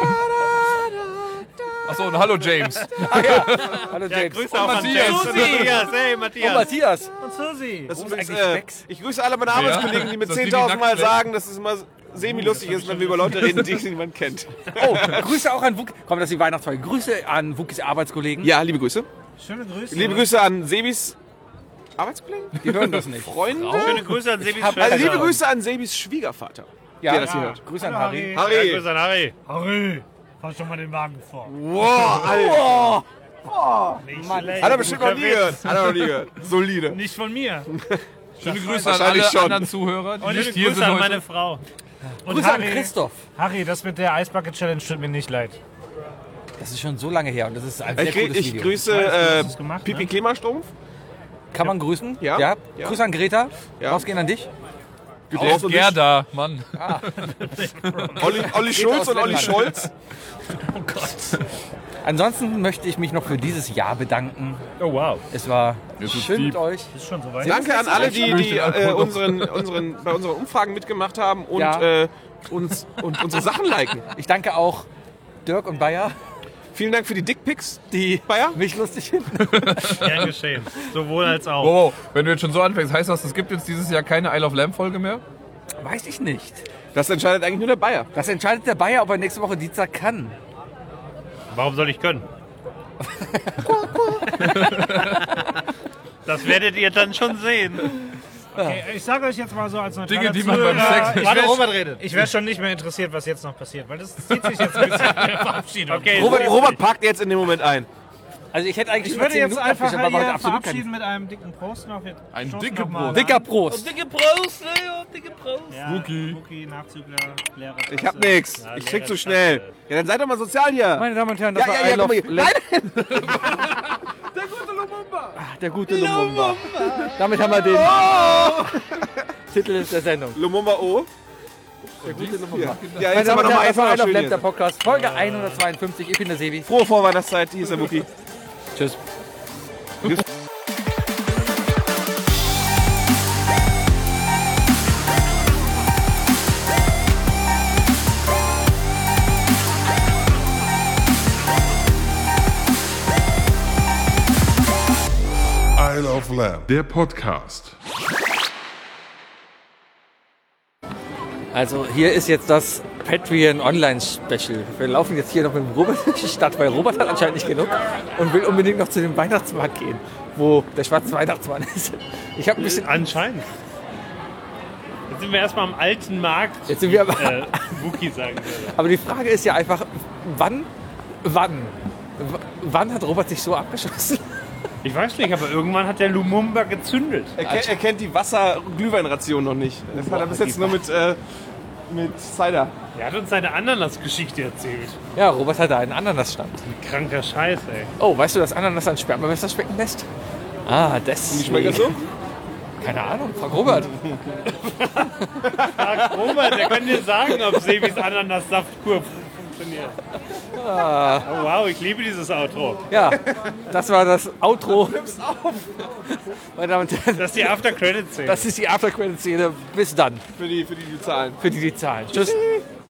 Achso, und hallo James. Hallo James. Grüße auch an Matthias. James. Matthias. Hey, Oh, Matthias. Matthias. Und Susi. Das ist ist übrigens, eigentlich äh, Max? ich grüße alle meine Arbeitskollegen, die mir Ist das die, die zehntausend Mal nackt sind? sagen, dass es immer semi-lustig ist, wenn wir über Leute reden, die niemand kennt. Oh, Grüße auch an Wookie. Komm, das ist die Weihnachtsfolge. Grüße an Wookies Arbeitskollegen. Ja, liebe Grüße. Schöne Grüße. Liebe Grüße an Sebis Arbeitskollegen, Die hören das nicht. Freunde. Schöne Grüße an Sebis hab- Schwester. Also liebe Grüße an Sebis Schwiegervater. Ja, der das hier hört. Grüße an Harry. Harry. Ja, Grüße an Harry. Harry, fahr schon mal den Wagen vor. Wow, Alter. Nicht Mann. schlecht. Hat er bestimmt noch Guter nie Witz. gehört. Hat er noch nie gehört. Solide. Nicht von mir. Schöne Grüße an alle Wahrscheinlich schon. anderen Zuhörer, die Und nicht schöne hier Grüße sind an heute. meine Frau. Und Grüße an Harry, Christoph. Harry, das mit der Eisbucket Challenge tut mir nicht leid. Das ist schon so lange her und das ist ein sehr Ich, grü- cooles ich Video. grüße Weißt du, äh, hast du's gemacht, Pipi ne? Klimastrumpf. Kann man grüßen? Ja. ja. Ja. Grüße an Greta. Ja. Rausgehen an dich. Der ist Gerda, Mann. Olli, Olli Schulz aus und Olli Lettland. Scholz. Ansonsten möchte ich mich noch für dieses Jahr bedanken. Oh wow. Es war Jetzt ist schön deep. mit euch. Ist schon soweit. Danke an alle, die, die möchte äh, auch noch. unseren, unseren, bei unseren Umfragen mitgemacht haben und, Ja. äh, uns, und unsere Sachen liken. Ich danke auch Dirk und Bayer, Vielen Dank für die Dickpics. die Bayer? mich lustig finden. Gern geschehen. Sowohl als auch. Wow, wenn du jetzt schon so anfängst, heißt das, es gibt jetzt dieses Jahr keine I Love Lamp Folge mehr? Weiß ich nicht. Das entscheidet eigentlich nur der Bayer. Das entscheidet der Bayer, ob er nächste Woche Dienstag kann. Warum soll ich können? Das werdet ihr dann schon sehen. Okay, ich sage euch jetzt mal so als neutraler Dinge, die man beim Sex nicht- Ich Warte, wär- Robert redet. Ich wäre schon nicht mehr interessiert, was jetzt noch passiert, weil das zieht sich jetzt ein bisschen in der Verabschiedung. Okay, Robert, Robert packt jetzt in dem Moment ein. Also ich hätte eigentlich ich nur würde zehn jetzt Minuten einfach abgeschlossen, aber heute hier absolut verabschieden keinen. mit einem dicken Prost noch. Wir Ein stoßen dicker noch mal Prost. an. Dicker Prost. Dicke Prost, Leo, dicke Prost. Ja, Wookie. Wookie, Nachzügler, Lehrer. Ich hab nix. Ich krieg zu schnell. Ja, dann seid doch mal sozial hier. Meine Damen und Herren, das Ja, war ja, I ja, guck Love mal hier. Lamp. Nein! Der gute Lumumba. Damit haben wir den Titel der Sendung. Lumumba O. Der gute Lumumba. Ja, Meine jetzt haben Damen wir und noch mal Herren, das war I eins Love schön Lamp, der hier. Podcast, Folge hundertzweiundfünfzig. Ich bin der Sebi. Frohe Vorweihnachtszeit. Hier ist der Wookie. Tschüss. Isle of Lamb, der Podcast. Also hier ist jetzt das Patreon Online Special. Wir laufen jetzt hier noch mit dem Robert durch die Stadt, weil Robert hat anscheinend nicht genug und will unbedingt noch zu dem Weihnachtsmarkt gehen, wo der schwarze Weihnachtsmann ist. Ich habe ein bisschen Anscheinend. Jetzt sind wir erstmal am alten Markt, Jetzt sind wir aber, äh, Wookie sagen würde. aber die Frage ist ja einfach, wann, wann, w- wann hat Robert sich so abgeschossen? Ich weiß nicht, aber irgendwann hat der Lumumba gezündet. Er, kennt, er kennt die Wasser-Glühwein-Ration noch nicht. Das hat er bis jetzt nur mit, äh, mit Cider. Er hat uns seine Ananas-Geschichte erzählt. Ja, Robert hatte einen Ananasstand. Ein kranker Scheiß, ey. Oh, weißt du, dass Ananas an Spermawässer schmecken lässt? Ah, das. Wie schmeckt das so? Keine Ahnung, frag Robert. Frag Robert, der kann dir sagen, ob Sebis Ananassaftkur funktioniert. Ah. Oh, wow, ich liebe dieses Outro. Ja, das war das Outro. Meine Damen und Herren, Das ist die After-Credit-Szene. das ist die After-Credit-Szene. Bis dann. Für die, für die, die Zahlen. Für die, die Zahlen. Tschüss.